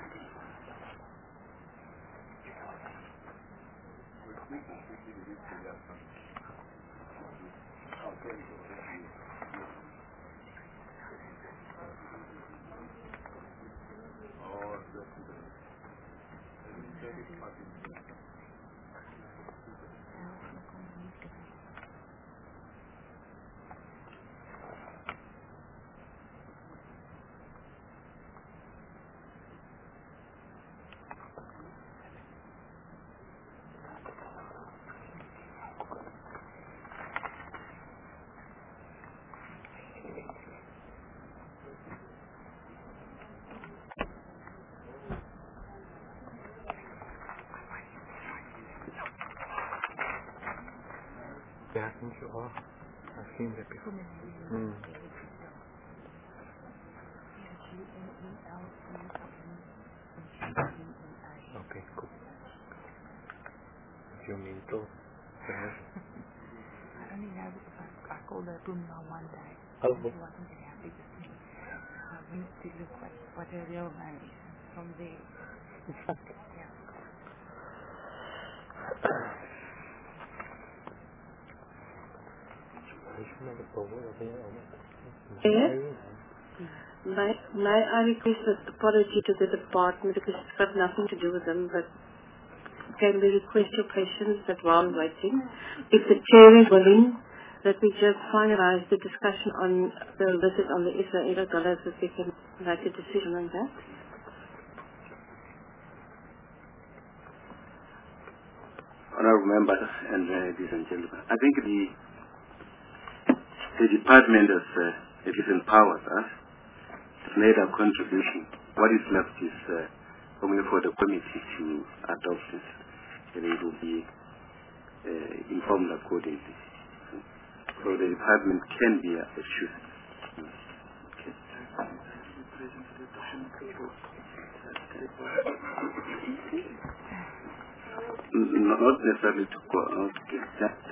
Yeah, I think you are. I've seen that before. Okay, cool. If you mean to. I only know because I called the Pumla one day. Oh. She wasn't very happy with me. We need to look what her real name is from there. Yeah. May I request an apology to the department because it's got nothing to do with them, but can we request your patience that while waiting, if the chair is willing, that we just finalize the discussion on the visit on the Israeli dollars so we can make a decision on that? Honorable members and ladies and gentlemen, I think the department has it is empowered us. It's made a contribution. What is left is only for the committee to adopt this, and it will be informed accordingly. So the department can be assured. Not necessarily to go out, just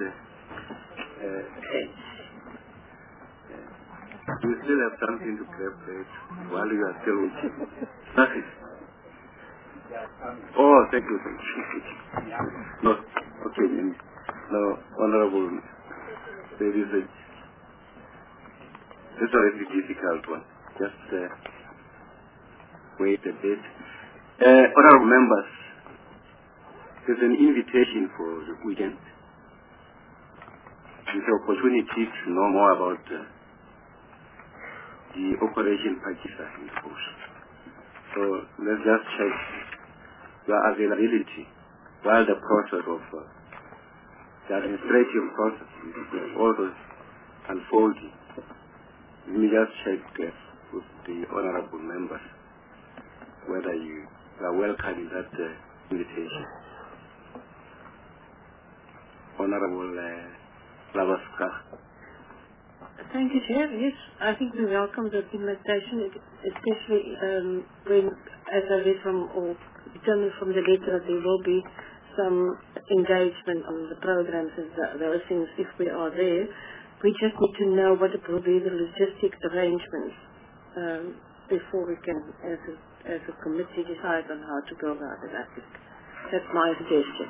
you still have something to calculate while you are still waiting. Nothing. Oh, thank you. No, okay. No, Honorable, there is this is a very difficult one. Just wait a bit. Honorable members, there's an invitation for the weekend. It's an opportunity to know more about the Operation Pakistan in the bush. So let's just check your availability while the process of the administrative process is also unfolding. Let me just check with the honorable members whether you are welcome in that invitation. Honorable Lavaska. Thank you, Chair. Yes, I think we welcome the invitation, especially when, as I read from, or determined from the letter, that there will be some engagement on the programs and those things if we are there. We just need to know what will be the logistic arrangements before we can, as a committee, decide on how to go about it. I think that's my suggestion.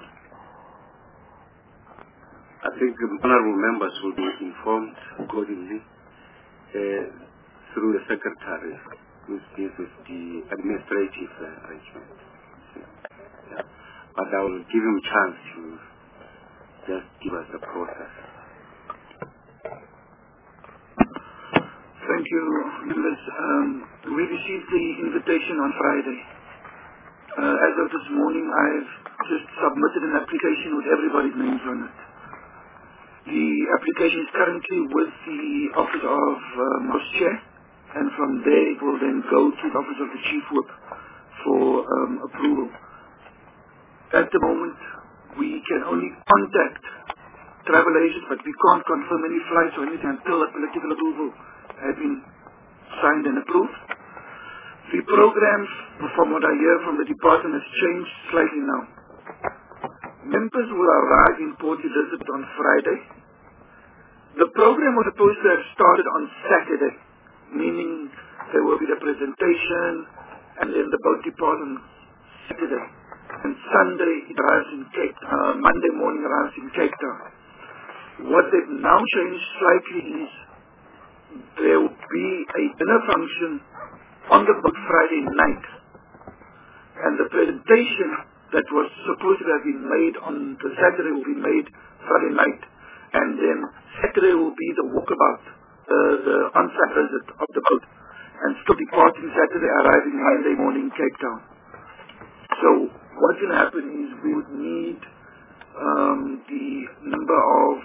I think honorable members will be informed accordingly through the secretary, who deals with the administrative arrangement. Yeah. But I will give him a chance to just give us the process. Thank you, members. We received the invitation on Friday. As of this morning, I've just submitted an application with everybody's names on it. The application is currently with the Office of House Chair, and from there it will then go to the Office of the Chief Whip for approval. At the moment, we can only contact travel agents, but we can't confirm any flights or anything until a political approval has been signed and approved. The programs, from what I hear from the department, has changed slightly now. Members will arrive in Port Elizabeth on Friday. The program was supposed to have started on Saturday, meaning there will be the presentation and then the boat depart on Saturday. And Sunday it arrives in Cape Town, Monday morning arrives in Cape Town. What they've now changed slightly is there will be a dinner function on the boat Friday night. And the presentation that was supposed to have been made on the Saturday will be made Friday night. And then Saturday will be the walkabout, the on-site visit of the boat. And still departing Saturday, arriving Monday morning in Cape Town. So what will happen is we would need the number of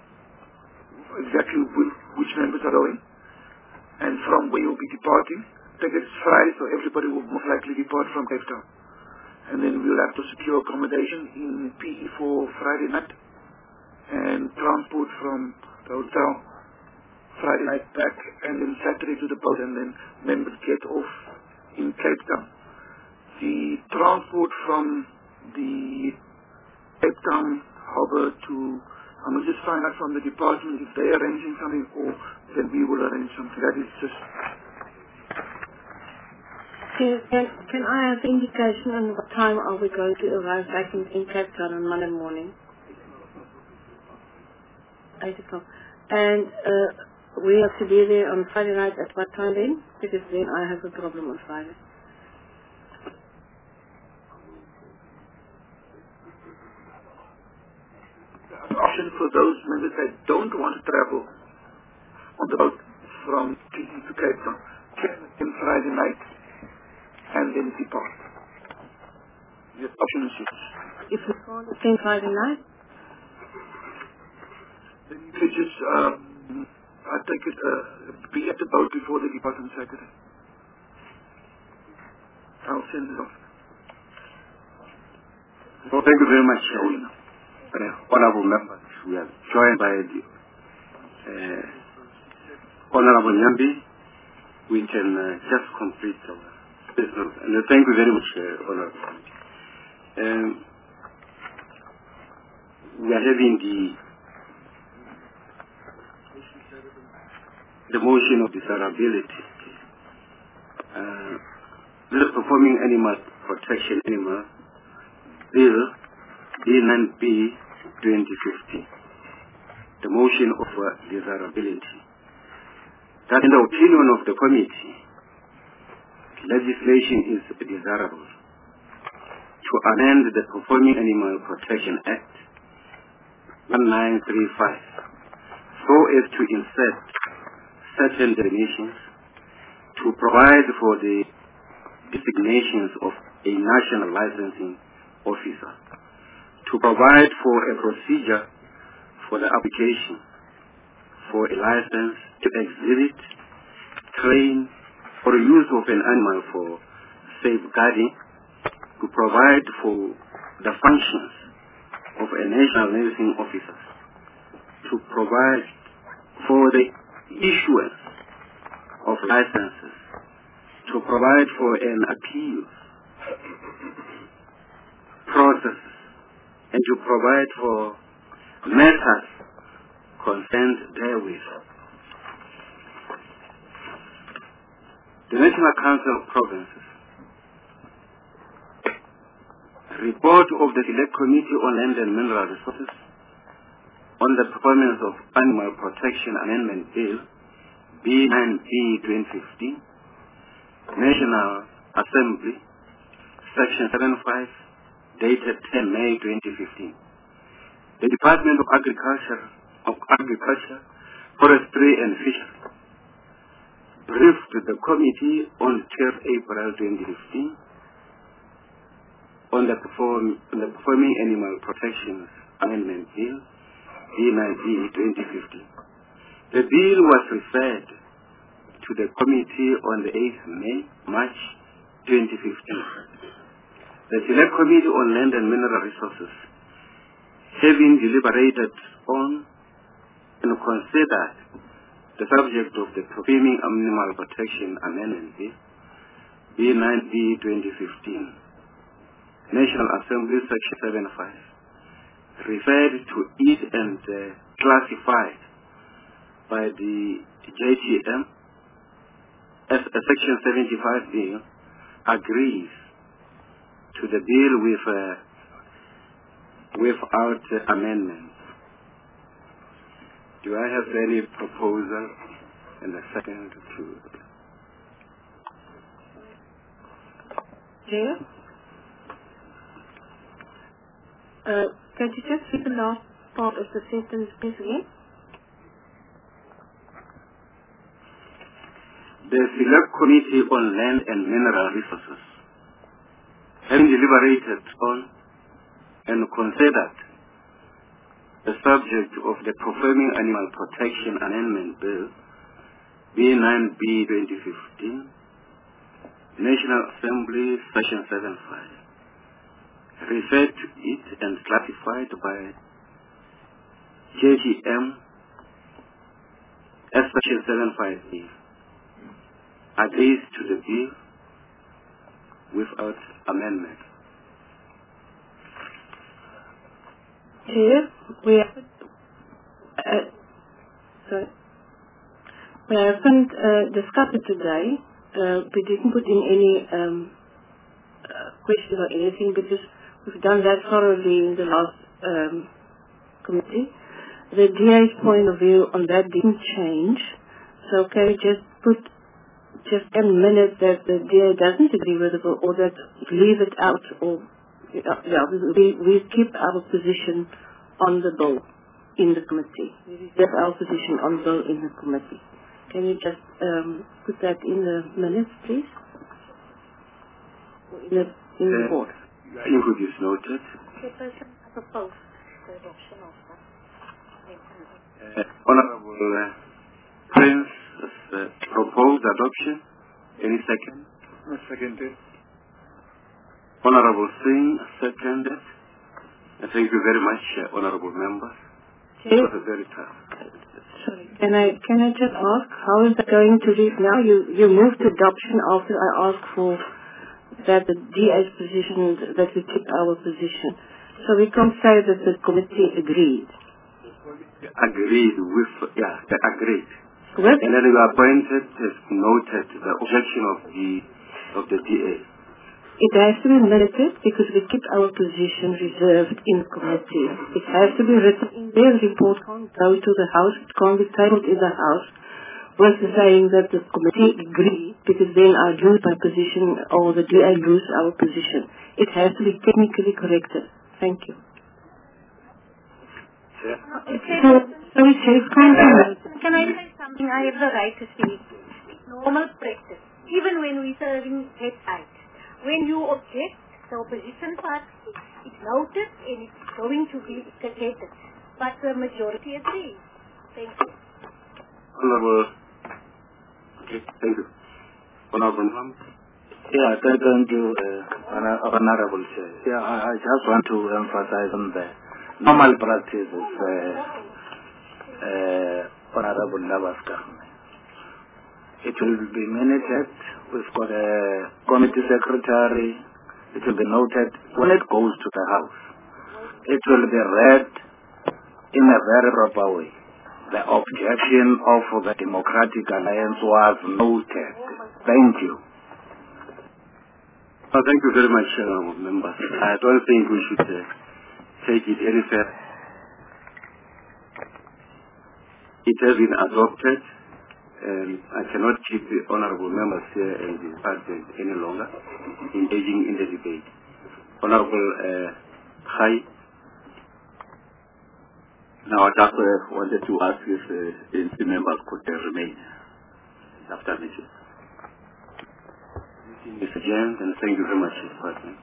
exactly which members are going and from where you'll be departing. I think it's Friday, so everybody will most likely depart from Cape Town. And then we'll have to secure accommodation in PE for Friday night and transport from the hotel Friday night back and then Saturday to the boat, and then members get off in Cape Town. The transport from the Cape Town harbour to, I'm going to just find out from the department if they're arranging something or then we will arrange something. That is just... Can I have indication on what time are we going to arrive back in Cape Town on Monday morning? 8 o'clock. And we have to be there on Friday night at what time then? Because then I have a problem on Friday. The option for those members that don't want to travel on the boat from PE to Cape Town can in Friday night and then depart. The option is yours. If we can't attend Friday night? Then you could just, I take it, be at the boat before they depart on Saturday. I'll send it off. Well, thank you very much, honorable members. We are joined by the Honorable Nyambi. We can just complete our business. And thank you very much, Honorable. We are having the motion of desirability. The Performing Animal Protection Animal Bill B9B 2050. The motion of desirability. That in the opinion of the committee, legislation is desirable to amend the Performing Animal Protection Act 1935 so as to insert certain definitions to provide for the designations of a national licensing officer to provide for a procedure for the application for a license to exhibit, train, or use of an animal for safeguarding, to provide for the functions of a national nursing officer, to provide for the issuance of licenses, to provide for an appeal process, and to provide for matters concerned therewith. The National Council of Provinces report of the Select Committee on Land and Mineral Resources on the performance of Animal Protection Amendment Bill B9B 2015, National Assembly, Section 75, dated 10 May 2015. The Department of Agriculture, Forestry and Fisheries briefed the committee on 12 April 2015 on the Performing Animal Protection Amendment Bill B9B 2015. The bill was referred to the committee on the 8th March 2015. The Select Committee on Land and Mineral Resources, having deliberated on and considered the subject of the Performing Animal Protection Amendment Bill B9B 2015, National Assembly Section 75, referred to it and classified by the JTM as a Section 75 bill, agrees to the bill without amendment. Do I have any proposal in the second to? Chair? Can you just read the last part of the sentence, please, again? The Select Committee on Land and Mineral Resources, having deliberated on and considered the subject of the Performing Animal Protection Amendment Bill B9B 2015, National Assembly Section 75, referred to it and classified by JTM as Section 75B, agrees to the bill without amendment. Chair, we haven't discussed it today. We didn't put in any questions or anything because we've done that thoroughly in the last committee. The DA's point of view on that didn't change. So can we just put just a minute that the DA doesn't agree with it or that leave it out, or we keep our position on the bill in the committee. We reserve our position on the bill in the committee. Can you just put that in the minutes, please? Or in the report. I think it is noted. Chairperson, I propose the adoption of that. Honorable Prince has proposed adoption. Any second? I second it. Honorable Singh seconded. Thank you very much, honorable members. It was a very tough. Sorry, can I just ask, how is that going to read now? You moved to adoption after I asked for that the DA's position, that we keep our position. So we can't say that the committee agreed. Agreed with, they agreed. Correct. And then you appointed, noted the objection of the DA. It has to be limited because we keep our position reserved in the committee. It has to be written in their report, can't go to the House, it can't be tabled in the House with saying that the committee agreed, because then I lose my position or the DA lose our position. It has to be technically corrected. Thank you. Can I say something? I have the right to speak. It's normal practice. Even when we're serving head side. When you object, the opposition party, It's noted and it's going to be indicated. But the majority agrees. Thank you. Honorable. Okay, thank you. Honorable Ma'am. Yeah, thank you, Honorable Chair. Yeah, I just want to emphasize on the normal practices, Honorable Navaskar. It will be minuted. We've got a committee secretary. It will be noted when it goes to the House. It will be read in a very proper way. The objection of the Democratic Alliance was noted. Thank you. Thank you very much, members. I don't think we should take it any further. It has been adopted. I cannot keep the honorable members here and the president any longer engaging in the debate. Honorable Khai. Now I just wanted to ask if the members could remain after meeting. Mr. James, and thank you very much, Mr. President.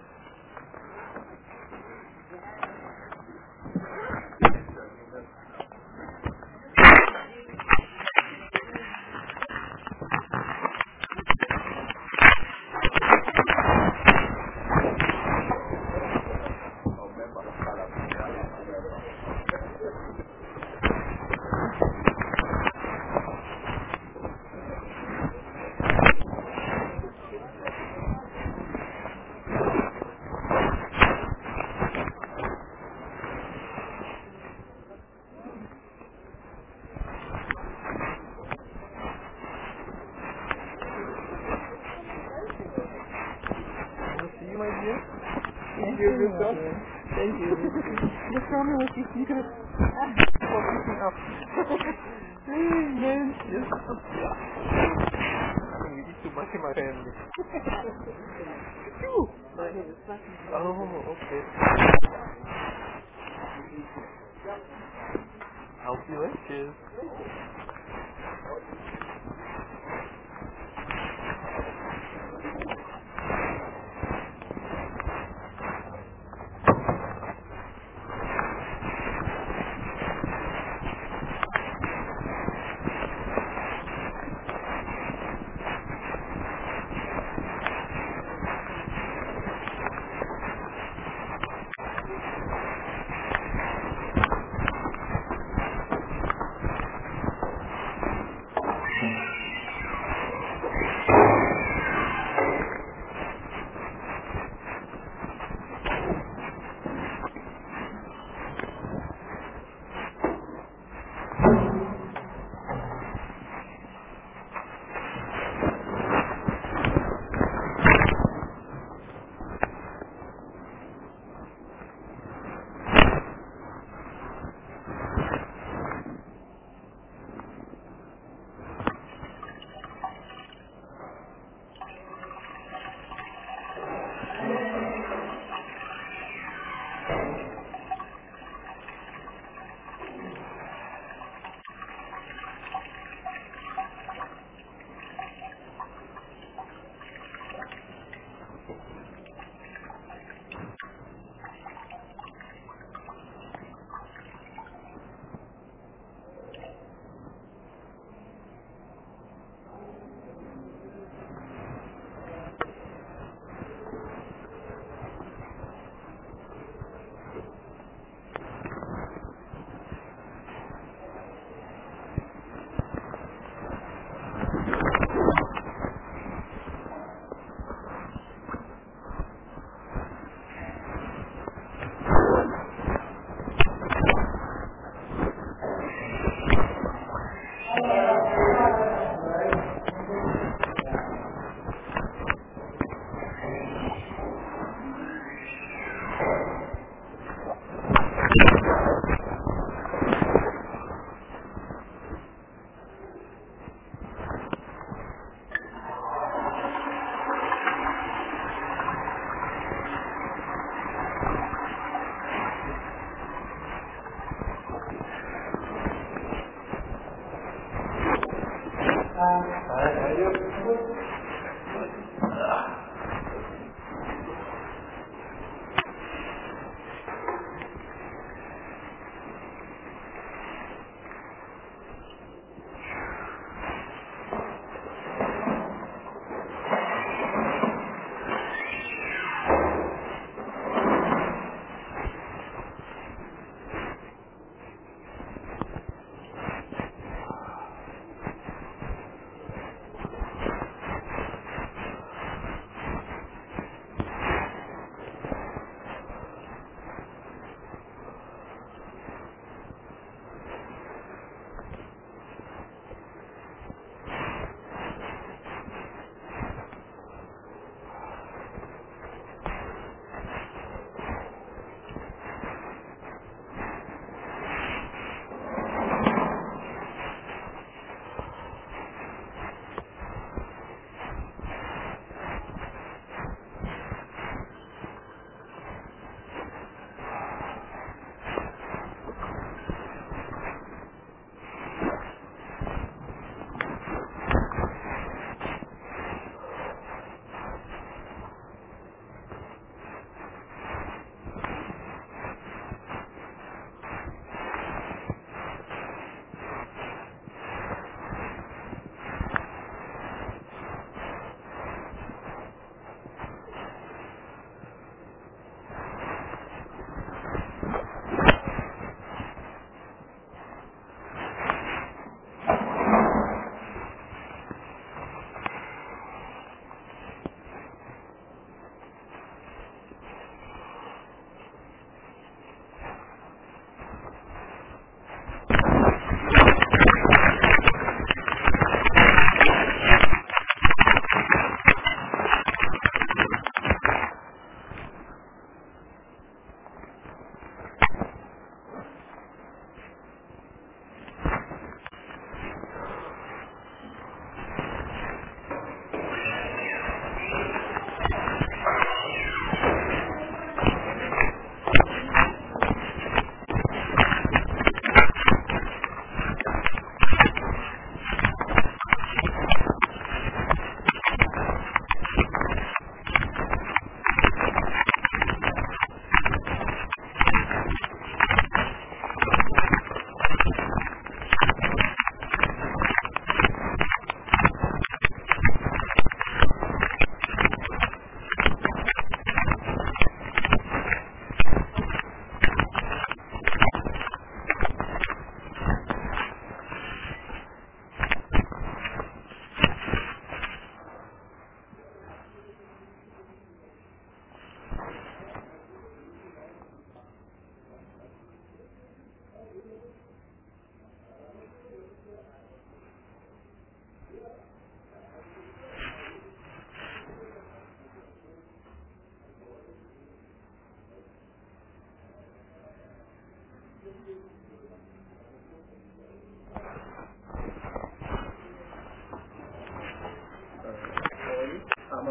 Thank you. Just tell me what you see to up. Man, yes. We eat too much in my family. Oh, okay. I'll see you later. Cheers.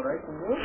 right to move?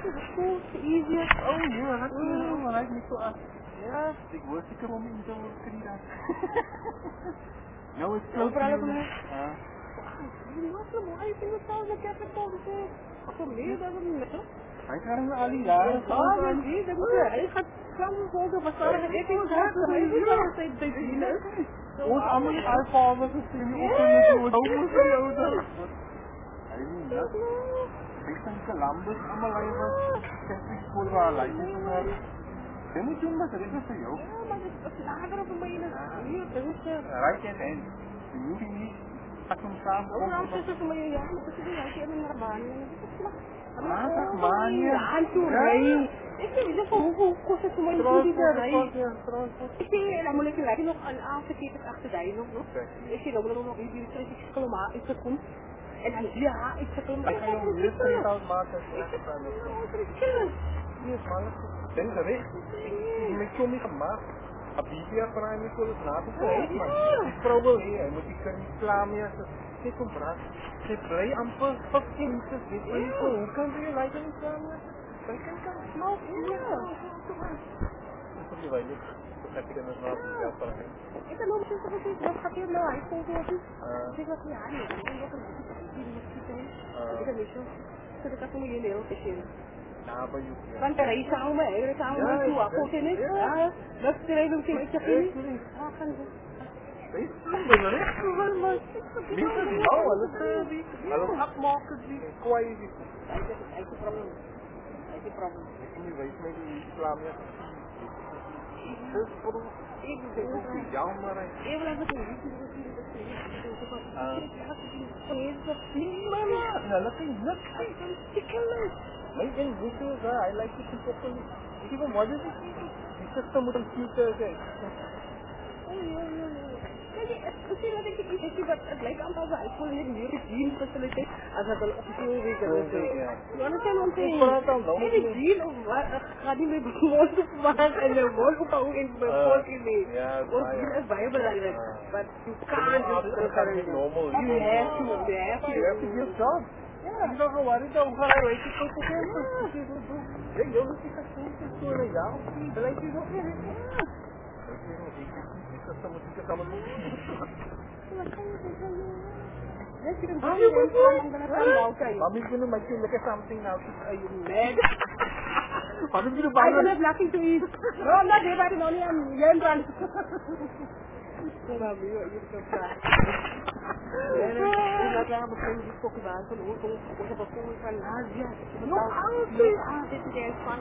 is cool, the easiest. Oh, yeah, that's right, Nico. Yeah, ik word zeker om in zo'n krijgen. Nou, it's close to you. What's the why you think it's all the capital? So, me, doesn't matter. Hij gaat hem al die jaren. Oh, dat is het. Hij gaat samen volgen, maar samen gaat ik ook zeggen. Hij is wel steeds bij dienen. Ons allemaal in alfabet gezien, die opnemen met die hoofd van jou dan. Hij is niet. Ik zijn Columbus, allemaal even. Catholic school waar lijken te hebben. Je moet doen, maar dat is voor jou. Ja, maar dat is lager op een beetje. Hier, dat is right at end. Je hoeft niet. Pak hem samen. Oh, nou, dat is een beetje, ja. Dat is een beetje naar baan. Masak banyak. Hancur rai. Ini dia pun khusus semua itu dia rai. Ini lah mulai lagi nog aan aangegeven achter die nog. Ik zie nog die is kelma is gekomen. En dan ja, ik zeg hem. Ik ga hem weer 3000 maken. Yes, man. Dan is weg. Die met jou niet gemaakt. Abibia Prime is wel eens na te kijken, man. Die vrouw wil hier, moet ik er niet klaar mee. Ze komt braaf. Ze blij amper fucking te zitten. Hoe kan je lijken niet klaar mee? Dan kan je snel. Ja. Dat is niet weinig. Dat heb ik dan nog niet op Prime. Ik heb nog niet zo gezien. Wat gaat hier nou? Ik vond het niet. Ik was niet aan. Ik heb niet zo. Ze dekat sama gini loh kecil. Nah, apa yuk? Kan terai sama, sama tu aku sini. Terus terai tu sini cek ini. Kan. Sebenarnya bisa dibawa lebih. Kalau upmarket di kuai di. Itu problem. Ini baik lagi Islamnya. Terus perlu itu jauh marah. Iya bilang betul. Making videos, I like to see people. Even what is it? The system with computers. Misschien dat ik het issue dat het lijkt aan als ik voel niet meer de gene facility als dat een officieel week is. You understand what I'm saying? Niet de gene of wat, gaat niet meer de moord opmaken en de moord ophouden in de volk in mee. Want gene is bij belangrijk. But you can't just prefer it. You have to do your job. You don't know what it is, hoe ga je weten tot de campus? Ja, je moet zich het doen voor jou. Dan lijkt je nog weer. Mommy's gonna make you look at something now. Are you mad? Mommy's gonna buy you. I don't have nothing to eat. No, I'm not here by the money. I'm here in front. Mommy, you're so fat. Ik laat beginnen die kokkebaan van hoe ik heb een van Azië. Dit is juist van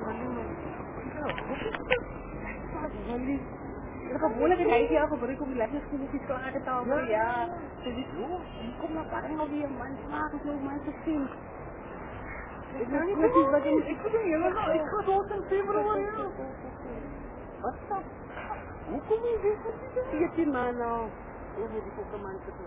Hallo. Ik heb gewoon een reisje al gebruikt om die lesjes klaar te houden. Ja. Ze zegt, ik kom naar Parijs alweer, man. Smaak is nog maar te zien. Ik weet niet precies wat je... Ik weet niet, ik ga dood in februari. Wat is dat? Hoe kom je dit? 14 maanden al. Hoe moet ik ook een man te doen?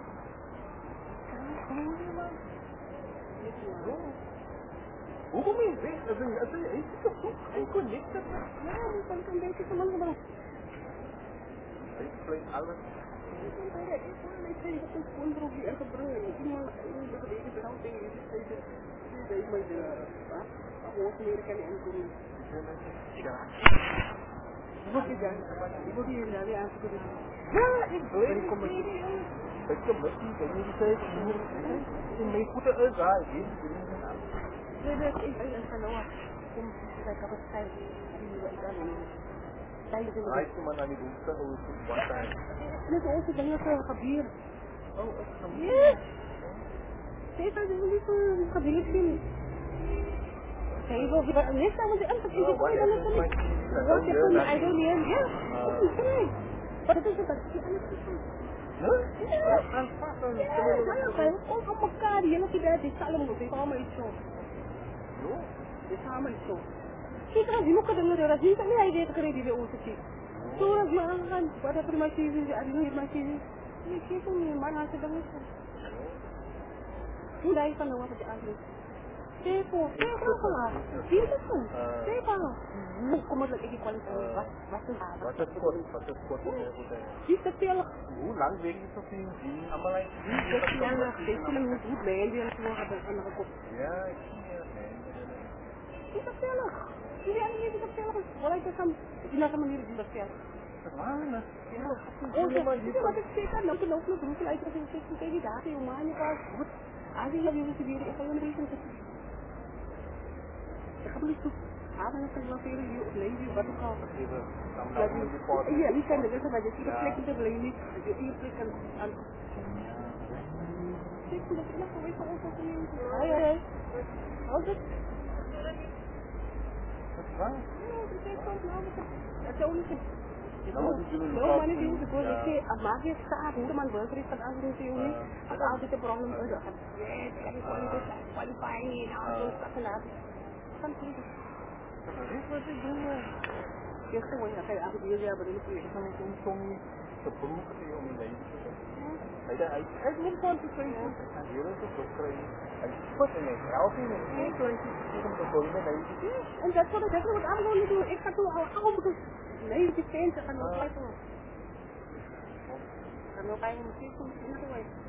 Hoe kom je weg? Is het toch goed? Hij connect het. Ja, die kan ik een beetje van man gebruiken. Hij explain alles. Ik denk dat het gewoon erop hier gebruikt. Iemand in de geleden behoud tegen je steeds. Deze met de Oost-Amerika en Engeland. Ja. Wat is dat? Ik moet hier naar weer aanzoeken. Ja, ik weet het. Ik heb het niet. Ik moet het zeggen. In mijn voeten uitgaan. Nee, ik ga nog om te capaciteit. Right, cuma nani buka untuk buatan. Ini tuh sebenarnya tuh kabir. Oh, kabir. Yes. Saya tadi beli tuh kabir sini. Saya bawa kita ini sama si Anta itu kau dalam sini. Buat siapa ni idol dia? Ya. Pada tu sebab si Anta itu. Ya. Saya oh apa kali yang kita di salam tu sama itu. Yo, di sama itu. Kita di muka dengar orang sini tak ni idea terkena di bawah sini. Tu orang makan pada permasi ini, ada ni permasi ini. Ni kita ni mana sedang itu. Sudah ikan awak pada akhir. Siapa lah? Siapa tu? Siapa? Muka macam lagi kualitas. Batas kuat. Kita tiada. Lang weg itu tinggi. Amalai. Kita lah. Kita mengutuk band yang semua ada anak aku. Ya. Kita vertellen. Jullie hebben niet te vertellen. Wat ik kan, die laten me niet vertellen. Mana? Oh, ja, wat ik zeg, dan kan ook nog roepen uit als ik zeg, oké, die dagen, joh, man, je was goed. Als je jullie te weer, ik ga je een beetje zeggen. Ik ga niet toe. Avond is het wel veel, je opleven, wat ook al. Ja, die zijn er, dat is wat je ziet, dat plek in de beleven, je plek aan. Kijk, dat is nog een beetje van ons als een jongen. Hoi, hoi. Hoi, goed. Wat is waar? Ja, dat is echt wel nou, dat is ook niet. No money due because if they market staff, who man worker is sometimes they say only about the problem is that yes, can you qualifying in all those stuff and that. Something. What they do? Yes, the way I have to be there, but it's some beroep die om in leven te zetten. Hij moet concentration. En hier is het ook krijgen. Hij put in het helft in het concentration. Om te volgen leven. En dat is wat I'm going to do. Ik ga toen al because nee, die mensen gaan nog bij doen. Gaan nog bij een muziek doen in de week.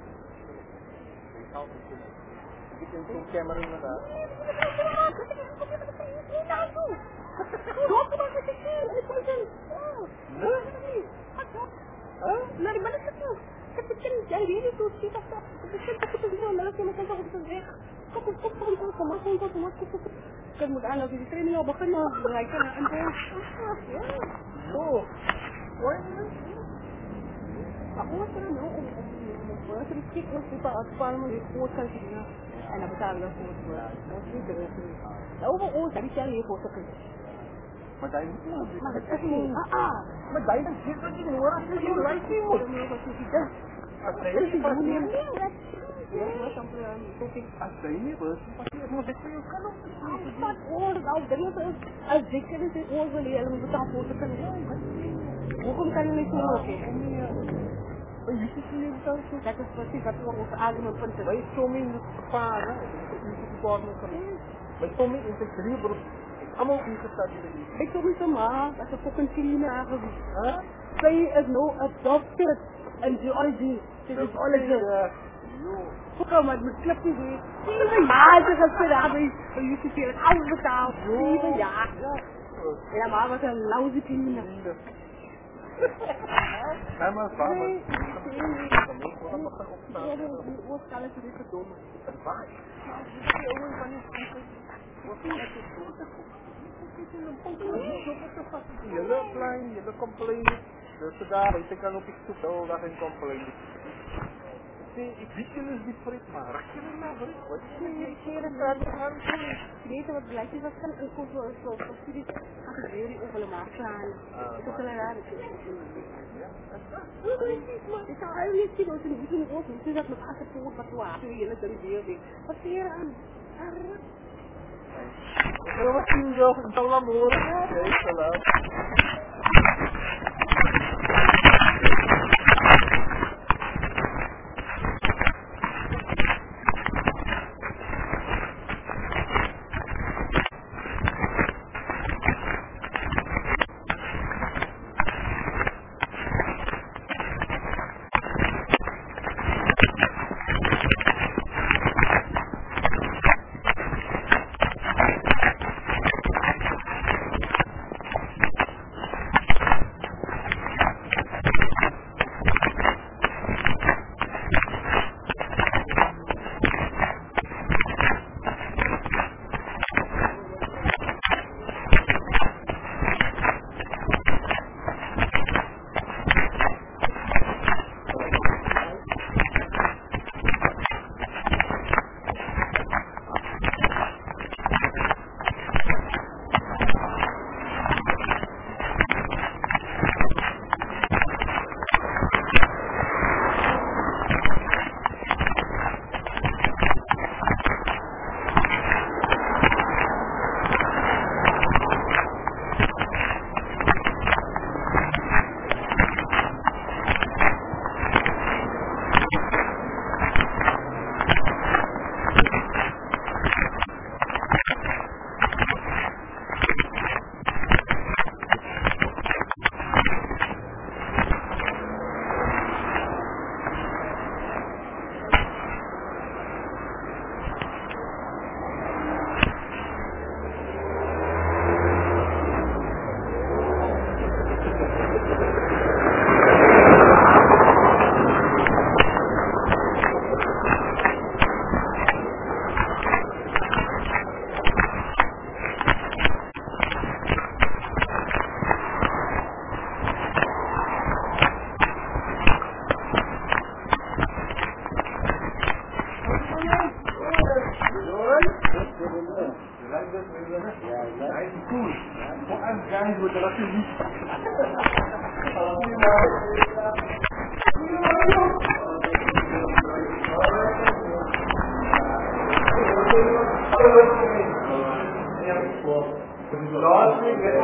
Ik ben zo'n camera inderdaad. Doe maar met de keer. Ik moet hem. Nee? Nee, ik ben het zo. Ik heb het kind. Jij weet niet hoe het zit. Ik heb het zo leuk. Je moet ook op weg. Ik moet aan dat die training al beginnen. Ik kan een boel. Ja. Zo. Hoor je het? Maar hoe is er nou om het is kijk ons super uitvallen met goed kan zien. En dan betalen we voor het. Dat is niet de rest. Over ons heb ik jij hier voor te kunnen. Maar daar moet je maar het is niet. Maar daar is het wat je hoort. Dat je lijkt niet hoor. Wat is die dan? Als je niet wat je als je niet was, het moet echt veel kan op. Wat oor, nou dat als ik het is oor wil je moet dan voor te kunnen. Hoe kan je niet zo maken? Dat is precies wat we ons argument punten. Wij stomen in het vervaren, wij stomen in het drieberoep. Allemaal ingesteld in de liefde. Ik kom niet zo maar, dat is ook een tien aangewezen. Zij is nou adopted en georgie. Dit is alles. Kom maar, met klapje weer. 7 jaar te gaan spelen. Je ziet hier het alles betaald. 7 jaar. Ja, maar wat een lauze kinderen. Ja, maar vader. Nee, die oorskalen zijn weer gedomen. Waar? Jullie klein, jullie complain. Dus daar, ik kan ook iets toevallig dat geen complain. Ik weet jullie niet voor het maar. Jullie nou voor het. Wat is het? Weet je wat blijkt is? Dat kan een koers voor studies gebeuren over de maak slaan. Dat is een rare ding. Ik zou eigenlijk zien dat ze niet ook niet dat met achterpoort wat we hebben hier in de wereld. Wat zie je aan? Wat zie je zo? Ik zal hem horen. Oké, salam. Nice, cool. What I'm guys with the Russian Last week, that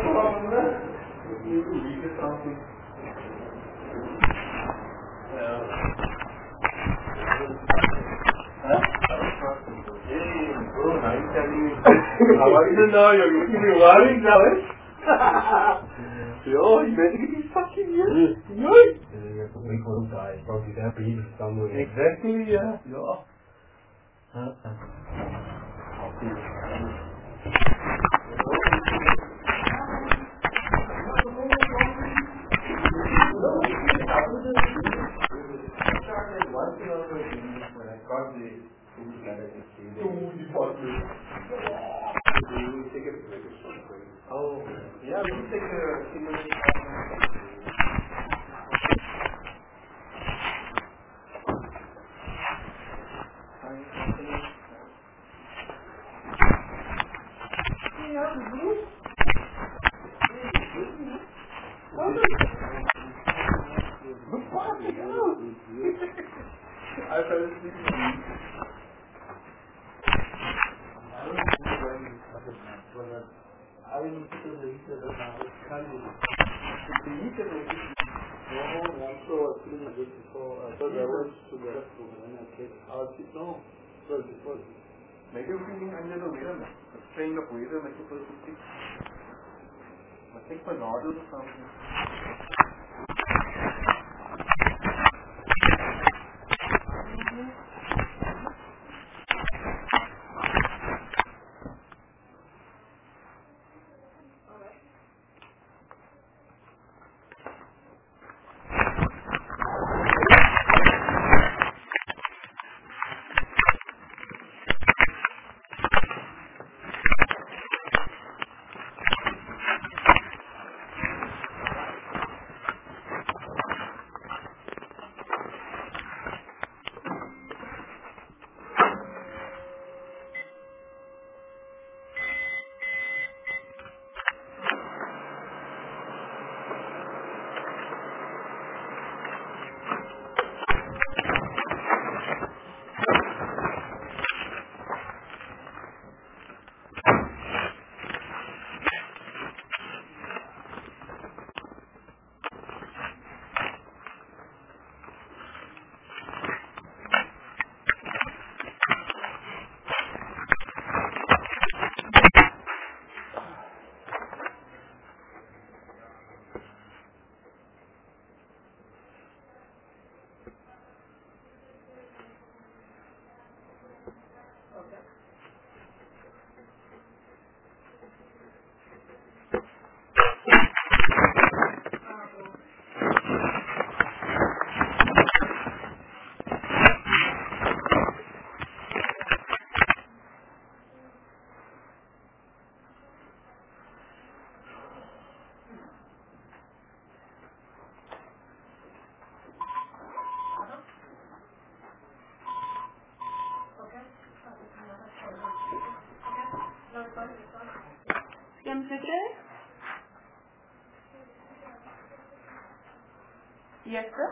How are you now? You're making me worried now, eh? Yo, you better get these fucking years. Yo! We could die. Probably there be somewhere. Exactly, yeah. Yo. Oh, yeah, we can take a simulation. I fell asleep. I will put the heater now. The heater will be I'm so clean a bit before I thought I went to the restroom and I said, I'll sit no. Well, before. Maybe you're feeling under the rhythm. A strain of rhythm as opposed to six. I think for noddles or something. Yes, sir.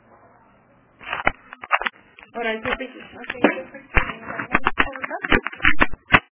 All right, so